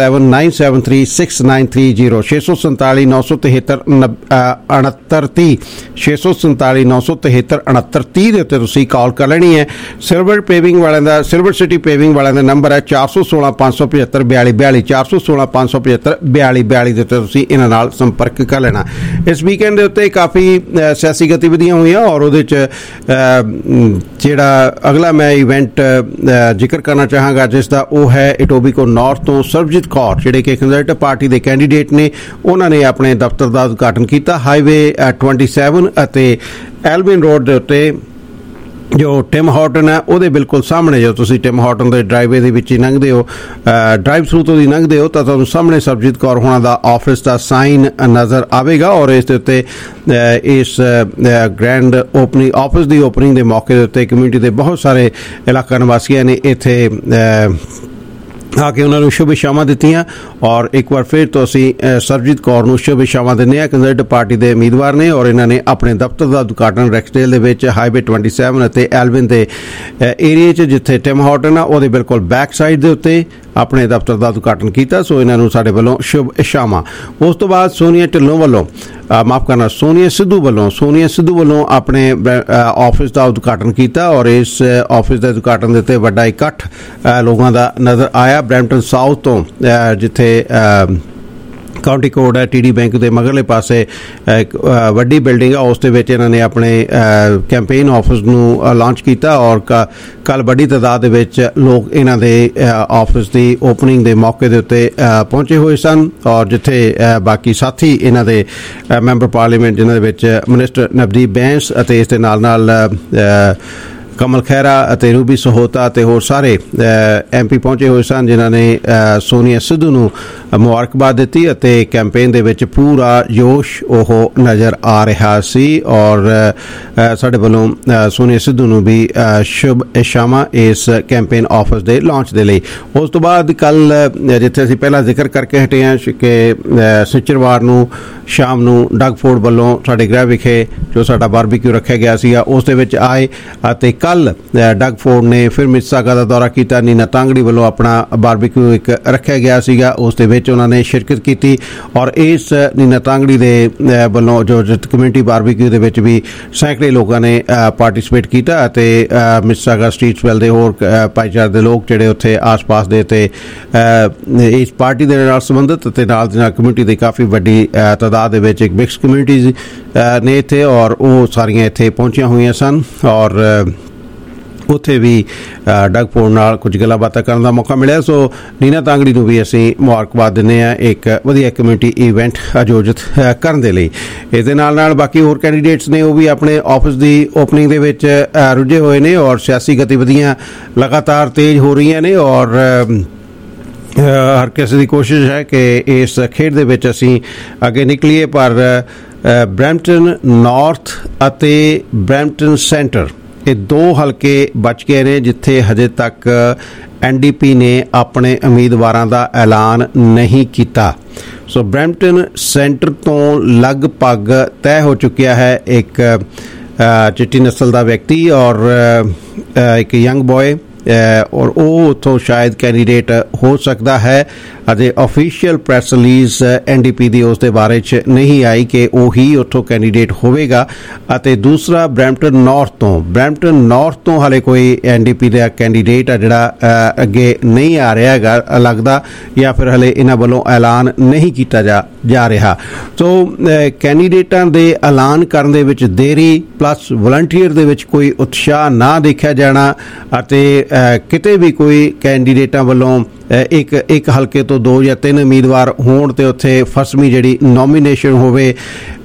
6479736930 647 973 6930 647 973 6930 ਦੇ ਉੱਤੇ ਤੁਸੀਂ ਕਾਲ ਕਰ ਲੈਣੀ ਹੈ। ਸਿਲਵਰ ਪੇਵਿੰਗ ਵਾਲਿਆਂ ਦਾ ਸਿਲਵਰ ਸਿਟੀ ਪੇਵਿੰਗ ਵਾਲਿਆਂ ਦਾ ਨੰਬਰ ਹੈ 416 575 4242 416 575 4242 ਦੇ ਉੱਤੇ ਤੁਸੀਂ ਇਹਨਾਂ ਨਾਲ ਸੰਪਰਕ ਕਰ ਲੈਣਾ। ਇਸ ਵੀਕਐਂਡ ਦੇ ਉੱਤੇ ਕਾਫੀ ਸਿਆਸੀ ਗਤੀਵਿਧੀਆਂ ਹੋਈਆਂ ਔਰ ਉਹਦੇ 'ਚ ਜਿਹੜਾ ਅਗਲਾ ਮੈਂ ਇਵੈਂਟ ਜ਼ਿਕਰ ਕਰਨਾ ਚਾਹਾਂਗਾ ਜਿਸ ਦਾ ਉਹ ਹੈ ਇਟੋਬੀਕੋ ਨਾਰਥ ਤੋਂ ਸਰਬਜੀਤ ਕੌਰ ਜਿਹੜੇ ਕਿ ਕੰਜ਼ਰਵੇਟਿਵ ਪਾਰਟੀ ਦੇ ਕੈਂਡੀਡੇਟ ਨੇ। ਉਹਨਾਂ ਨੇ ਆਪਣੇ ਦਫ਼ਤਰ ਦਾ ਉਦਘਾਟਨ ਕੀਤਾ। ਹਾਈਵੇ 27 ਅਤੇ ਐਲਬਿਨ ਰੋਡ ਦੇ ਉੱਤੇ ਜੋ ਟਿਮ ਹਾਰਟਨ ਹੈ ਉਹਦੇ ਬਿਲਕੁਲ ਸਾਹਮਣੇ ਜੋ ਤੁਸੀਂ ਟਿਮ ਹਾਰਟਨ ਦੇ ਡਰਾਈਵੇ ਦੇ ਵਿੱਚ ਹੀ ਲੰਘਦੇ ਹੋ ਡਰਾਈਵ ਥਰੂ ਤੋਂ ਹੀ ਲੰਘਦੇ ਹੋ ਤਾਂ ਤੁਹਾਨੂੰ ਸਾਹਮਣੇ ਸਰਬਜੀਤ ਕੌਰ ਹੋਣਾ ਦਾ ਆਫਿਸ ਦਾ ਸਾਈਨ ਨਜ਼ਰ ਆਵੇਗਾ ਔਰ ਇਸ ਦੇ ਉੱਤੇ ਇਸ ਗ੍ਰੈਂਡ ਓਪਨਿੰਗ ਆਫਿਸ ਦੀ ਓਪਨਿੰਗ ਦੇ ਮੌਕੇ ਦੇ ਉੱਤੇ ਕਮਿਊਨਿਟੀ ਦੇ ਬਹੁਤ ਸਾਰੇ ਇਲਾਕਾ ਨਿਵਾਸੀਆਂ ਨੇ ਇੱਥੇ ਆ ਕੇ ਉਹਨਾਂ ਨੂੰ ਸ਼ੁਭ ਇਛਾਵਾਂ ਦਿੱਤੀਆਂ ਔਰ ਇੱਕ ਵਾਰ ਫਿਰ ਤੋਂ ਅਸੀਂ ਸਰਬਜੀਤ ਕੌਰ ਨੂੰ ਸ਼ੁਭ ਇਛਾਵਾਂ ਦਿੰਦੇ ਹਾਂ। ਕੰਜ਼ਰਵੇਟਿਵ ਪਾਰਟੀ ਦੇ ਉਮੀਦਵਾਰ ਨੇ ਔਰ ਇਹਨਾਂ ਨੇ ਆਪਣੇ ਦਫ਼ਤਰ ਦਾ ਉਦਘਾਟਨ ਰੈਕਸਡੇਲ ਦੇ ਵਿੱਚ ਹਾਈਵੇ 27 ਅਤੇ ਐਲਵਿਨ ਦੇ ਏਰੀਏ 'ਚ ਜਿੱਥੇ ਟਿਮ ਹਾਰਟਨ ਆ ਉਹਦੇ ਬਿਲਕੁਲ ਬੈਕ ਸਾਈਡ ਦੇ ਉੱਤੇ ਆਪਣੇ ਦਫ਼ਤਰ ਦਾ ਉਦਘਾਟਨ ਕੀਤਾ। ਸੋ ਇਹਨਾਂ ਨੂੰ ਸਾਡੇ ਵੱਲੋਂ ਸ਼ੁਭ ਇਛਾਵਾਂ। ਉਸ ਤੋਂ ਬਾਅਦ ਸੋਨੀਆ ਸਿੱਧੂ ਵੱਲੋਂ ਆਪਣੇ ਆਫਿਸ ਦਾ ਉਦਘਾਟਨ ਕੀਤਾ ਔਰ ਇਸ ਆਫਿਸ ਦੇ ਉਦਘਾਟਨ ਦੇ ਉੱਤੇ ਵੱਡਾ ਇਕੱਠ ਲੋਕਾਂ ਦਾ ਨਜ਼ਰ ਆਇਆ। ਬਰੈਂਪਟਨ ਸਾਊਥ ਤੋਂ ਜਿੱਥੇ ਕਾਉਂਟੀ ਕੋਡ ਹੈ TD ਬੈਂਕ ਦੇ ਮਗਰਲੇ ਪਾਸੇ ਇੱਕ ਵੱਡੀ ਬਿਲਡਿੰਗ ਆ ਉਸ ਦੇ ਵਿੱਚ ਇਹਨਾਂ ਨੇ ਆਪਣੇ ਕੈਂਪੇਨ ਆਫਿਸ ਨੂੰ ਲਾਂਚ ਕੀਤਾ ਔਰ ਕੱਲ ਵੱਡੀ ਤਾਦਾਦ ਦੇ ਵਿੱਚ ਲੋਕ ਇਹਨਾਂ ਦੇ ਆਫਿਸ ਦੀ ਓਪਨਿੰਗ ਦੇ ਮੌਕੇ ਦੇ ਉੱਤੇ ਪਹੁੰਚੇ ਹੋਏ ਸਨ ਔਰ ਜਿੱਥੇ ਬਾਕੀ ਸਾਥੀ ਇਹਨਾਂ ਦੇ ਮੈਂਬਰ ਪਾਰਲੀਮੈਂਟ ਜਿਨ੍ਹਾਂ ਦੇ ਵਿੱਚ ਮਿਨਿਸਟਰ ਨਵਦੀਪ ਬੈਂਸ ਅਤੇ ਇਸ ਦੇ ਨਾਲ ਕਮਲ ਖਹਿਰਾ ਅਤੇ ਰੂਬੀ ਸਹੋਤਾ ਅਤੇ ਹੋਰ ਸਾਰੇ MP ਪਹੁੰਚੇ ਹੋਏ ਸਨ ਜਿਨ੍ਹਾਂ ਨੇ ਸੋਨੀਆ ਸਿੱਧੂ ਨੂੰ ਮੁਬਾਰਕਬਾਦ ਦਿੱਤੀ ਅਤੇ ਕੈਂਪੇਨ ਦੇ ਵਿੱਚ ਪੂਰਾ ਜੋਸ਼ ਉਹ ਨਜ਼ਰ ਆ ਰਿਹਾ ਸੀ ਔਰ ਸਾਡੇ ਵੱਲੋਂ ਸੋਨੀਆ ਸਿੱਧੂ ਨੂੰ ਵੀ ਸ਼ੁਭ ਇਛਾਵਾਂ ਇਸ ਕੈਂਪੇਨ ਆਫਿਸ ਦੇ ਲਾਂਚ ਦੇ ਲਈ। ਉਸ ਤੋਂ ਬਾਅਦ ਕੱਲ ਜਿੱਥੇ ਅਸੀਂ ਪਹਿਲਾਂ ਜ਼ਿਕਰ ਕਰਕੇ ਹਟੇ ਹਾਂ ਕਿ ਸਿਚਰਵਾਰ ਨੂੰ ਸ਼ਾਮ ਨੂੰ ਡਗ ਫੋਰਡ ਵੱਲੋਂ ਸਾਡੇ ਗ੍ਰਹਿ ਵਿਖੇ ਜੋ ਸਾਡਾ ਬਾਰਬੀਕਿਊ ਰੱਖਿਆ ਗਿਆ ਸੀਗਾ ਉਸ ਦੇ ਵਿੱਚ ਆਏ ਅਤੇ ਕੱਲ ਡਗ ਫੋਰਡ ਨੇ ਫਿਰ ਮਿਸਿਸਾਗਾ ਦਾ ਦੌਰਾ ਕੀਤਾ। ਨੀਨਾ ਤਾਂਗੜੀ ਵੱਲੋਂ ਆਪਣਾ ਬਾਰਬੀਕਿਊ ਇੱਕ ਰੱਖਿਆ ਗਿਆ ਸੀਗਾ ਉਸ ਦੇ ਵਿੱਚ ਉਹਨਾਂ ਨੇ ਸ਼ਿਰਕਤ ਕੀਤੀ ਔਰ ਇਸ ਨੀਨਾ ਤਾਂਗੜੀ ਦੇ ਵੱਲੋਂ ਜੋ ਕਮਿਊਨਿਟੀ ਬਾਰਬੀਕਿਊ ਦੇ ਵਿੱਚ ਵੀ ਸੈਂਕੜੇ ਲੋਕਾਂ ਨੇ ਪਾਰਟਿਸਿਪੇਟ ਕੀਤਾ ਅਤੇ ਮਿਸਿਸਾਗਾ ਸਟਰੀਟਸਵੈਲ ਦੇ ਹੋਰ ਭਾਈਚਾਰੇ ਦੇ ਲੋਕ ਜਿਹੜੇ ਉੱਥੇ ਆਸ-ਪਾਸ ਦੇ ਤੇ ਇਸ ਪਾਰਟੀ ਦੇ ਨਾਲ ਸੰਬੰਧਿਤ ਅਤੇ ਨਾਲ ਦੀ ਨਾਲ ਕਮਿਊਨਿਟੀ ਦੀ ਕਾਫੀ ਵੱਡੀ ਤਾਦਾਦ ਦੇ ਵਿੱਚ ਇੱਕ ਮਿਕਸ ਕਮਿਊਨਿਟੀਜ਼ ਨੇ ਇੱਥੇ ਔਰ ਉਹ ਸਾਰੀਆਂ ਇੱਥੇ ਪਹੁੰਚੀਆਂ ਹੋਈਆਂ ਸਨ ਔਰ ਉੱਥੇ ਵੀ ਡਗ ਫੋਰਡ ਨਾਲ ਕੁਝ ਗੱਲਾਂ ਬਾਤਾਂ ਕਰਨ ਦਾ ਮੌਕਾ ਮਿਲਿਆ। ਸੋ ਨੀਨਾ ਤਾਂਗੜੀ ਨੂੰ ਵੀ ਅਸੀਂ ਮੁਬਾਰਕਬਾਦ ਦਿੰਦੇ ਹਾਂ ਇੱਕ ਵਧੀਆ ਕਮਿਊਨਿਟੀ ਇਵੈਂਟ ਆਯੋਜਿਤ ਕਰਨ ਦੇ ਲਈ। ਇਸ ਦੇ ਨਾਲ ਬਾਕੀ ਹੋਰ ਕੈਂਡੀਡੇਟਸ ਨੇ ਉਹ ਵੀ ਆਪਣੇ ਆਫਿਸ ਦੀ ਓਪਨਿੰਗ ਦੇ ਵਿੱਚ ਰੁੱਝੇ ਹੋਏ ਨੇ ਔਰ ਸਿਆਸੀ ਗਤੀਵਿਧੀਆਂ ਲਗਾਤਾਰ ਤੇਜ਼ ਹੋ ਰਹੀਆਂ ਨੇ ਔਰ ਹਰ ਕਿਸੇ ਦੀ ਕੋਸ਼ਿਸ਼ ਹੈ ਕਿ ਇਸ ਖੇਡ ਦੇ ਵਿੱਚ ਅਸੀਂ ਅੱਗੇ ਨਿਕਲੀਏ ਪਰ ਬਰੈਂਪਟਨ ਨਾਰਥ ਅਤੇ ਬਰੈਂਪਟਨ ਸੈਂਟਰ ਇਹ ਦੋ ਹਲਕੇ ਬਚ ਗਏ ਨੇ ਜਿੱਥੇ ਹਜੇ ਤੱਕ NDP ਨੇ ਆਪਣੇ ਉਮੀਦਵਾਰਾਂ ਦਾ ਐਲਾਨ ਨਹੀਂ ਕੀਤਾ। ਸੋ ਬਰੈਂਪਟਨ ਸੈਂਟਰ ਤੋਂ ਲਗਭਗ ਤੈਅ ਹੋ ਚੁੱਕਿਆ ਹੈ ਇੱਕ ਚਿੱਟੀ ਨਸਲ ਦਾ ਵਿਅਕਤੀ ਔਰ ਇੱਕ ਯੰਗ ਬॉय ਔਰ ਉਹ ਉੱਥੋਂ ਸ਼ਾਇਦ ਕੈਂਡੀਡੇਟ ਹੋ ਸਕਦਾ ਹੈ। ਅਜੇ ਆਫੀਸ਼ੀਅਲ ਪ੍ਰੈਸ ਰਿਲੀਜ਼ NDP ਦੀ ਉਸ ਦੇ ਬਾਰੇ 'ਚ ਨਹੀਂ ਆਈ ਕਿ ਉਹ ਹੀ ਉੱਥੋਂ ਕੈਂਡੀਡੇਟ ਹੋਵੇਗਾ। ਅਤੇ ਦੂਸਰਾ ਬਰੈਂਪਟਨ ਨਾਰਥ ਤੋਂ ਹਾਲੇ ਕੋਈ NDP ਦਾ ਕੈਂਡੀਡੇਟ ਆ ਜਿਹੜਾ ਅੱਗੇ ਨਹੀਂ ਆ ਰਿਹਾ ਹੈਗਾ ਲੱਗਦਾ ਜਾਂ ਫਿਰ ਹਲੇ ਇਹਨਾਂ ਵੱਲੋਂ ਐਲਾਨ ਨਹੀਂ ਕੀਤਾ ਜਾ ਰਿਹਾ। ਸੋ ਕੈਂਡੀਡੇਟਾਂ ਦੇ ਐਲਾਨ ਕਰਨ ਦੇ ਵਿੱਚ ਦੇਰੀ ਪਲੱਸ ਵਲੰਟੀਅਰ ਦੇ ਵਿੱਚ ਕੋਈ ਉਤਸ਼ਾਹ ਨਾ ਦੇਖਿਆ ਜਾਣਾ ਅਤੇ ਕਿਤੇ ਵੀ ਕੋਈ ਕੈਂਡੀਡੇਟਾਂ ਵੱਲੋਂ ਇੱਕ ਹਲਕੇ ਤੋਂ 2 ਜਾਂ 3 ਉਮੀਦਵਾਰ ਹੋਣ ਤੇ ਉੱਥੇ ਫਸਵੀਂ ਜਿਹੜੀ ਨੋਮੀਨੇਸ਼ਨ ਹੋਵੇ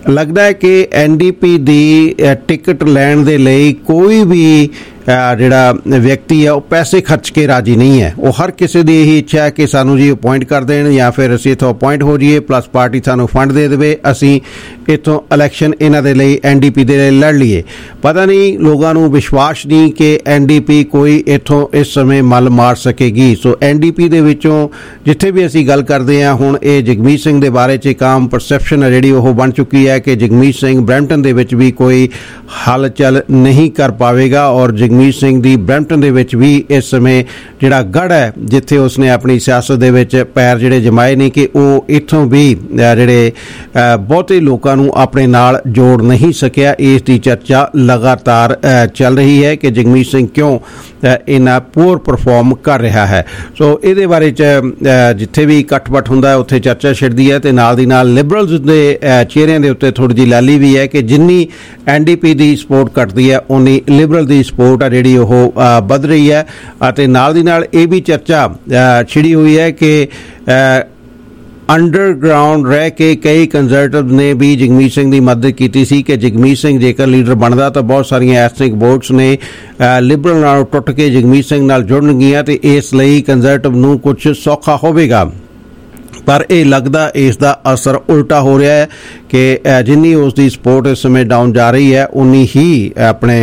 लगता है कि NDP दी टिकट लैण दे लई कोई भी ਜਿਹੜਾ ਵਿਅਕਤੀ ਹੈ ਉਹ ਪੈਸੇ ਖਰਚ ਕੇ ਰਾਜੀ ਨਹੀਂ ਹੈ। ਉਹ ਹਰ ਕਿਸੇ ਦੀ ਇਹੀ ਇੱਛਾ ਹੈ ਕਿ ਸਾਨੂੰ ਜੀ ਅਪੁਆਇੰਟ ਕਰ ਦੇਣ ਜਾਂ ਫਿਰ ਅਸੀਂ ਇੱਥੋਂ ਅਪੁਆਇੰਟ ਹੋ ਜਾਈਏ, ਪਲੱਸ ਪਾਰਟੀ ਸਾਨੂੰ ਫੰਡ ਦੇ ਦੇਵੇ, ਅਸੀਂ ਇੱਥੋਂ ਇਲੈਕਸ਼ਨ ਇਹਨਾਂ ਦੇ ਲਈ NDP ਦੇ ਲਈ ਲੜ ਲਈਏ। ਪਤਾ ਨਹੀਂ ਲੋਕਾਂ ਨੂੰ ਵਿਸ਼ਵਾਸ ਨਹੀਂ ਕਿ NDP ਕੋਈ ਇੱਥੋਂ ਇਸ ਸਮੇਂ ਮੱਲ ਮਾਰ ਸਕੇਗੀ। ਸੋ NDP ਦੇ ਵਿੱਚੋਂ ਜਿੱਥੇ ਵੀ ਅਸੀਂ ਗੱਲ ਕਰਦੇ ਹਾਂ ਹੁਣ ਇਹ ਜਗਮੀਤ ਸਿੰਘ ਦੇ ਬਾਰੇ 'ਚ ਇੱਕ ਆਮ ਪਰਸੈਪਸ਼ਨ ਹੈ ਜਿਹੜੀ ਉਹ ਬਣ ਚੁੱਕੀ ਹੈ ਕਿ ਜਗਮੀਤ ਸਿੰਘ ਬਰੈਂਪਟਨ ਦੇ ਵਿੱਚ ਵੀ ਕੋਈ ਹਲਚਲ ਨਹੀਂ ਕਰ ਪਾਵੇਗਾ ਔਰ ਜਗਮੀਤ ਸਿੰਘ ਦੀ ਬਰੈਂਪਟਨ ਦੇ ਵਿੱਚ ਵੀ ਇਸ ਸਮੇਂ ਜਿਹੜਾ ਗੜ੍ਹ ਹੈ ਜਿੱਥੇ ਉਸਨੇ ਆਪਣੀ ਸਿਆਸਤ ਦੇ ਵਿੱਚ ਪੈਰ ਜਿਹੜੇ ਜਮਾਏ ਨੇ ਕਿ ਉਹ ਇੱਥੋਂ ਵੀ ਜਿਹੜੇ ਬਹੁਤੇ ਲੋਕਾਂ ਨੂੰ ਆਪਣੇ ਨਾਲ ਜੋੜ ਨਹੀਂ ਸਕਿਆ। ਇਸ ਦੀ ਚਰਚਾ ਲਗਾਤਾਰ ਚੱਲ ਰਹੀ ਹੈ ਕਿ ਜਗਮੀਤ ਸਿੰਘ ਕਿਉਂ ਇੰਨਾ ਪੂਰ ਪਰਫਾਰਮ ਕਰ ਰਿਹਾ ਹੈ। ਸੋ ਇਹਦੇ ਬਾਰੇ 'ਚ ਜਿੱਥੇ ਵੀ ਇਕੱਠ-ਬੱਠ ਹੁੰਦਾ ਉੱਥੇ ਚਰਚਾ ਛਿੜਦੀ ਹੈ ਤੇ ਨਾਲ ਦੀ ਨਾਲ ਲਿਬਰਲਸ ਦੇ ਚਿਹਰਿਆਂ ਦੇ ਉੱਤੇ ਥੋੜ੍ਹੀ ਜਿਹੀ ਲਾਲੀ ਵੀ ਹੈ ਕਿ ਜਿੰਨੀ NDP ਦੀ ਸਪੋਰਟ ਘਟਦੀ ਹੈ ਉਨੀ ਲਿਬਰਲ ਦੀ ਸਪੋਰਟ ਆ ਜਿਹੜੀ ਉਹ ਵੱਧ ਰਹੀ ਹੈ। ਅਤੇ ਨਾਲ ਦੀ ਨਾਲ ਇਹ ਵੀ ਚਰਚਾ ਛਿੜੀ ਹੋਈ ਹੈ ਕਿ ਅੰਡਰਗਰਾਊਂਡ ਰਹਿ ਕੇ ਕਈ ਕੰਜ਼ਰਵੇਟਿਵ ਨੇ ਵੀ ਜਗਮੀਤ ਸਿੰਘ ਦੀ ਮਦਦ ਕੀਤੀ ਸੀ ਕਿ ਜਗਮੀਤ ਸਿੰਘ ਜੇਕਰ ਲੀਡਰ ਬਣਦਾ ਤਾਂ ਬਹੁਤ ਸਾਰੀਆਂ ਐਥਨਿਕ ਵੋਟਸ ਨੇ ਲਿਬਰਲ ਨਾਲੋਂ ਟੁੱਟ ਕੇ ਜਗਮੀਤ ਸਿੰਘ ਨਾਲ ਜੁੜਨਗੀਆਂ ਤੇ ਇਸ ਲਈ ਕੰਜ਼ਰਵੇਟਿਵ ਨੂੰ ਕੁਝ ਸੌਖਾ ਹੋਵੇਗਾ। ਪਰ ਇਹ ਲੱਗਦਾ ਇਸ ਦਾ ਅਸਰ ਉਲਟਾ ਹੋ ਰਿਹਾ ਹੈ ਕਿ ਜਿੰਨੀ ਉਸ ਦੀ ਸਪੋਰਟ ਇਸ ਸਮੇਂ ਡਾਊਨ ਜਾ ਰਹੀ ਹੈ ਉਨੀ ਹੀ ਆਪਣੇ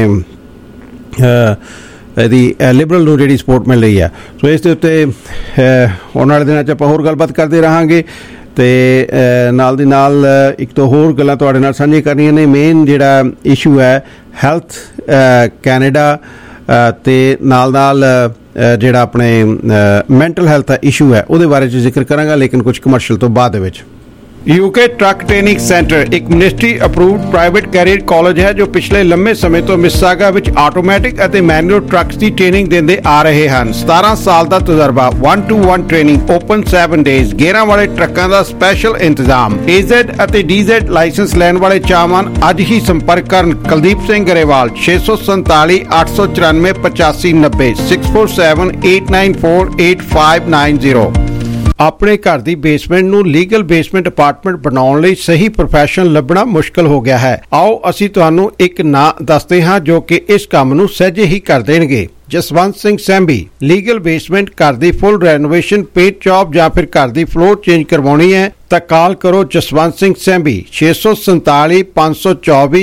ਇਹਦੀ ਲਿਬਰਲ ਨੂੰ ਜਿਹੜੀ ਸਪੋਰਟ ਮਿਲ ਰਹੀ ਹੈ। ਸੋ ਇਸ ਦੇ ਉੱਤੇ ਆਉਣ ਵਾਲੇ ਦਿਨਾਂ 'ਚ ਆਪਾਂ ਹੋਰ ਗੱਲਬਾਤ ਕਰਦੇ ਰਹਾਂਗੇ ਤੇ ਨਾਲ ਦੀ ਨਾਲ ਇੱਕ ਤੋਂ ਹੋਰ ਗੱਲਾਂ ਤੁਹਾਡੇ ਨਾਲ ਸਾਂਝੀਆਂ ਕਰਨੀਆਂ ਨੇ। ਮੇਨ ਜਿਹੜਾ ਇਸ਼ੂ ਹੈ ਹੈਲਥ ਕੈਨੇਡਾ ਤੇ ਨਾਲ ਨਾਲ ਜਿਹੜਾ ਆਪਣੇ ਮੈਂਟਲ ਹੈਲਥ ਦਾ ਇਸ਼ੂ ਹੈ ਉਹਦੇ ਬਾਰੇ 'ਚ ਜ਼ਿਕਰ ਕਰਾਂਗਾ ਲੇਕਿਨ ਕੁਝ ਕਮਰਸ਼ੀਅਲ ਤੋਂ ਬਾਅਦ ਦੇ ਵਿੱਚ। UK ट्रक ट्रेनिंग सेंटर एक ministry approved private career college है जो पिछले लंबे समय तो मिसिसागा विच आटोमैटिक ਅਤੇ मैनुअल ट्रक्स ਦੀ ट्रेनिंग ਦਿੰਦੇ ਆ ਰਹੇ ਹਨ। 17 ਸਾਲ ਦਾ ਤਜਰਬਾ, 1-to-1 ਟ੍ਰੇਨਿੰਗ, ਓਪਨ 7 ਡੇਜ਼, ਗੇਅਰਾਂ ਵਾਲੇ ਟਰੱਕਾਂ ਦਾ ਸਪੈਸ਼ਲ ਇੰਤਜ਼ਾਮ। AZ ਅਤੇ DZ ਲਾਇਸੈਂਸ ਲੈਣ ਵਾਲੇ ਚਾਹਵਾਨ ਅੱਜ ਹੀ ਸੰਪਰਕ ਕਰਨ ਕੁਲਦੀਪ ਸਿੰਘ ਗਰੇਵਾਲ 647 894 8590 647 894 8590। ਆਪਣੇ ਘਰ ਦੀ ਬੇਸਮੈਂਟ ਨੂੰ ਲੀਗਲ ਬੇਸਮੈਂਟ ਅਪਾਰਟਮੈਂਟ ਬਣਾਉਣ ਲਈ ਸਹੀ ਪ੍ਰੋਫੈਸ਼ਨਲ ਲੱਭਣਾ ਮੁਸ਼ਕਲ ਹੋ ਗਿਆ ਹੈ। ਆਓ ਅਸੀਂ ਤੁਹਾਨੂੰ ਇੱਕ ਨਾਂ ਦੱਸਦੇ ਹਾਂ ਜੋ ਕਿ ਇਸ ਕੰਮ ਨੂੰ ਸਹਿਜੇ ਹੀ ਕਰ ਦੇਣਗੇ। ਜਸਵੰਤ ਸਿੰਘ ਸੈਂਬੀ, ਲੀਗਲ ਬੇਸਮੈਂਟ, ਘਰ ਦੀ ਫੁੱਲ ਰੈਨੋਵੇਸ਼ਨ, ਪੇਂਟ ਜੌਬ ਜਾਂ ਫਿਰ ਘਰ ਦੀ ਫਲੋਰ ਚੇਂਜ ਕਰਵਾਉਣੀ ਹੈ ਤਾਂ ਕਾਲ ਕਰੋ ਜਸਵੰਤ ਸਿੰਘ ਸੈਂਬੀ 647 524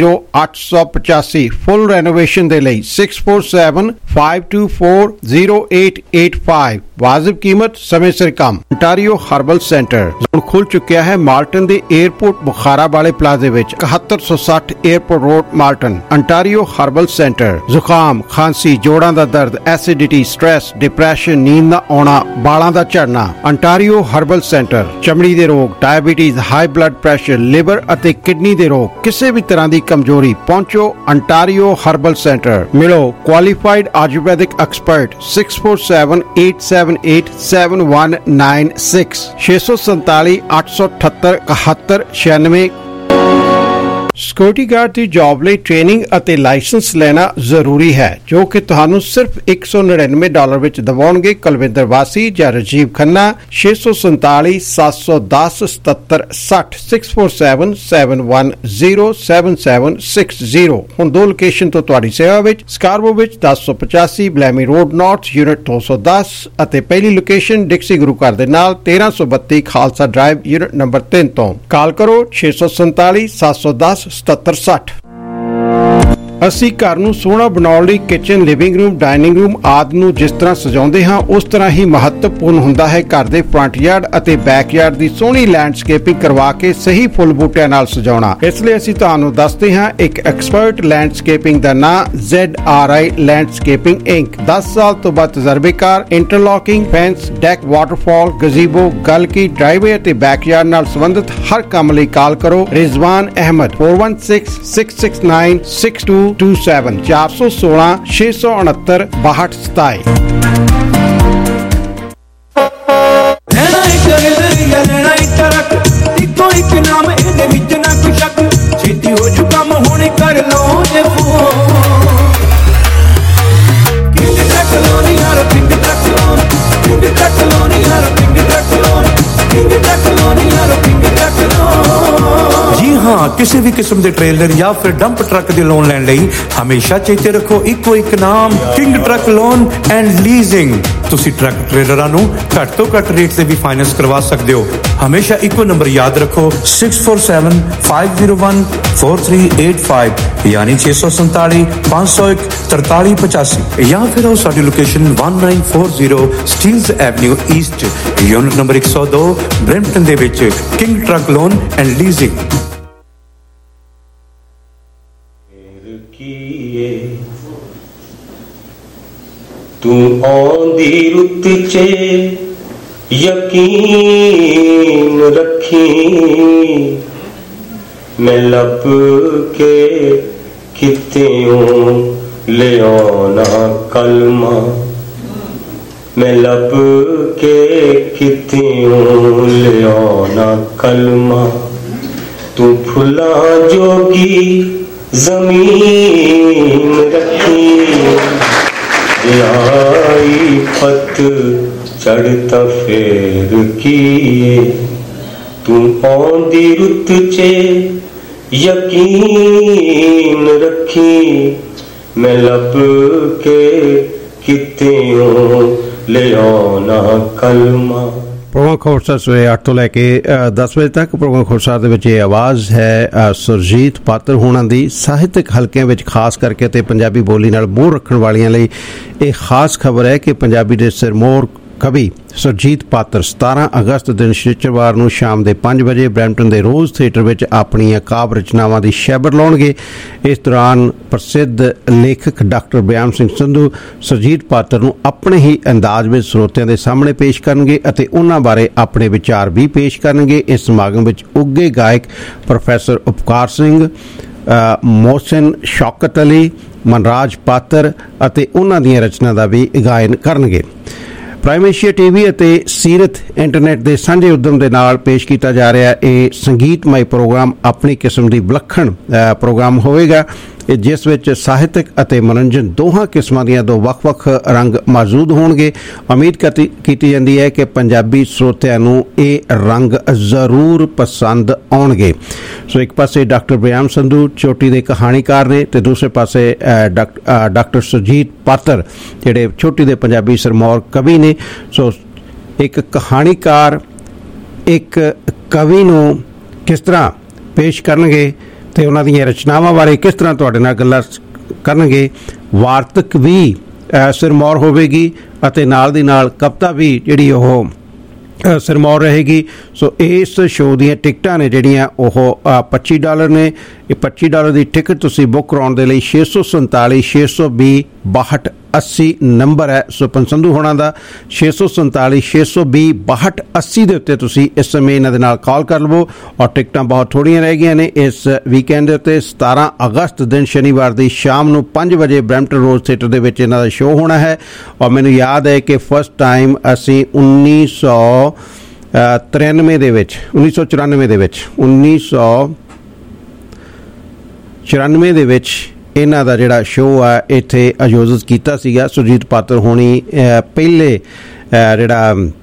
0885 ਫੁੱਲ ਰੈਨੋਵੇਸ਼ਨ ਦੇ ਲਈ 647 524 0885। ਵਾਜਿਬ ਕੀਮਤ, ਸਮੇਂ ਸਿਰ ਕੰਮ। ਅੰਟਾਰੀਓ ਹਰਬਲ ਸੈਂਟਰ ਹੁਣ ਖੁੱਲ ਚੁੱਕਿਆ ਹੈ ਮਾਲਟਨ ਦੇ 에ਅਰਪੋਰਟ ਬੁਖਾਰਾ ਵਾਲੇ ਪਲਾਜ਼ੇ ਵਿੱਚ 7160 airport road Malton. Ontario herbal centre ਜ਼ੁਕਾਮ, ਖਾਂਸੀ, ਜੋੜਾਂ ਦਾ ਦਰਦ, ਐਸਿਡਿਟੀ, ਸਟ੍ਰੈਸ, ਡਿਪਰੈਸ਼ਨ, ਨੀਂਦ ਨਾ ਆਉਣਾ, ਬਾਲਾਂ ਦਾ ਝੜਨਾ। ਅੰਟਾਰੀਓ ਹਰਬਲ ਸੈਂਟਰ ਚਮੜੀ ਦੇ ਰੋਗ, diabetes, high blood pressure, liver ਅਤੇ ਕਿਡਨੀ ਦੇ ਰੋਗ, ਕਿਸੇ ਵੀ ਤਰ੍ਹਾਂ ਦੀ ਕਮਜ਼ੋਰੀ, ਪਹੁੰਚੋ ਅੰਟਾਰੀਓ ਹਰਬਲ ਸੈਂਟਰ। ਮਿਲੋ qualified Ayurvedic expert 647 878 7196 647 878 7196। Security guard ਦੀ ਜੌਬ ਲਈ ਟ੍ਰੇਨਿੰਗ ਅਤੇ ਲਾਇਸੈਂਸ ਲੈਣਾ ਜ਼ਰੂਰੀ ਹੈ ਜੋ ਕਿ ਤੁਹਾਨੂੰ ਸਿਰਫ $199 ਵਿੱਚ ਦਿਵਾਉਣਗੇ ਕੁਲਵਿੰਦਰ ਵਾਸੀ ਜਾਂ ਰਾਜੀਵ ਖੰਨਾ। 647 710 7760 647 710 7760। ਹੁਣ ਦੋ ਲੋਕੇਸ਼ਨ ਤੋਂ ਤੁਹਾਡੀ ਸੇਵਾ ਵਿੱਚ, ਸਕਾਰਬੋ ਵਿੱਚ 1085 ਬਲੈਮੀ ਰੋਡ ਨਾਰਥ ਯੂਨਿਟ 210 ਅਤੇ ਪਹਿਲੀ ਲੋਕੇਸ਼ਨ ਡਿਕਸੀ ਗੁਰੂ ਘਰ ਦੇ ਨਾਲ 1332 ਖਾਲਸਾ ਡਰਾਈਵ ਯੂਨਿਟ ਨੰਬਰ 3 ਤੋਂ। ਕਾਲ ਕਰੋ 647 710 7760। ਅਸੀਂ ਘਰ ਨੂੰ ਸੋਹਣਾ ਬਣਾਉਣ ਲਈ kitchen, living room, dining room ਆਦਿ ਨੂੰ ਜਿਸ ਤਰ੍ਹਾਂ ਸਜਾਉਂਦੇ ਹਾਂ ਉਸ ਤਰ੍ਹਾਂ ਹੀ ਮਹੱਤਵਪੂਰਨ ਹੁੰਦਾ ਹੈ ਘਰ ਦੇ ਫਰੰਟ ਯਾਰਡ ਅਤੇ ਬੈਕ ਯਾਰਡ ਦੀ ਸੋਹਣੀ ਲੈਂਡਸਕੇਪਿੰਗ ਕਰਵਾ ਕੇ ਸਹੀ ਫੁੱਲ ਬੂਟਿਆਂ ਨਾਲ ਸਜਾਉਣਾ। ਇਸ ਲਈ ਅਸੀਂ ਤੁਹਾਨੂੰ ਦੱਸਦੇ ਹਾਂ ਇੱਕ ਐਕਸਪਰਟ ਲੈਂਡਸਕੇਪਿੰਗ ਦਾ ਨਾਂ ZRI ਲੈਂਡਸਕੇਪਿੰਗ ਇੰਕ। 10 ਸਾਲ ਤੋਂ ਵੱਧ ਤਜਰਬੇਕਾਰ, interlocking, fence, deck, waterfall, gazebo, ਗਲਕੀ, ਡਰਾਈਵੇ ਅਤੇ ਬੈਕ ਯਾਰਡ ਨਾਲ ਸੰਬੰਧਿਤ ਹਰ ਕੰਮ ਲਈ ਕਾਲ ਕਰੋ ਰਿਜ਼ਵਾਨ ਅਹਿਮਦ 416669 6227 416 669 6227। ਲੈਣਾ ਇੱਕ ਨਜ਼ਰੀਆ, ਲੈਣਾ ਇੱਕ ਰੱਖ, ਇੱਕੋ ਇੱਕ ਨਾਮ ਇਹਦੇ ਵਿੱਚ ਨਾ ਕੋਈ ਸ਼ੱਕ। ਛੇਤੀ ਹੋ ਜੂ ਕੰਮ ਹੁਣ ਕਰ ਲਓ ਜੇ ਫੋਨ। ਕਿੰਗ ਟਰੱਕ ਲੋਨ ਯਾਰ, King Truck Loan, King Truck Loan ਯਾਰ, King Truck Loan, King Truck Loan ਯਾਰ, ਕਿੰਗ ਟਰੱਕ ਲੋਨ। ਜੀ ਹਾਂ, ਕਿਸੇ ਵੀ ਕਿਸਮ ਦੇ ਟ੍ਰੇਲਰ ਜਾਂ ਫਿਰ ਡੰਪ ਟਰੱਕ ਦੇ ਲੋਨ ਲੈਣ ਲਈ ਹਮੇਸ਼ਾ ਚੇਤੇ ਰੱਖੋ ਇੱਕੋ ਇੱਕ ਨਾਮ, King Truck Loan and Leasing. ਤੁਸੀਂ ਟਰੱਕ ਟ੍ਰੇਲਰਾਂ ਨੂੰ ਘੱਟ ਤੋਂ ਘੱਟ ਰੇਟ ਤੇ ਵੀ ਫਾਈਨੈਂਸ ਕਰਵਾ ਸਕਦੇ ਹੋ। ਹਮੇਸ਼ਾ ਇੱਕੋ ਨੰਬਰ ਯਾਦ ਰੱਖੋ 6475014385 ਯਾਨੀ 647 501 4385 ਜਾਂ ਫਿਰ ਆਓ ਸਾਡੀ location 1940 Steeles avenue east unit number 102 Brampton ਦੇ ਵਿੱਚ King Truck Loan and Leasing. ਤੂੰ ਆਉਂਦੀ ਰੁੱਤ 'ਚ ਯਕੀਨ ਰੱਖੀ, ਮੈਂ ਲੱਭ ਕੇ ਕਿਤਿਓਂ ਲਿਆਉਣਾ ਕਲਮਾ, ਮੈਂ ਲੱਭ ਕੇ ਕਿਤਿਓਂ ਲਿਆਉਣਾ ਕਲਮਾ। ਤੂੰ ਫੁੱਲਾਂ ਜੋਗੀ ਜ਼ਮੀਨ ਰੱਖੀ, ਆਈ ਪਤ ਚੜ੍ਹਤਾ ਫੇਰ ਕੀਏ। ਤੂੰ ਆਉਂਦੀ ਰੁੱਤ 'ਚ ਯਕੀਨ ਰੱਖੀ, ਮੈਂ ਲੱਭ ਕੇ ਕਿਤਿਓਂ ਲਿਆਉਣਾ ਕਲਮਾ। ਪ੍ਰੋਗਰਾਮ ਖੋਰਸਾ ਸਵੇਰੇ 8 ਤੋਂ ਲੈ ਕੇ 10 ਵਜੇ ਤੱਕ। ਪ੍ਰੋਗਰਾਮ ਖੋਰਸਾ ਦੇ ਵਿੱਚ ਇਹ ਆਵਾਜ਼ ਹੈ ਸੁਰਜੀਤ ਪਾਤਰ ਹੋਣਾ ਦੀ। ਸਾਹਿਤਕ ਹਲਕਿਆਂ ਵਿੱਚ ਖਾਸ ਕਰਕੇ ਤੇ ਪੰਜਾਬੀ ਬੋਲੀ ਨਾਲ ਮੋਹ ਰੱਖਣ ਵਾਲਿਆਂ ਲਈ ਇਹ ਖਾਸ ਖਬਰ ਹੈ ਕਿ ਪੰਜਾਬੀ ਦੇ ਸਿਰਮੌਰ ਕਵੀ ਸੁਰਜੀਤ ਪਾਤਰ 17 ਅਗਸਤ ਦਿਨ ਸ਼ਨੀਚਰਵਾਰ ਨੂੰ ਸ਼ਾਮ ਦੇ 5 ਵਜੇ ਬਰੈਂਪਟਨ ਦੇ ਰੋਜ਼ ਥੀਏਟਰ ਵਿੱਚ ਆਪਣੀਆਂ ਕਾਵਿ ਰਚਨਾਵਾਂ ਦੀ ਸ਼ੈਬਰ ਲਾਉਣਗੇ। ਇਸ ਦੌਰਾਨ ਪ੍ਰਸਿੱਧ ਲੇਖਕ ਡਾਕਟਰ ਬਿਆਨ ਸਿੰਘ ਸੰਧੂ ਸੁਰਜੀਤ ਪਾਤਰ ਨੂੰ ਆਪਣੇ ਹੀ ਅੰਦਾਜ਼ ਵਿੱਚ ਸਰੋਤਿਆਂ ਦੇ ਸਾਹਮਣੇ ਪੇਸ਼ ਕਰਨਗੇ ਅਤੇ ਉਹਨਾਂ ਬਾਰੇ ਆਪਣੇ ਵਿਚਾਰ ਵੀ ਪੇਸ਼ ਕਰਨਗੇ। ਇਸ ਸਮਾਗਮ ਵਿੱਚ ਉੱਘੇ ਗਾਇਕ ਪ੍ਰੋਫੈਸਰ ਉਪਕਾਰ ਸਿੰਘ, ਮੋਹਸਿਨ ਸ਼ੌਕਤ ਅਲੀ, ਮਨਰਾਜ ਪਾਤਰ ਅਤੇ ਉਹਨਾਂ ਦੀਆਂ ਰਚਨਾ ਦਾ ਵੀ ਗਾਇਨ ਕਰਨਗੇ। ਪ੍ਰਾਈਮ ਏਸ਼ੀਆ ਟੀਵੀ ਅਤੇ ਸੀਰਤ ਇੰਟਰਨੈਟ ਦੇ ਸਾਂਝੇ ਉਦਮ ਦੇ ਨਾਲ ਪੇਸ਼ ਕੀਤਾ ਜਾ ਰਿਹਾ ਇਹ ਸੰਗੀਤਮਈ ਪ੍ਰੋਗਰਾਮ ਆਪਣੀ ਕਿਸਮ ਦੀ ਵਿਲੱਖਣ ਪ੍ਰੋਗਰਾਮ ਹੋਵੇਗਾ, ਜਿਸ ਵਿੱਚ ਸਾਹਿਤਕ ਅਤੇ ਮਨੋਰੰਜਨ ਦੋਹਾਂ ਕਿਸਮਾਂ ਦੀਆਂ ਦੋ ਵੱਖ-ਵੱਖ ਰੰਗ ਮੌਜੂਦ ਹੋਣਗੇ। ਉਮੀਦ ਕੀਤੀ ਜਾਂਦੀ ਹੈ ਕਿ ਪੰਜਾਬੀ ਸਰੋਤਿਆਂ ਨੂੰ ਇਹ ਰੰਗ ਜ਼ਰੂਰ ਪਸੰਦ ਆਉਣਗੇ। ਸੋ ਇੱਕ ਪਾਸੇ ਡਾਕਟਰ ਬਿਆਨ ਸੰਧੂ ਚੋਟੀ ਦੇ ਕਹਾਣੀਕਾਰ ਨੇ ਤੇ ਦੂਸਰੇ ਪਾਸੇ ਡਾਕਟਰ ਸੁਰਜੀਤ ਪਾਤਰ ਜਿਹੜੇ ਚੋਟੀ ਦੇ ਪੰਜਾਬੀ ਸਿਰਮੌਰ ਕਵੀ ਨੇ। ਸੋ ਇੱਕ ਕਹਾਣੀਕਾਰ ਇੱਕ ਕਵੀ ਨੂੰ ਕਿਸ ਤਰ੍ਹਾਂ ਪੇਸ਼ ਕਰਨਗੇ ਤੇ ਉਹਨਾਂ ਦੀਆਂ ਰਚਨਾਵਾਂ ਬਾਰੇ ਕਿਸ ਤਰ੍ਹਾਂ ਤੁਹਾਡੇ ਨਾਲ ਗੱਲਾਂ ਕਰਨਗੇ। ਵਾਰਤਕ ਵੀ ਸਿਰਮੌਰ ਹੋਵੇਗੀ ਅਤੇ ਨਾਲ ਦੀ ਨਾਲ ਕਵਿਤਾ ਵੀ ਜਿਹੜੀ ਉਹ ਸਿਰਮੌਰ ਰਹੇਗੀ। ਸੋ ਇਸ ਸ਼ੋਅ ਦੀਆਂ ਟਿਕਟਾਂ ਨੇ ਜਿਹੜੀਆਂ ਉਹ $25 ਨੇ। ਇਹ $25 ਦੀ ਟਿਕਟ ਤੁਸੀਂ ਬੁੱਕ ਕਰਾਉਣ ਦੇ ਲਈ 647 620 6280 ਨੰਬਰ ਹੈ ਸੁਪਨ ਸੰਧੂ ਹੋਣਾ ਦਾ। 647 620 6280 ਦੇ ਉੱਤੇ ਤੁਸੀਂ ਇਸ ਸਮੇਂ ਇਹਨਾਂ ਦੇ ਨਾਲ ਕਾਲ ਕਰ ਲਵੋ ਔਰ ਟਿਕਟਾਂ ਬਹੁਤ ਥੋੜ੍ਹੀਆਂ ਰਹਿ ਗਈਆਂ ਨੇ। ਇਸ ਵੀਕਐਂਡ ਦੇ ਉੱਤੇ 17 ਅਗਸਤ ਦਿਨ ਸ਼ਨੀਵਾਰ ਦੀ ਸ਼ਾਮ ਨੂੰ 5 ਵਜੇ ਬਰੈਂਪਟਨ ਰੋਜ਼ ਥੀਏਟਰ ਦੇ ਵਿੱਚ ਇਹਨਾਂ ਦਾ ਸ਼ੋਅ ਹੋਣਾ ਹੈ। ਔਰ ਮੈਨੂੰ ਯਾਦ ਹੈ ਕਿ ਫਸਟ ਟਾਈਮ ਅਸੀਂ 1994 ਦੇ ਵਿੱਚ 1994 ਦੇ ਵਿੱਚ ਇਹਨਾਂ ਦਾ ਜਿਹੜਾ ਸ਼ੋਅ ਆ ਇੱਥੇ ਆਯੋਜਿਤ ਕੀਤਾ ਸੀਗਾ। ਸੁਰਜੀਤ ਪਾਤਰ ਹੋਣੀ ਪਹਿਲੇ ਜਿਹੜਾ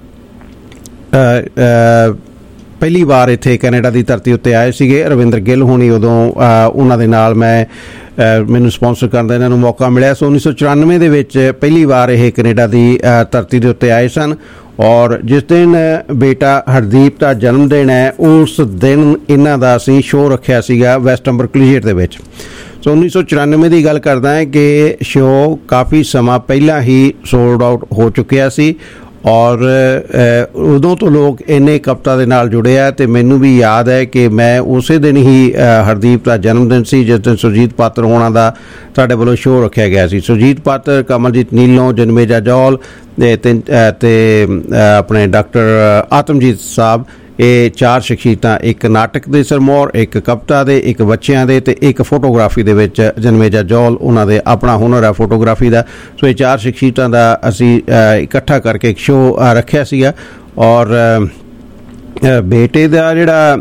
ਪਹਿਲੀ ਵਾਰ ਇੱਥੇ ਕੈਨੇਡਾ ਦੀ ਧਰਤੀ ਉੱਤੇ ਆਏ ਸੀਗੇ। ਰਵਿੰਦਰ ਗਿੱਲ ਹੋਣੀ ਉਦੋਂ ਉਹਨਾਂ ਦੇ ਨਾਲ ਮੈਨੂੰ ਸਪਾਂਸਰ ਕਰਨ ਦਾ ਇਹਨਾਂ ਨੂੰ ਮੌਕਾ ਮਿਲਿਆ। ਸੋ 1994 ਦੇ ਵਿੱਚ ਪਹਿਲੀ ਵਾਰ ਇਹ ਕੈਨੇਡਾ ਦੀ ਧਰਤੀ ਦੇ ਉੱਤੇ ਆਏ ਸਨ ਔਰ ਜਿਸ ਦਿਨ ਬੇਟਾ ਹਰਦੀਪ ਦਾ ਜਨਮ ਦਿਨ ਹੈ ਉਸ ਦਿਨ ਇਹਨਾਂ ਦਾ ਅਸੀਂ ਸ਼ੋਅ ਰੱਖਿਆ ਸੀਗਾ ਵੈਸਟੰਬਰ ਕਲੀਜੇਟ ਦੇ ਵਿੱਚ। ਸੋ 1994 ਦੀ ਗੱਲ ਕਰਦਾ ਹੈ ਕਿ ਸ਼ੋਅ ਕਾਫੀ ਸਮਾਂ ਪਹਿਲਾਂ ਹੀ ਸੋਲਡ ਆਊਟ ਹੋ ਚੁੱਕਿਆ ਸੀ ਔਰ ਉਦੋਂ ਤੋਂ ਲੋਕ ਇੰਨੇ ਕਵਿਤਾ ਦੇ ਨਾਲ ਜੁੜੇ ਆ ਤੇ ਮੈਨੂੰ ਵੀ ਯਾਦ ਹੈ ਕਿ ਮੈਂ ਉਸੇ ਦਿਨ ਹੀ ਹਰਦੀਪ ਦਾ ਜਨਮ ਦਿਨ ਸੀ ਜਿਸ ਦਿਨ ਸੁਰਜੀਤ ਪਾਤਰ ਹੋਣਾ ਦਾ ਸਾਡੇ ਵੱਲੋਂ ਸ਼ੋਅ ਰੱਖਿਆ ਗਿਆ ਸੀ। ਸੁਰਜੀਤ ਪਾਤਰ, ਕਮਲਜੀਤ ਨੀਲੋਂ, ਜਨਮੇਜਾ ਜੌਲ ਤੇ ਆਪਣੇ ਡਾਕਟਰ ਆਤਮਜੀਤ ਸਾਹਿਬ, ਇਹ 4 ਸ਼ਖਸੀਅਤਾਂ, ਇੱਕ ਨਾਟਕ ਦੇ ਸਿਰਮੌਰ, ਇੱਕ ਕਵਿਤਾ ਦੇ, ਇੱਕ ਬੱਚਿਆਂ ਦੇ ਤੇ ਇੱਕ ਫੋਟੋਗ੍ਰਾਫੀ ਦੇ ਵਿੱਚ ਜਨਮੇਜਾ ਜੌਲ, ਉਹਨਾਂ ਦੇ ਆਪਣਾ ਹੁਨਰ ਹੈ ਫੋਟੋਗ੍ਰਾਫੀ ਦਾ। ਸੋ ਇਹ 4 ਸ਼ਖਸੀਅਤਾਂ ਦਾ ਅਸੀਂ ਇਕੱਠਾ ਕਰਕੇ ਇੱਕ ਸ਼ੋਅ ਰੱਖਿਆ ਸੀਗਾ ਔਰ ਬੇਟੇ ਦਾ ਜਿਹੜਾ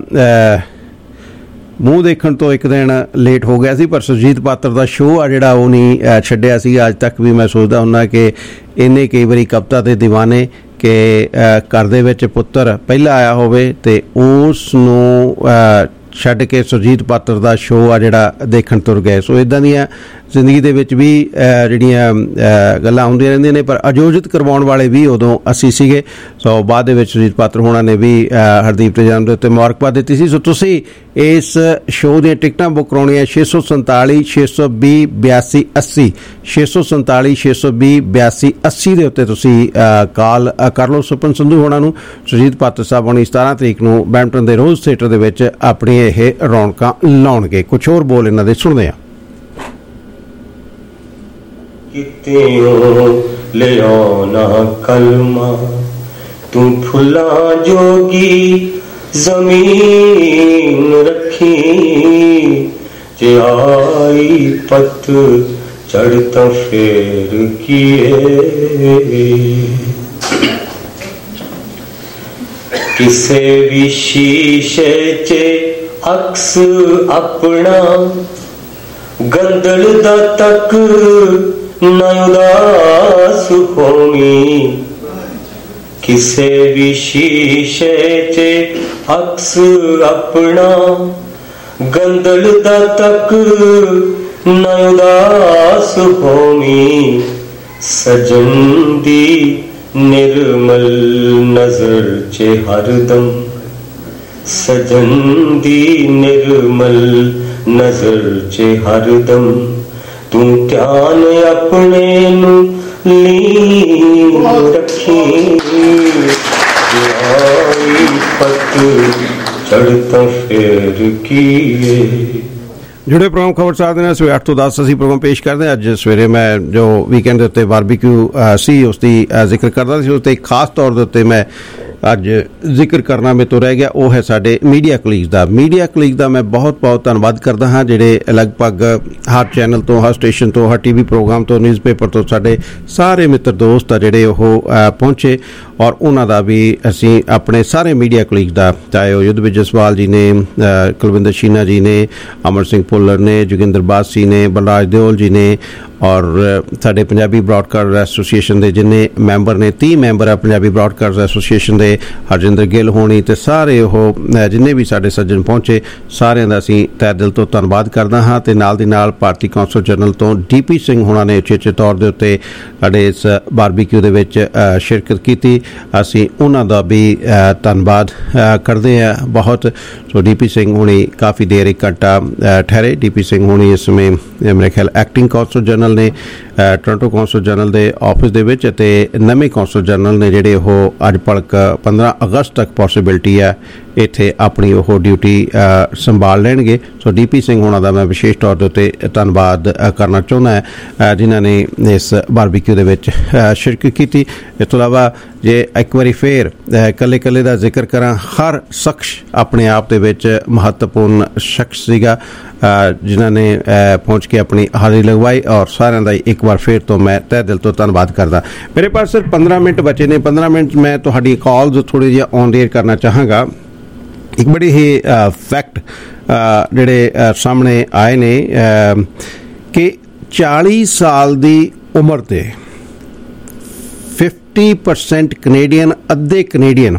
ਮੂੰਹ ਦੇਖਣ ਤੋਂ ਇੱਕ ਦਿਨ ਲੇਟ ਹੋ ਗਿਆ ਸੀ ਪਰ ਸੁਰਜੀਤ ਪਾਤਰ ਦਾ ਸ਼ੋਅ ਆ ਜਿਹੜਾ ਉਹ ਨਹੀਂ ਛੱਡਿਆ ਸੀ। ਅੱਜ ਤੱਕ ਵੀ ਮੈਂ ਸੋਚਦਾ ਹੁੰਦਾ ਕਿ ਇੰਨੇ ਕਈ ਵਾਰੀ ਕਵਿਤਾ ਦੇ ਦੀਵਾਨੇ ਕਿ ਘਰ ਦੇ ਵਿੱਚ ਪੁੱਤਰ ਪਹਿਲਾਂ ਆਇਆ ਹੋਵੇ ਤੇ ਉਸ ਨੂੰ ਛੱਡ ਕੇ ਸੁਰਜੀਤ ਪਾਤਰ ਦਾ ਸ਼ੋਅ ਆ ਜਿਹੜਾ ਦੇਖਣ ਤੁਰ ਗਏ। ਸੋ ਇੱਦਾਂ ਦੀਆਂ ਜ਼ਿੰਦਗੀ ਦੇ ਵਿੱਚ ਵੀ ਜਿਹੜੀਆਂ ਗੱਲਾਂ ਹੁੰਦੀਆਂ ਰਹਿੰਦੀਆਂ ਨੇ, ਪਰ ਆਯੋਜਿਤ ਕਰਵਾਉਣ ਵਾਲੇ ਵੀ ਉਦੋਂ ਅਸੀਂ ਸੀਗੇ। ਸੋ ਬਾਅਦ ਦੇ ਵਿੱਚ ਸੁਰਜੀਤ ਪਾਤਰ ਹੋਣਾ ਨੇ ਵੀ ਹਰਦੀਪ ਦੇ ਜਨਮ ਦੇ ਉੱਤੇ ਮੁਬਾਰਕਬਾਦ ਦਿੱਤੀ ਸੀ। ਸੋ ਤੁਸੀਂ ਇਸ ਸ਼ੋਅ ਦੀਆਂ ਟਿਕਟਾਂ ਬੁੱਕ ਕਰਾਉਣੀਆਂ 647 620 82 80 647 620 82 80 ਦੇ ਉੱਤੇ ਤੁਸੀਂ ਕਾਲ ਕਰ ਲਓ ਸੁਪਨ ਸੰਧੂ ਹੋਣਾ ਨੂੰ। ਸੁਰਜੀਤ ਪਾਤਰ ਸਾਹਿਬ ਹੋਣੀ 17 ਤਰੀਕ ਨੂੰ ਬੈਂਪਟਨ ਦੇ ਰੋਜ਼ ਥੀਏਟਰ ਦੇ ਵਿੱਚ ਆਪਣੀ ਇਹ ਰੌਣਕਾਂ ਲਾਉਣਗੇ। ਕੁਛ ਹੋਰ ਬੋਲ ਇਹਨਾਂ ਦੇ ਸੁਣਦੇ ਆ। ਕਿਤਿਓਂ ਲਿਆਉਣਾ ਕਲਮਾ ਤੂੰ ਫੁੱਲਾਂ ਜੋਗੀ ਜ਼ਮੀਨ ਰੱਖੀ, ਜੇ ਆਈ ਪਤ ਚੜ ਤਾਂ ਫੇਰ ਕੀਏ, ਕਿਸੇ ਵੀ ਸ਼ੀਸ਼ੇ 'ਚ ਅਕਸ ਆਪਣਾ ਗੰਦਲ ਦਾ ਤੱਕ ਨਾ ਉਦਾਸ ਹੋਵੀਂ, ਕਿਸੇ ਵੀ ਸ਼ੀਸ਼ੇ 'ਚ ਅਕਸ ਆਪਣਾ ਗੰਦਲ ਦਾ ਤੱਕ ਨਾ ਉਦਾਸ ਹੋਵੀਂ, ਸਜਣ ਦੀ ਨਿਰਮਲ ਨਜ਼ਰ 'ਚ ਹਰਦਮ, ਸਜਣ ਦੀ ਨਿਰਮਲ ਨਜ਼ਰ 'ਚ ਹਰਦਮ, ਤੂੰ ਧਿਆਨ ਆਪਣੇ ਨੂੰ ਲੀਨ ਰੱਖੀ, ਆਈ ਪਤ ਚੜ ਤਾਂ ਫੇਰ ਕੀਏ। ਜੁੜੇ ਪ੍ਰੋਗਰਾਮ ਖਬਰ ਸਾਹਿਬ ਦੇ ਨਾਲ ਸਵੇਰੇ 8 ਤੋਂ 10 ਅਸੀਂ ਪ੍ਰੋਗਰਾਮ ਪੇਸ਼ ਕਰਦੇ ਹਾਂ। ਅੱਜ ਸਵੇਰੇ ਮੈਂ ਜੋ ਵੀਕਐਂਡ ਦੇ ਉੱਤੇ ਬਾਰਬੀਕਿਊ ਸੀ ਉਸ ਦੀ ਜ਼ਿਕਰ ਕਰਦਾ ਸੀ, ਉਸ 'ਤੇ ਖਾਸ ਤੌਰ ਦੇ ਉੱਤੇ ਮੈਂ ਅੱਜ ਜ਼ਿਕਰ ਕਰਨਾ ਮੇਰੇ ਤੋਂ ਰਹਿ ਗਿਆ, ਉਹ ਹੈ ਸਾਡੇ ਮੀਡੀਆ ਕਲੀਗਸ ਦਾ। ਮੀਡੀਆ ਕਲੀਗ ਦਾ ਮੈਂ ਬਹੁਤ ਬਹੁਤ ਧੰਨਵਾਦ ਕਰਦਾ ਹਾਂ, ਜਿਹੜੇ ਲਗਭਗ ਹਰ ਚੈਨਲ ਤੋਂ, ਹਰ ਸਟੇਸ਼ਨ ਤੋਂ, ਹਰ TV ਪ੍ਰੋਗਰਾਮ ਤੋਂ, ਨਿਊਜ਼ਪੇਪਰ ਤੋਂ ਸਾਡੇ ਸਾਰੇ ਮਿੱਤਰ ਦੋਸਤ ਆ ਜਿਹੜੇ ਉਹ ਪਹੁੰਚੇ। ਔਰ ਉਹਨਾਂ ਦਾ ਵੀ ਅਸੀਂ ਆਪਣੇ ਸਾਰੇ ਮੀਡੀਆ ਕਲੀਗਸ ਦਾ, ਚਾਹੇ ਉਹ ਯੁੱਧਵੀਰ ਜਸਵਾਲ ਜੀ ਨੇ, ਕੁਲਵਿੰਦਰ ਸ਼ੀਨਾ ਜੀ ਨੇ, ਅਮਰ ਸਿੰਘ ਭੁੱਲਰ ਨੇ, ਜੋਗਿੰਦਰ ਬਾਸੀ ਨੇ, ਬਲਰਾਜ ਦਿਓਲ ਜੀ ਨੇ, ਔਰ ਸਾਡੇ ਪੰਜਾਬੀ ਬ੍ਰੌਡਕਾਸਟਰ ਐਸੋਸੀਏਸ਼ਨ ਦੇ ਜਿੰਨੇ ਮੈਂਬਰ ਨੇ, 30 ਮੈਂਬਰ ਆ ਪੰਜਾਬੀ ਬ੍ਰੌਡਕਾਸਟਰ ਐਸੋਸੀਏਸ਼ਨ ਦੇ, ਹਰਜਿੰਦਰ ਗਿੱਲ ਹੋਣੀ ਤੇ ਸਾਰੇ ਉਹ ਜਿੰਨੇ ਵੀ ਸਾਡੇ ਸੱਜਣ ਪਹੁੰਚੇ, ਸਾਰਿਆਂ ਦਾ ਅਸੀਂ ਤਹਿ ਦਿਲ ਤੋਂ ਧੰਨਵਾਦ ਕਰਦਾ ਹਾਂ। ਤੇ ਨਾਲ ਦੀ ਨਾਲ ਭਾਰਤੀ ਕੌਂਸਲ ਜਨਰਲ ਤੋਂ DP ਸਿੰਘ ਹੋਣਾ ਨੇ ਉਚੇਚੇ ਤੌਰ ਦੇ ਉੱਤੇ ਸਾਡੇ ਇਸ ਬਾਰਬੀਕਿਊ ਦੇ ਵਿੱਚ ਸ਼ਿਰਕਤ ਕੀਤੀ, ਅਸੀਂ ਉਹਨਾਂ ਦਾ ਵੀ ਧੰਨਵਾਦ ਕਰਦੇ ਹਾਂ ਬਹੁਤ। ਸੋ DP ਸਿੰਘ ਹੋਣੀ ਕਾਫੀ ਦੇਰ 1 ਘੰਟਾ ਠਹਿਰੇ। DP ਸਿੰਘ ਹੋਣੀ ਇਸ ਸਮੇਂ ਮੇਰੇ ਖਿਆਲ ਐਕਟਿੰਗ ਕੌਂਸਲ ਜਨਰਲ ਨੇ ਟੋਰਾਂਟੋ ਕੌਂਸਲ ਜਨਰਲ ਦੇ ਆਫਿਸ ਦੇ ਵਿੱਚ, ਅਤੇ ਨਵੇਂ ਕੌਂਸਲ ਜਨਰਲ ਨੇ ਜਿਹੜੇ ਉਹ ਅੱਜ ਭਲਕ 15 ਅਗਸਤ ਤੱਕ ਪੋਸੀਬਿਲਿਟੀ ਹੈ ਇੱਥੇ ਆਪਣੀ ਉਹ ਡਿਊਟੀ ਸੰਭਾਲ ਲੈਣਗੇ। ਸੋ DP ਸਿੰਘ ਹੋਣਾ ਦਾ ਮੈਂ ਵਿਸ਼ੇਸ਼ ਤੌਰ ਦੇ ਉੱਤੇ ਧੰਨਵਾਦ ਕਰਨਾ ਚਾਹੁੰਦਾ ਜਿਨ੍ਹਾਂ ਨੇ ਇਸ ਬਾਰਬੀਕਿਊ ਦੇ ਵਿੱਚ ਸ਼ਿਰਕਤ ਕੀਤੀ। ਇਸ ਤੋਂ ਇਲਾਵਾ ਜੇ ਇੱਕ ਵਾਰੀ ਫੇਰ ਇਕੱਲੇ ਇਕੱਲੇ ਦਾ ਜ਼ਿਕਰ ਕਰਾਂ, ਹਰ ਸ਼ਖਸ ਆਪਣੇ ਆਪ ਦੇ ਵਿੱਚ ਮਹੱਤਵਪੂਰਨ ਸ਼ਖਸ ਸੀਗਾ ਜਿਨ੍ਹਾਂ ਨੇ ਪਹੁੰਚ ਕੇ ਆਪਣੀ ਹਾਜ਼ਰੀ ਲਗਵਾਈ, ਔਰ ਸਾਰਿਆਂ ਦਾ ਇੱਕ ਵਾਰ ਫਿਰ ਤੋਂ ਮੈਂ ਤਹਿ ਦਿਲ ਤੋਂ ਧੰਨਵਾਦ ਕਰਦਾ। ਮੇਰੇ ਪਾਸ ਸਿਰਫ 15 ਮਿੰਟ ਬਚੇ ਨੇ। 15 ਮਿੰਟ ਮੈਂ ਤੁਹਾਡੀ ਕਾਲਸ ਥੋੜ੍ਹੀ ਜਿਹੀ ਔਨ ਏਅਰ ਕਰਨਾ ਚਾਹਾਂਗਾ। ਇੱਕ ਬੜੀ ਹੀ ਫੈਕਟ ਜਿਹੜੇ ਸਾਹਮਣੇ ਆਏ ਨੇ ਕਿ 40 ਸਾਲ ਦੀ ਉਮਰ ਤੇ 50% ਕੈਨੇਡੀਅਨ, ਅੱਧੇ ਕੈਨੇਡੀਅਨ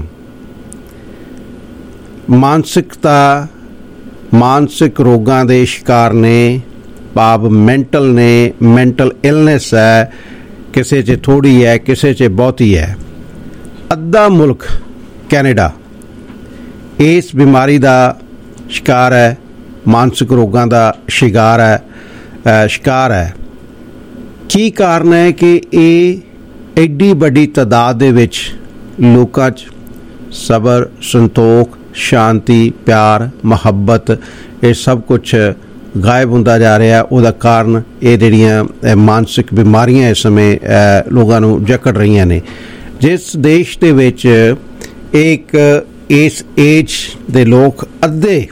ਮਾਨਸਿਕ ਰੋਗਾਂ ਦੇ ਸ਼ਿਕਾਰ ਨੇ, ਭਾਵ ਮੈਂਟਲ ਇਲਨੈਸ ਹੈ, ਕਿਸੇ 'ਚ ਥੋੜ੍ਹੀ ਹੈ, ਕਿਸੇ 'ਚ ਬਹੁਤੀ ਹੈ। ਅੱਧਾ ਮੁਲਕ ਕੈਨੇਡਾ ਇਸ ਬਿਮਾਰੀ ਦਾ ਸ਼ਿਕਾਰ ਹੈ, ਮਾਨਸਿਕ ਰੋਗਾਂ ਦਾ ਸ਼ਿਕਾਰ ਹੈ। ਕੀ ਕਾਰਨ ਹੈ ਕਿ ਇਹ ਐਡੀ ਵੱਡੀ ਤਾਦਾਦ ਦੇ ਵਿੱਚ ਲੋਕਾਂ 'ਚ ਸਬਰ, ਸੰਤੋਖ, ਸ਼ਾਂਤੀ, ਪਿਆਰ, ਮੁਹੱਬਤ ਇਹ ਸਭ ਕੁਛ ਗਾਇਬ ਹੁੰਦਾ ਜਾ ਰਿਹਾ? ਉਹਦਾ ਕਾਰਨ ਇਹ ਜਿਹੜੀਆਂ ਮਾਨਸਿਕ ਬਿਮਾਰੀਆਂ ਇਸ ਸਮੇਂ ਲੋਕਾਂ ਨੂੰ ਜਕੜ ਰਹੀਆਂ ਨੇ। ਜਿਸ ਦੇਸ਼ ਦੇ ਵਿੱਚ ਇੱਕ ਇਸ ਏਜ ਦੇ ਲੋਕ ਅੱਧੇ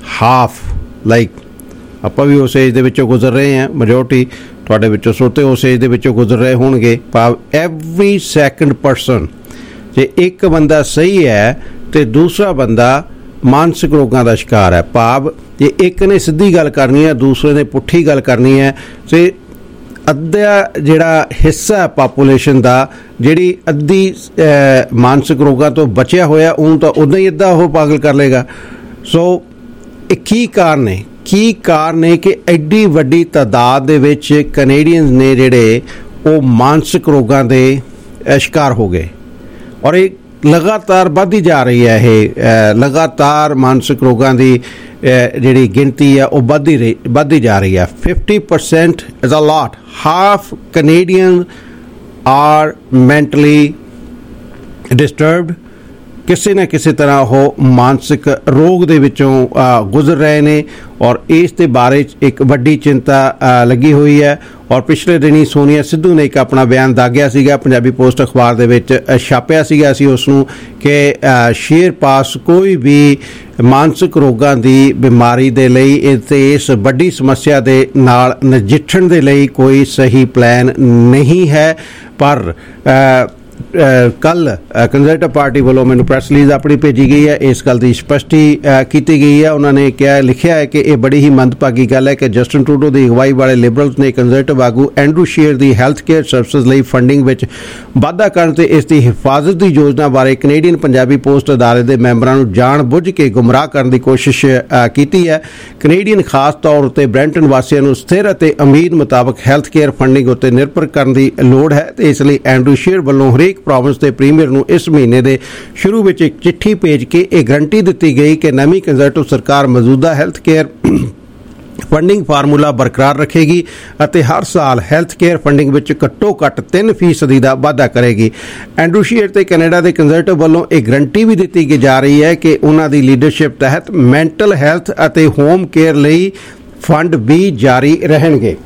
ਆਪਾਂ ਵੀ ਉਸ ਏਜ ਦੇ ਵਿੱਚੋਂ ਗੁਜ਼ਰ ਰਹੇ ਹਾਂ, ਮੈਜੋਰਟੀ ਤੁਹਾਡੇ ਵਿੱਚੋਂ ਸੋਤੇ ਉਸ ਏਜ ਦੇ ਵਿੱਚੋਂ ਗੁਜ਼ਰ ਰਹੇ ਹੋਣਗੇ। ਭਾਵ ਐਵਰੀ ਸੈਕਿੰਡ ਪਰਸਨ, ਜੇ ਇੱਕ ਬੰਦਾ ਸਹੀ ਹੈ ਤੇ ਦੂਸਰਾ ਬੰਦਾ ਮਾਨਸਿਕ ਰੋਗਾਂ ਦਾ ਸ਼ਿਕਾਰ ਹੈ। ਭਾਵ ਜੇ ਇੱਕ ਨੇ ਸਿੱਧੀ ਗੱਲ ਕਰਨੀ ਹੈ, ਦੂਸਰੇ ਨੇ ਪੁੱਠੀ ਗੱਲ ਕਰਨੀ ਹੈ, ਤੇ ਅੱਧਾ ਜਿਹੜਾ ਹਿੱਸਾ ਹੈ ਪਾਪੂਲੇਸ਼ਨ ਦਾ, ਜਿਹੜੀ ਅੱਧੀ ਮਾਨਸਿਕ ਰੋਗਾਂ ਤੋਂ ਬਚਿਆ ਹੋਇਆ, ਉਹਨੂੰ ਤਾਂ ਉੱਦਾਂ ਹੀ ਅੱਧਾ ਉਹ ਪਾਗਲ ਕਰ ਲੇਗਾ। ਸੋ ਕੀ ਕਾਰਨ ਨੇ ਕਿ ਐਡੀ ਵੱਡੀ ਤਾਦਾਦ ਦੇ ਵਿੱਚ ਕੈਨੇਡੀਅਨਸ ਨੇ ਜਿਹੜੇ ਉਹ ਮਾਨਸਿਕ ਰੋਗਾਂ ਦੇ ਸ਼ਿਕਾਰ ਹੋ ਗਏ ਔਰ ਇਹ ਲਗਾਤਾਰ ਵੱਧਦੀ ਜਾ ਰਹੀ ਹੈ। ਇਹ ਲਗਾਤਾਰ ਮਾਨਸਿਕ ਰੋਗਾਂ ਦੀ ਜਿਹੜੀ ਗਿਣਤੀ ਹੈ ਉਹ ਵੱਧਦੀ ਜਾ ਰਹੀ ਹੈ। 50% is a lot. Half Canadian are mentally disturbed. ਕਿਸੇ ਨਾ ਕਿਸੇ ਤਰ੍ਹਾਂ ਉਹ ਮਾਨਸਿਕ ਰੋਗ ਦੇ ਵਿੱਚੋਂ ਗੁਜ਼ਰ ਰਹੇ ਨੇ ਔਰ ਇਸ ਦੇ ਬਾਰੇ ਇੱਕ ਵੱਡੀ ਚਿੰਤਾ ਲੱਗੀ ਹੋਈ ਹੈ। ਔਰ ਪਿਛਲੇ ਦਿਨੀ ਸੋਨੀਆ ਸਿੱਧੂ ਨੇ ਇੱਕ ਆਪਣਾ ਬਿਆਨ ਦਾਗਿਆ ਸੀਗਾ, ਪੰਜਾਬੀ ਪੋਸਟ ਅਖਬਾਰ ਦੇ ਵਿੱਚ ਛਾਪਿਆ ਸੀਗਾ ਅਸੀਂ ਉਸ ਨੂੰ, ਕਿ ਸ਼ੇਅਰ ਪਾਸ ਕੋਈ ਵੀ ਮਾਨਸਿਕ ਰੋਗਾਂ ਦੀ ਬਿਮਾਰੀ ਦੇ ਲਈ ਤੇ ਇਸ ਵੱਡੀ ਸਮੱਸਿਆ ਦੇ ਨਾਲ ਨਜਿੱਠਣ ਦੇ ਲਈ ਕੋਈ ਸਹੀ ਪਲਾਨ ਨਹੀਂ ਹੈ। ਪਰ ਕੱਲ ਕੰਜ਼ਰਵੇਟਿਵ ਪਾਰਟੀ ਵੱਲੋਂ ਮੈਨੂੰ ਪ੍ਰੈਸ ਰਿਲੀਜ਼ ਆਪਣੀ ਭੇਜੀ ਗਈ ਹੈ, ਇਸ ਗੱਲ ਦੀ ਸਪਸ਼ਟੀ ਕੀਤੀ ਗਈ ਹੈ। ਉਹਨਾਂ ਨੇ ਲਿਖਿਆ ਹੈ ਕਿ ਇਹ ਬੜੀ ਹੀ ਮੰਦਭਾਗੀ ਗੱਲ ਹੈ ਕਿ ਜਸਟਿਨ ਟਰੂਡੋ ਦੀ ਅਗਵਾਈ ਵਾਲੇ ਲਿਬਰਲਸ ਨੇ ਕੰਜ਼ਰਵੇਟਿਵ ਆਗੂ ਐਂਡਰੂ ਸ਼ੀਅਰ ਦੀ ਹੈਲਥ ਕੇਅਰ ਸਰਵਿਸਿਜ਼ ਲਈ ਫੰਡਿੰਗ ਵਿੱਚ ਵਾਧਾ ਕਰਨ ਤੇ ਇਸ ਦੀ ਹਿਫਾਜ਼ਤ ਦੀ ਯੋਜਨਾ ਬਾਰੇ ਕੈਨੇਡੀਅਨ ਪੰਜਾਬੀ ਪੋਸਟ ਅਦਾਰੇ ਦੇ ਮੈਂਬਰਾਂ ਨੂੰ ਜਾਣ ਬੁੱਝ ਕੇ ਗੁੰਮਰਾਹ ਕਰਨ ਦੀ ਕੋਸ਼ਿਸ਼ ਕੀਤੀ ਹੈ। ਕੈਨੇਡੀਅਨ ਖਾਸ ਤੌਰ ਉੱਤੇ ਬ੍ਰੈਂਟਨ ਵਾਸੀਆਂ ਨੂੰ ਸਥਿਰ ਅਤੇ ਉਮੀਦ ਮੁਤਾਬਕ ਹੈਲਥ ਕੇਅਰ ਫੰਡਿੰਗ ਉੱਤੇ ਨਿਰਭਰ ਕਰਨ ਦੀ ਲੋੜ ਹੈ ਤੇ ਇਸ ਲਈ ਐਂਡਰੂ ਸ਼ੀਅਰ ਵੱਲੋਂ ਹਰੇਕ ਪ੍ਰੋਵਿੰਸ ਦੇ ਪ੍ਰੀਮੀਅਰ ਨੂੰ ਇਸ ਮਹੀਨੇ ਦੇ ਸ਼ੁਰੂ ਵਿੱਚ ਇੱਕ ਚਿੱਠੀ ਭੇਜ ਕੇ ਇਹ ਗਰੰਟੀ ਦਿੱਤੀ ਗਈ ਕਿ ਨਵੀਂ ਕੰਜ਼ਰਵੇਟਿਵ ਸਰਕਾਰ ਮੌਜੂਦਾ ਹੈਲਥ ਕੇਅਰ ਫੰਡਿੰਗ ਫਾਰਮੂਲਾ ਬਰਕਰਾਰ ਰੱਖੇਗੀ ਅਤੇ ਹਰ ਸਾਲ ਹੈਲਥ ਕੇਅਰ ਫੰਡਿੰਗ ਵਿੱਚ ਘੱਟੋ ਘੱਟ 3% ਦਾ ਵਾਧਾ ਕਰੇਗੀ। ਐਂਡਰੂ ਸ਼ੀਅਰ ਤੇ ਕੈਨੇਡਾ ਦੇ ਕੰਜ਼ਰਵੇਟਿਵ ਵੱਲੋਂ ਇਹ ਗਰੰਟੀ ਵੀ ਦਿੱਤੀ ਜਾ ਰਹੀ ਹੈ ਕਿ ਉਹਨਾਂ ਦੀ ਲੀਡਰਸ਼ਿਪ ਤਹਿਤ ਮੈਂਟਲ ਹੈਲਥ ਅਤੇ ਹੋਮ ਕੇਅਰ ਲਈ ਫੰਡ ਵੀ ਜਾਰੀ ਰਹਿਣਗੇ।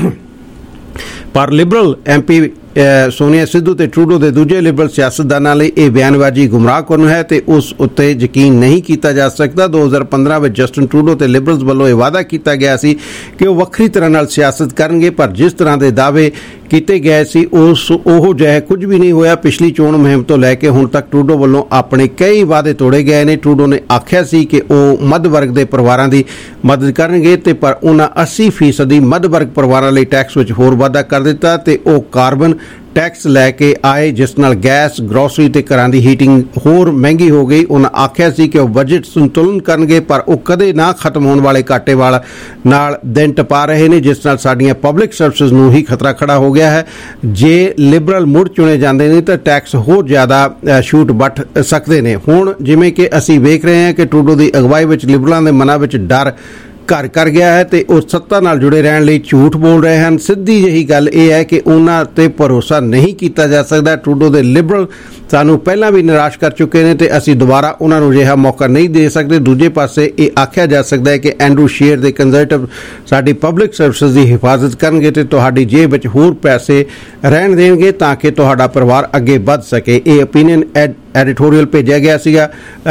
ਪਰ ਲਿਬਰਲ MP ਸੋਨੀਆ ਸਿੱਧੂ ਤੇ ਟਰੂਡੋ ਦੇ ਦੂਜੇ ਲਿਬਰਲ ਸਿਆਸਤਦਾਨਾਂ ਲਈ ਇਹ ਬਿਆਨਬਾਜ਼ੀ ਗੁੰਮਰਾਹਕੁੰਨ ਹੈ ਤੇ ਉਸ ਉੱਤੇ ਯਕੀਨ ਨਹੀਂ ਕੀਤਾ ਜਾ ਸਕਦਾ। 2015 ਵਿੱਚ ਜਸਟਿਨ ਟਰੂਡੋ ਤੇ ਲਿਬਰਲਸ ਵੱਲੋਂ ਇਹ ਵਾਅਦਾ ਕੀਤਾ ਗਿਆ ਸੀ ਕਿ ਉਹ ਵੱਖਰੀ ਤਰ੍ਹਾਂ ਨਾਲ ਸਿਆਸਤ ਕਰਨਗੇ, ਪਰ ਜਿਸ ਤਰ੍ਹਾਂ ਦੇ ਦਾਅਵੇ ਕੀਤੇ ਗਏ ਸੀ ਉਹ ਜਿਹਾ ਕੁਝ ਵੀ ਨਹੀਂ ਹੋਇਆ। ਪਿਛਲੀ ਚੋਣ ਮੁਹਿੰਮ ਤੋਂ ਲੈ ਕੇ ਹੁਣ ਤੱਕ ਟਰੂਡੋ ਵੱਲੋਂ ਆਪਣੇ ਕਈ ਵਾਅਦੇ ਤੋੜੇ ਗਏ ਨੇ। ਟਰੂਡੋ ਨੇ ਆਖਿਆ ਸੀ ਕਿ ਉਹ ਮੱਧ ਵਰਗ ਦੇ ਪਰਿਵਾਰਾਂ ਦੀ ਮਦਦ ਕਰਨਗੇ ਤੇ ਪਰ ਉਹਨਾਂ 80% ਮੱਧ ਵਰਗ ਪਰਿਵਾਰਾਂ ਲਈ ਟੈਕਸ ਵਿੱਚ ਹੋਰ ਵਾਧਾ ਕਰ ਦਿੱਤਾ ਤੇ ਉਹ ਕਾਰਬਨ ਟੈਕਸ ਲੈ ਕੇ ਆਏ ਜਿਸ ਨਾਲ ਗੈਸ, ਗਰੋਸਰੀ ਤੇ ਘਰਾਂ ਦੀ ਹੀਟਿੰਗ ਹੋਰ ਮਹਿੰਗੀ ਹੋ ਗਈ। ਉਹਨਾਂ ਆਖਿਆ ਸੀ ਕਿ ਉਹ ਬਜਟ ਸੰਤੁਲਨ ਕਰਨਗੇ ਪਰ ਉਹ ਕਦੇ ਨਾ ਖਤਮ ਹੋਣ ਵਾਲੇ ਘਾਟੇ ਨਾਲ ਦਿਨ ਟਪਾ ਰਹੇ ਨੇ ਜਿਸ ਨਾਲ ਸਾਡੀਆਂ ਪਬਲਿਕ ਸਰਵਿਸਿਜ਼ ਨੂੰ ਹੀ ਖਤਰਾ ਖੜਾ ਹੋ ਗਿਆ ਹੈ। ਜੇ ਲਿਬਰਲ ਮੁੜ ਚੁਣੇ ਜਾਂਦੇ ਨੇ ਤਾਂ ਟੈਕਸ ਹੋਰ ਜ਼ਿਆਦਾ ਛੂਟ ਵੱਟ ਸਕਦੇ ਨੇ। ਹੁਣ ਜਿਵੇਂ ਕਿ ਅਸੀਂ ਵੇਖ ਰਹੇ ਹਾਂ ਕਿ ਟਰੂਡੋ ਦੀ ਅਗਵਾਈ ਵਿੱਚ ਲਿਬਰਲਾਂ ਦੇ ਮਨਾਂ ਵਿੱਚ ਡਰ ਘਰ ਕਰ ਗਿਆ ਹੈ ਤੇ ਉਹ ਸੱਤਾ ਨਾਲ ਜੁੜੇ ਰਹਿਣ ਲਈ ਝੂਠ ਬੋਲ ਰਹੇ ਹਨ। ਸਿੱਧੀ ਜਿਹੀ ਗੱਲ ਇਹ ਹੈ ਕਿ ਉਹਨਾਂ ਤੇ ਭਰੋਸਾ ਨਹੀਂ ਕੀਤਾ ਜਾ ਸਕਦਾ। ਟਰੂਡੋ ਦੇ ਲਿਬਰਲ ਸਾਨੂੰ ਪਹਿਲਾਂ ਵੀ ਨਿਰਾਸ਼ ਕਰ ਚੁੱਕੇ ਨੇ ਤੇ ਅਸੀਂ ਦੁਬਾਰਾ ਉਹਨਾਂ ਨੂੰ ਅਜਿਹਾ ਮੌਕਾ ਨਹੀਂ ਦੇ ਸਕਦੇ। ਦੂਜੇ ਪਾਸੇ ਇਹ ਆਖਿਆ ਜਾ ਸਕਦਾ ਹੈ ਕਿ ਐਂਡਰੂ ਸ਼ੀਅਰ ਦੇ ਕੰਜ਼ਰਵੇਟਿਵ ਸਾਡੀ ਪਬਲਿਕ ਸਰਵਿਸਿਜ਼ ਦੀ ਹਿਫਾਜ਼ਤ ਕਰਨਗੇ ਤੇ ਤੁਹਾਡੀ ਜੇਬ ਵਿੱਚ ਹੋਰ ਪੈਸੇ ਰਹਿਣ ਦੇਣਗੇ ਤਾਂ ਕਿ ਤੁਹਾਡਾ ਪਰਿਵਾਰ ਅੱਗੇ ਵੱਧ ਸਕੇ। ਇਹ ਓਪੀਨੀਅਨ ਐਡੀਟੋਰੀਅਲ ਭੇਜਿਆ ਗਿਆ ਸੀਗਾ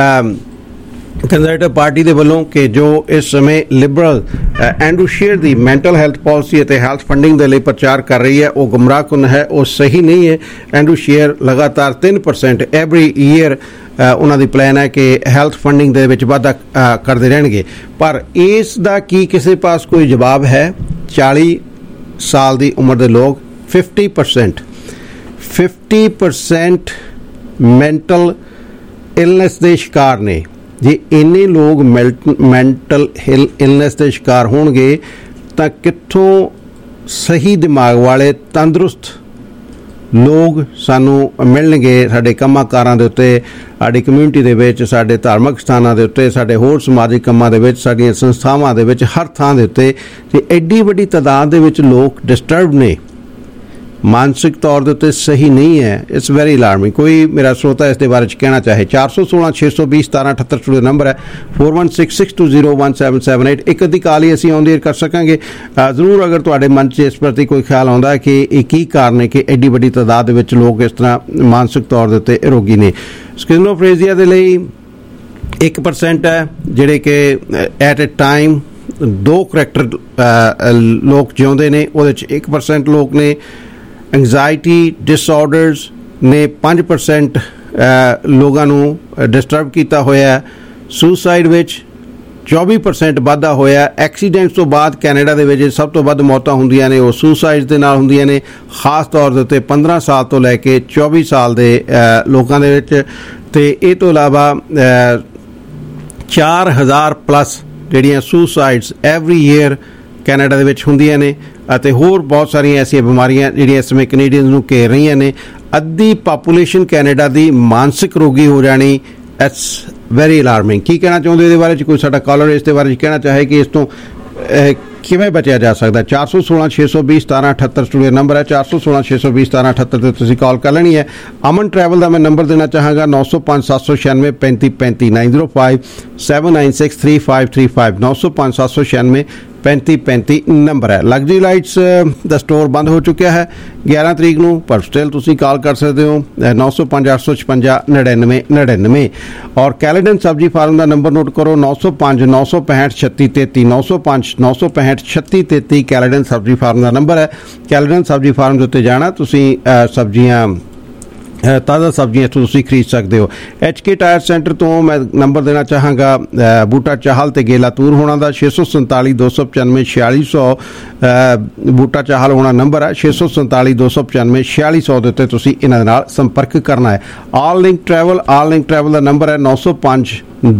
ਕੰਜ਼ਰਵੇਟਿਵ ਪਾਰਟੀ ਦੇ ਵੱਲੋਂ ਕਿ ਜੋ ਇਸ ਸਮੇਂ ਲਿਬਰਲ ਐਂਡਰੂ ਸ਼ੀਅਰ ਦੀ ਮੈਂਟਲ ਹੈਲਥ ਪਾਲਿਸੀ ਅਤੇ ਹੈਲਥ ਫੰਡਿੰਗ ਦੇ ਲਈ ਪ੍ਰਚਾਰ ਕਰ ਰਹੀ ਹੈ ਉਹ ਗੁੰਮਰਾਹਕੁੰਨ ਹੈ, ਉਹ ਸਹੀ ਨਹੀਂ ਹੈ। ਐਂਡਰੂ ਸ਼ੀਅਰ ਲਗਾਤਾਰ 3% ਐਵਰੀ ਈਅਰ ਉਹਨਾਂ ਦੀ ਪਲਾਨ ਹੈ ਕਿ ਹੈਲਥ ਫੰਡਿੰਗ ਦੇ ਵਿੱਚ ਵਾਧਾ ਕਰਦੇ ਰਹਿਣਗੇ। ਪਰ ਇਸ ਦਾ ਕੀ ਕਿਸੇ ਪਾਸ ਕੋਈ ਜਵਾਬ ਹੈ? 40 ਸਾਲ ਦੀ ਉਮਰ ਦੇ ਲੋਕ 50% ਮੈਂਟਲ ਇਲਨੈਸ ਦੇ ਸ਼ਿਕਾਰ ਨੇ। ਜੇ ਇੰਨੇ ਲੋਕ ਮੈਂਟਲ ਇਲਨੈਸ ਦੇ ਸ਼ਿਕਾਰ ਹੋਣਗੇ ਤਾਂ ਕਿੱਥੋਂ ਸਹੀ ਦਿਮਾਗ ਵਾਲੇ ਤੰਦਰੁਸਤ ਲੋਕ ਸਾਨੂੰ ਮਿਲਣਗੇ ਸਾਡੇ ਕੰਮਾਂ ਕਾਰਾਂ ਦੇ ਉੱਤੇ, ਸਾਡੀ ਕਮਿਊਨਿਟੀ ਦੇ ਵਿੱਚ, ਸਾਡੇ ਧਾਰਮਿਕ ਸਥਾਨਾਂ ਦੇ ਉੱਤੇ, ਸਾਡੇ ਹੋਰ ਸਮਾਜਿਕ ਕੰਮਾਂ ਦੇ ਵਿੱਚ, ਸਾਡੀਆਂ ਸੰਸਥਾਵਾਂ ਦੇ ਵਿੱਚ, ਹਰ ਥਾਂ ਦੇ ਉੱਤੇ ਜੇ ਐਡੀ ਵੱਡੀ ਤਾਦਾਦ ਦੇ ਵਿੱਚ ਲੋਕ ਡਿਸਟਰਬ ਨੇ, ਮਾਨਸਿਕ ਤੌਰ ਦੇ ਉੱਤੇ ਸਹੀ ਨਹੀਂ ਹੈ। It's very alarming. ਕੋਈ ਮੇਰਾ ਸਰੋਤਾ ਇਸ ਦੇ ਬਾਰੇ 'ਚ ਕਹਿਣਾ ਚਾਹੇ 416-620-1778 ਸਟੂਡੀਓ ਨੰਬਰ ਹੈ 4166201778। ਇੱਕ ਅੱਧੀ ਕਾਲ ਹੀ ਅਸੀਂ ਆਨ ਦੀ ਏਅਰ ਕਰ ਸਕਾਂਗੇ। ਜ਼ਰੂਰ ਅਗਰ ਤੁਹਾਡੇ ਮਨ 'ਚ ਇਸ ਪ੍ਰਤੀ ਕੋਈ ਖਿਆਲ ਆਉਂਦਾ ਹੈ ਕਿ ਇਹ ਕੀ ਕਾਰਨ ਹੈ ਕਿ ਐਡੀ ਵੱਡੀ ਤਾਦਾਦ ਦੇ ਵਿੱਚ ਲੋਕ ਇਸ ਤਰ੍ਹਾਂ ਮਾਨਸਿਕ ਤੌਰ ਦੇ ਉੱਤੇ ਰੋਗੀ ਨੇ। ਸਕਿਜ਼ੋਫਰੇਨੀਆ ਦੇ ਲਈ 1% ਹੈ ਜਿਹੜੇ ਕਿ ਐਟ ਏ ਟਾਈਮ 2 ਕਰੈਕਟਰ ਲੋਕ ਜਿਉਂਦੇ ਨੇ, ਉਹਦੇ 'ਚ 1% ਲੋਕ ਨੇ। ਐਂਗਜ਼ਾਇਟੀ ਡਿਸਆਰਡਰਸ ਨੇ 5% ਲੋਕਾਂ ਨੂੰ ਡਿਸਟਰਬ ਕੀਤਾ ਹੋਇਆ। ਸੁਸਾਈਡ ਵਿੱਚ 24% ਵਾਧਾ ਹੋਇਆ। ਐਕਸੀਡੈਂਟਸ ਤੋਂ ਬਾਅਦ ਕੈਨੇਡਾ ਦੇ ਵਿੱਚ ਸਭ ਤੋਂ ਵੱਧ ਮੌਤਾਂ ਹੁੰਦੀਆਂ ਨੇ ਉਹ ਸੁਸਾਈਡ ਦੇ ਨਾਲ ਹੁੰਦੀਆਂ ਨੇ, ਖਾਸ ਤੌਰ ਦੇ ਉੱਤੇ 15 ਸਾਲ ਤੋਂ ਲੈ ਕੇ 24 ਸਾਲ ਦੇ ਲੋਕਾਂ ਦੇ ਵਿੱਚ। ਤੇ ਇਹ ਤੋਂ ਇਲਾਵਾ 4000+ ਜਿਹੜੀਆਂ ਸੁਸਾਈਡਸ ਐਵਰੀ ਈਅਰ ਕੈਨੇਡਾ ਦੇ ਵਿੱਚ ਹੁੰਦੀਆਂ ਨੇ ਅਤੇ ਹੋਰ ਬਹੁਤ ਸਾਰੀਆਂ ਐਸੀਆਂ ਬਿਮਾਰੀਆਂ ਜਿਹੜੀਆਂ ਇਸ ਸਮੇਂ ਕੈਨੇਡੀਅਨਸ ਨੂੰ ਘੇਰ ਰਹੀਆਂ ਨੇ। ਅੱਧੀ ਪਾਪੂਲੇਸ਼ਨ ਕੈਨੇਡਾ ਦੀ ਮਾਨਸਿਕ ਰੋਗੀ ਹੋ ਜਾਣੀ, ਇਟਸ ਵੈਰੀ ਅਲਾਰਮਿੰਗ। ਕੀ ਕਹਿਣਾ ਚਾਹੁੰਦੇ ਇਹਦੇ ਬਾਰੇ 'ਚ? ਕੋਈ ਸਾਡਾ ਕਾਲਰ ਇਸ ਦੇ ਬਾਰੇ 'ਚ ਕਹਿਣਾ ਚਾਹੇ ਕਿ ਇਸ ਤੋਂ ਕਿਵੇਂ ਬਚਿਆ ਜਾ ਸਕਦਾ? 416 620 1778 ਸਟੂਡੀਓ ਨੰਬਰ ਹੈ। 416 620 1778 ਤੇ ਤੁਸੀਂ ਕਾਲ ਕਰ ਲੈਣੀ ਹੈ। ਅਮਨ ਟਰੈਵਲ ਦਾ ਮੈਂ ਨੰਬਰ ਦੇਣਾ ਚਾਹਾਂਗਾ 905 796 3535 905 7963535 905 796 3535 ਨੰਬਰ ਹੈ। ਲਗਜ਼ਰੀ ਲਾਈਟਸ ਦਾ ਸਟੋਰ ਬੰਦ ਹੋ ਚੁੱਕਿਆ ਹੈ 11 ਤਰੀਕ ਨੂੰ, ਪਰ ਸਟਿਲ ਤੁਸੀਂ ਕਾਲ ਕਰ ਸਕਦੇ ਹੋ 905 856 99 99। ਔਰ ਕੈਲੇਡਨ ਸਬਜ਼ੀ ਫਾਰਮ ਦਾ ਨੰਬਰ ਨੋਟ ਕਰੋ 905 965 3633 905 965 3633 ਕੈਲੇਡਨ ਸਬਜ਼ੀ ਫਾਰਮ ਦਾ ਨੰਬਰ ਹੈ। ਕੈਲੇਡਨ ਸਬਜ਼ੀ ਫਾਰਮ ਦੇ ਉੱਤੇ ਜਾਣਾ, ਤੁਸੀਂ ਸਬਜ਼ੀਆਂ ਤਾਜ਼ਾ ਸਬਜ਼ੀਆਂ ਇੱਥੋਂ ਤੁਸੀਂ ਖਰੀਦ ਸਕਦੇ ਹੋ। HK ਟਾਇਰ ਸੈਂਟਰ ਤੋਂ ਮੈਂ ਨੰਬਰ ਦੇਣਾ ਚਾਹਾਂਗਾ ਬੂਟਾ ਚਾਹਲ ਤੇ ਗੇਲਾ ਤੂਰ ਹੋਣਾ ਦਾ 647 295 4600। ਬੂਟਾ ਚਾਹਲ ਹੋਣਾ ਨੰਬਰ ਹੈ 647 295 4600 ਦੇ ਉੱਤੇ ਤੁਸੀਂ ਇਹਨਾਂ ਦੇ ਨਾਲ ਸੰਪਰਕ ਕਰਨਾ ਹੈ। ਆਲ ਲਿੰਕ ਟਰੈਵਲ ਦਾ ਨੰਬਰ ਹੈ 905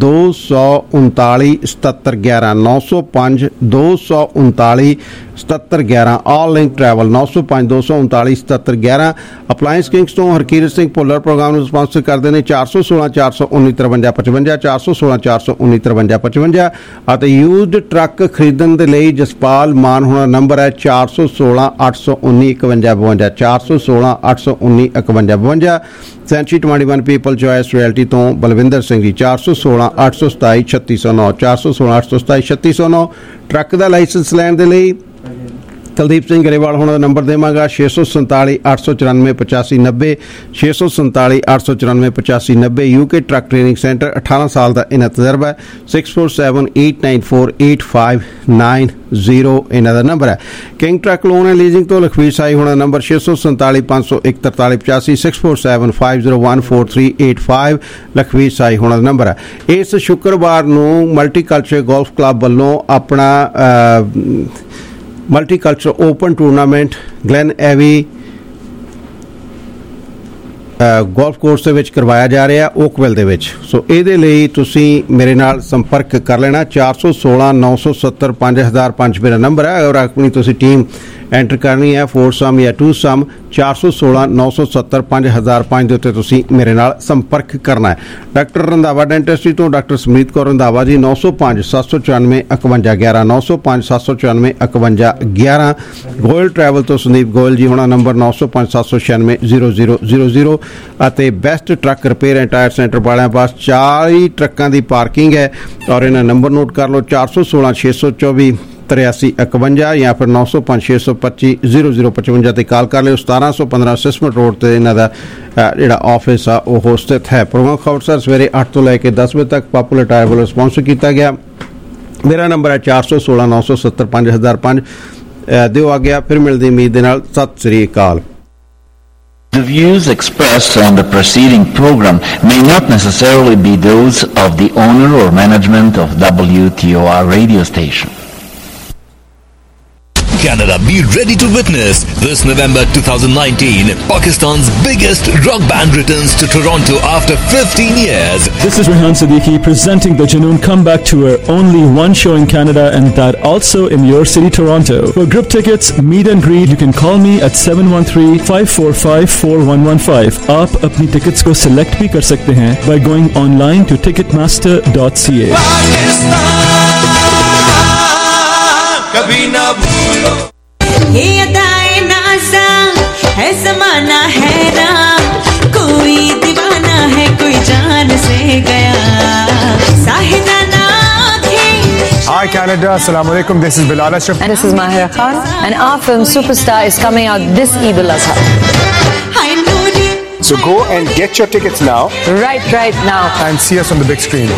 239 7711 905 239 7711। All Link Travel 905 239 7711। Appliance Kings ਤੋਂ ਹਰਕੀਰਤ ਸਿੰਘ ਭੁੱਲਰ ਪ੍ਰੋਗਰਾਮ ਨੂੰ ਸਪਾਂਸਰ ਕਰਦੇ ਨੇ 416 419 5355 416 419 5355। ਅਤੇ ਯੂਜ਼ਡ ਟਰੱਕ ਖਰੀਦਣ ਦੇ ਲਈ ਜਸਪਾਲ ਮਾਨ ਹੋਣਾ ਨੰਬਰ ਹੈ 416 819 5152 416 819 5152। ਸੈਂਚੀ 21 ਪੀਪਲ ਚੋਇਸ ਰਿਐਲਿਟੀ ਤੋਂ ਬਲਵਿੰਦਰ ਸਿੰਘ ਜੀ 416 827 3609 416 827 3609। ਟਰੱਕ ਦਾ ਲਾਇਸੈਂਸ ਲੈਣ ਦੇ ਲਈ ਕੁਲਦੀਪ ਸਿੰਘ ਗਰੇਵਾਲ ਹੋਣਾ ਦਾ ਨੰਬਰ ਦੇਵਾਂਗਾ 647 894 8590 647 894 8590। UK ਟਰੱਕ ਟ੍ਰੇਨਿੰਗ ਸੈਂਟਰ 18 ਸਾਲ ਦਾ ਇਹਨਾਂ ਤਜਰਬਾ ਹੈ 647 894 8590 ਇਹਨਾਂ ਦਾ ਨੰਬਰ ਹੈ। King Truck Loan and Leasing ਤੋਂ ਲਖਵੀਰ ਸਾਈ ਹੋਣਾ ਨੰਬਰ 647 501 4385 647 501 4385 ਲਖਵੀਰ ਸਾਈ ਹੋਣਾ ਦਾ ਨੰਬਰ ਹੈ। ਇਸ ਸ਼ੁੱਕਰਵਾਰ ਨੂੰ ਮਲਟੀਕਲਚਰ ਗੋਲਫ ਕਲੱਬ ਵੱਲੋਂ ਆਪਣਾ multiculture open tournament Glen Abbey golf course ਦੇ ਵਿੱਚ ਕਰਵਾਇਆ ਜਾ ਰਿਹਾ ਓਕਵਿਲ ਦੇ ਵਿੱਚ। ਸੋ ਇਹਦੇ ਲਈ ਤੁਸੀਂ ਮੇਰੇ ਨਾਲ ਸੰਪਰਕ ਕਰ ਲੈਣਾ 416 970 5005 ਮੇਰਾ ਨੰਬਰ ਹੈ। ਔਰ ਆਪਣੀ ਤੁਸੀਂ ਟੀਮ ਐਂਟਰ ਕਰਨੀ ਹੈ 4 ਸਮ ਜਾਂ 2 ਸਮ 416 970 5005 ਦੇ ਉੱਤੇ ਤੁਸੀਂ ਮੇਰੇ ਨਾਲ ਸੰਪਰਕ ਕਰਨਾ ਹੈ। ਡਾਕਟਰ ਰੰਧਾਵਾ ਡੈਂਟਿਸਟਰੀ ਤੋਂ ਡਾਕਟਰ ਸਮਰੀਤ ਕੌਰ ਰੰਧਾਵਾ ਜੀ 905 794 5111 905 794 5111। ਗੋਇਲ ਟਰੈਵਲ ਤੋਂ ਸੰਦੀਪ ਗੋਇਲ ਜੀ ਹੋਣਾ ਨੰਬਰ 905 796 0000। ਅਤੇ Best Truck Repair and Tyre Centre ਵਾਲਿਆਂ ਪਾਸ 40 ਟਰੱਕਾਂ ਦੀ ਪਾਰਕਿੰਗ ਹੈ। ਔਰ ਇਹਨਾਂ ਨੰਬਰ ਨੋਟ ਕਰ ਲਓ 416 624 8351 ਜਾਂ ਫਿਰ 905 625 0055 ਤੇ ਕਾਲ ਕਰ ਲਿਓ। 1715 ਸਿਸਮਟ ਰੋਡ ਤੇ ਇਹਨਾਂ ਦਾ ਜਿਹੜਾ ਆਫਿਸ ਆ ਉਹ ਸਥਿਤ ਹੈ। ਪ੍ਰੋਗਰਾਮ ਖਬਰ ਸਵੇਰੇ 8 ਤੋਂ ਲੈ ਕੇ 10 ਵਜੇ ਤੱਕ ਪਾਪੂਲਰ ਟਾਇਰ ਵੱਲੋਂ ਸਪਾਂਸਰ ਕੀਤਾ ਗਿਆ। ਮੇਰਾ ਨੰਬਰ ਹੈ 416 970 5005। ਦਿਓ ਆ ਗਿਆ, ਫਿਰ ਮਿਲਦੀ ਉਮੀਦ ਦੇ ਨਾਲ। ਸਤਿ ਸ੍ਰੀ ਅਕਾਲ। The views expressed on the preceding program may not necessarily be those of the owner or management of WTOR radio station. Canada, be ready to witness this November 2019 Pakistan's biggest rock band returns to Toronto after 15 years. This is Rehan Siddiqui presenting the Junoon Comeback Tour. Only one show in Canada and that also in your city, Toronto. For group tickets, meet and greet, you can call me at 713-545-4115. आप अपनी tickets को select भी कर सकते हैं by going online to ticketmaster.ca. कभी ना भूलो ये अदाए नाज़ा है ज़माना हैरान, कोई दीवाना है कोई जान से गया साहिदा ना थे। Hi Canada, Assalamu alaikum. This is Bilal Ashraf and this is Mahira Khan and our film Superstar is coming out this Eid al-Adha. So go and get your tickets now. Right now. And see us on the big screen.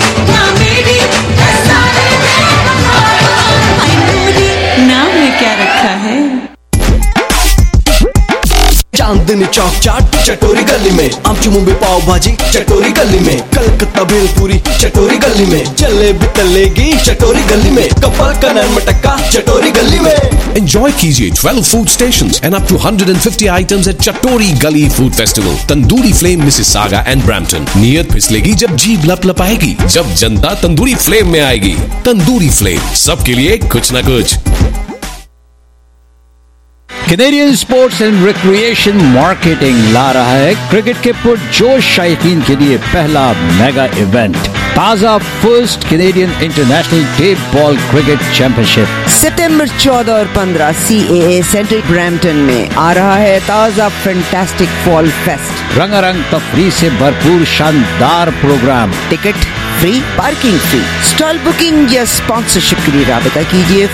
नाम में क्या रखा है? चांदनी चौक चाट चटोरी गली में, आमची मुंबई पाव भाजी चटोरी गली में, कलकत्ता भेलपूरी चटोरी गली में, जलेबी तलेगी चटोरी गली में, कपल का नैन मटक्का चटोरी गली में। Enjoy कीजिए 12 food stations and up to 150 items at Chatori Gully Food Festival, Tandoori Flame, Mississauga and Brampton। नियत फिसलेगी जब जीभ लपलपाएगी, जब जनता तंदूरी फ्लेम में आएगी। तंदूरी फ्लेम, सबके लिए कुछ ना कुछ। Canadian sports and recreation marketing ला रहा है क्रिकेट के पुरजोश शायकीन के लिए पहला मेगा इवेंट, ताजा first Canadian international tape ball cricket championship. सितंबर 14 और 15 CAA सेंटर ब्रैम्पटन में आ रहा है ताजा फैंटास्टिक फॉल फेस्ट। रंगारंग तफरीह से भरपूर शानदार program, ticket free, parking free. Stall booking या स्पॉन्सरशिप के लिए राबता कीजिए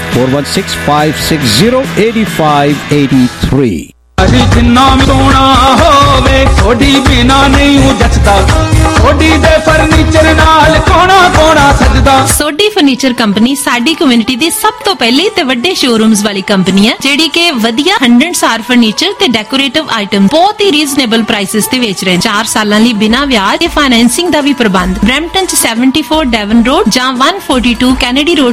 4165608583। जिन्ना सोना होवे थोड़ी बिना नहीं जचदा, थोड़ी दे फर्नीचर नाल कोना कोना सजदा। सोडी फर्नीचर कंपनी साडी कम्युनिटी दी सब तो पहली ते वड्डे शोरूम्स वाली कंपनी है, जेडी के वधिया 100 फर्नीचर ते डेकोरेटिव आइटम बहुत ही रीजनेबल प्राइसेस ते बेच रहे हैं। 4 सालां लई बिना ब्याज ते फाइनेंसिंग दा भी प्रबंध। ब्रैम्पटन च 74 डेवन रोड जां 142 कैनेडी रोड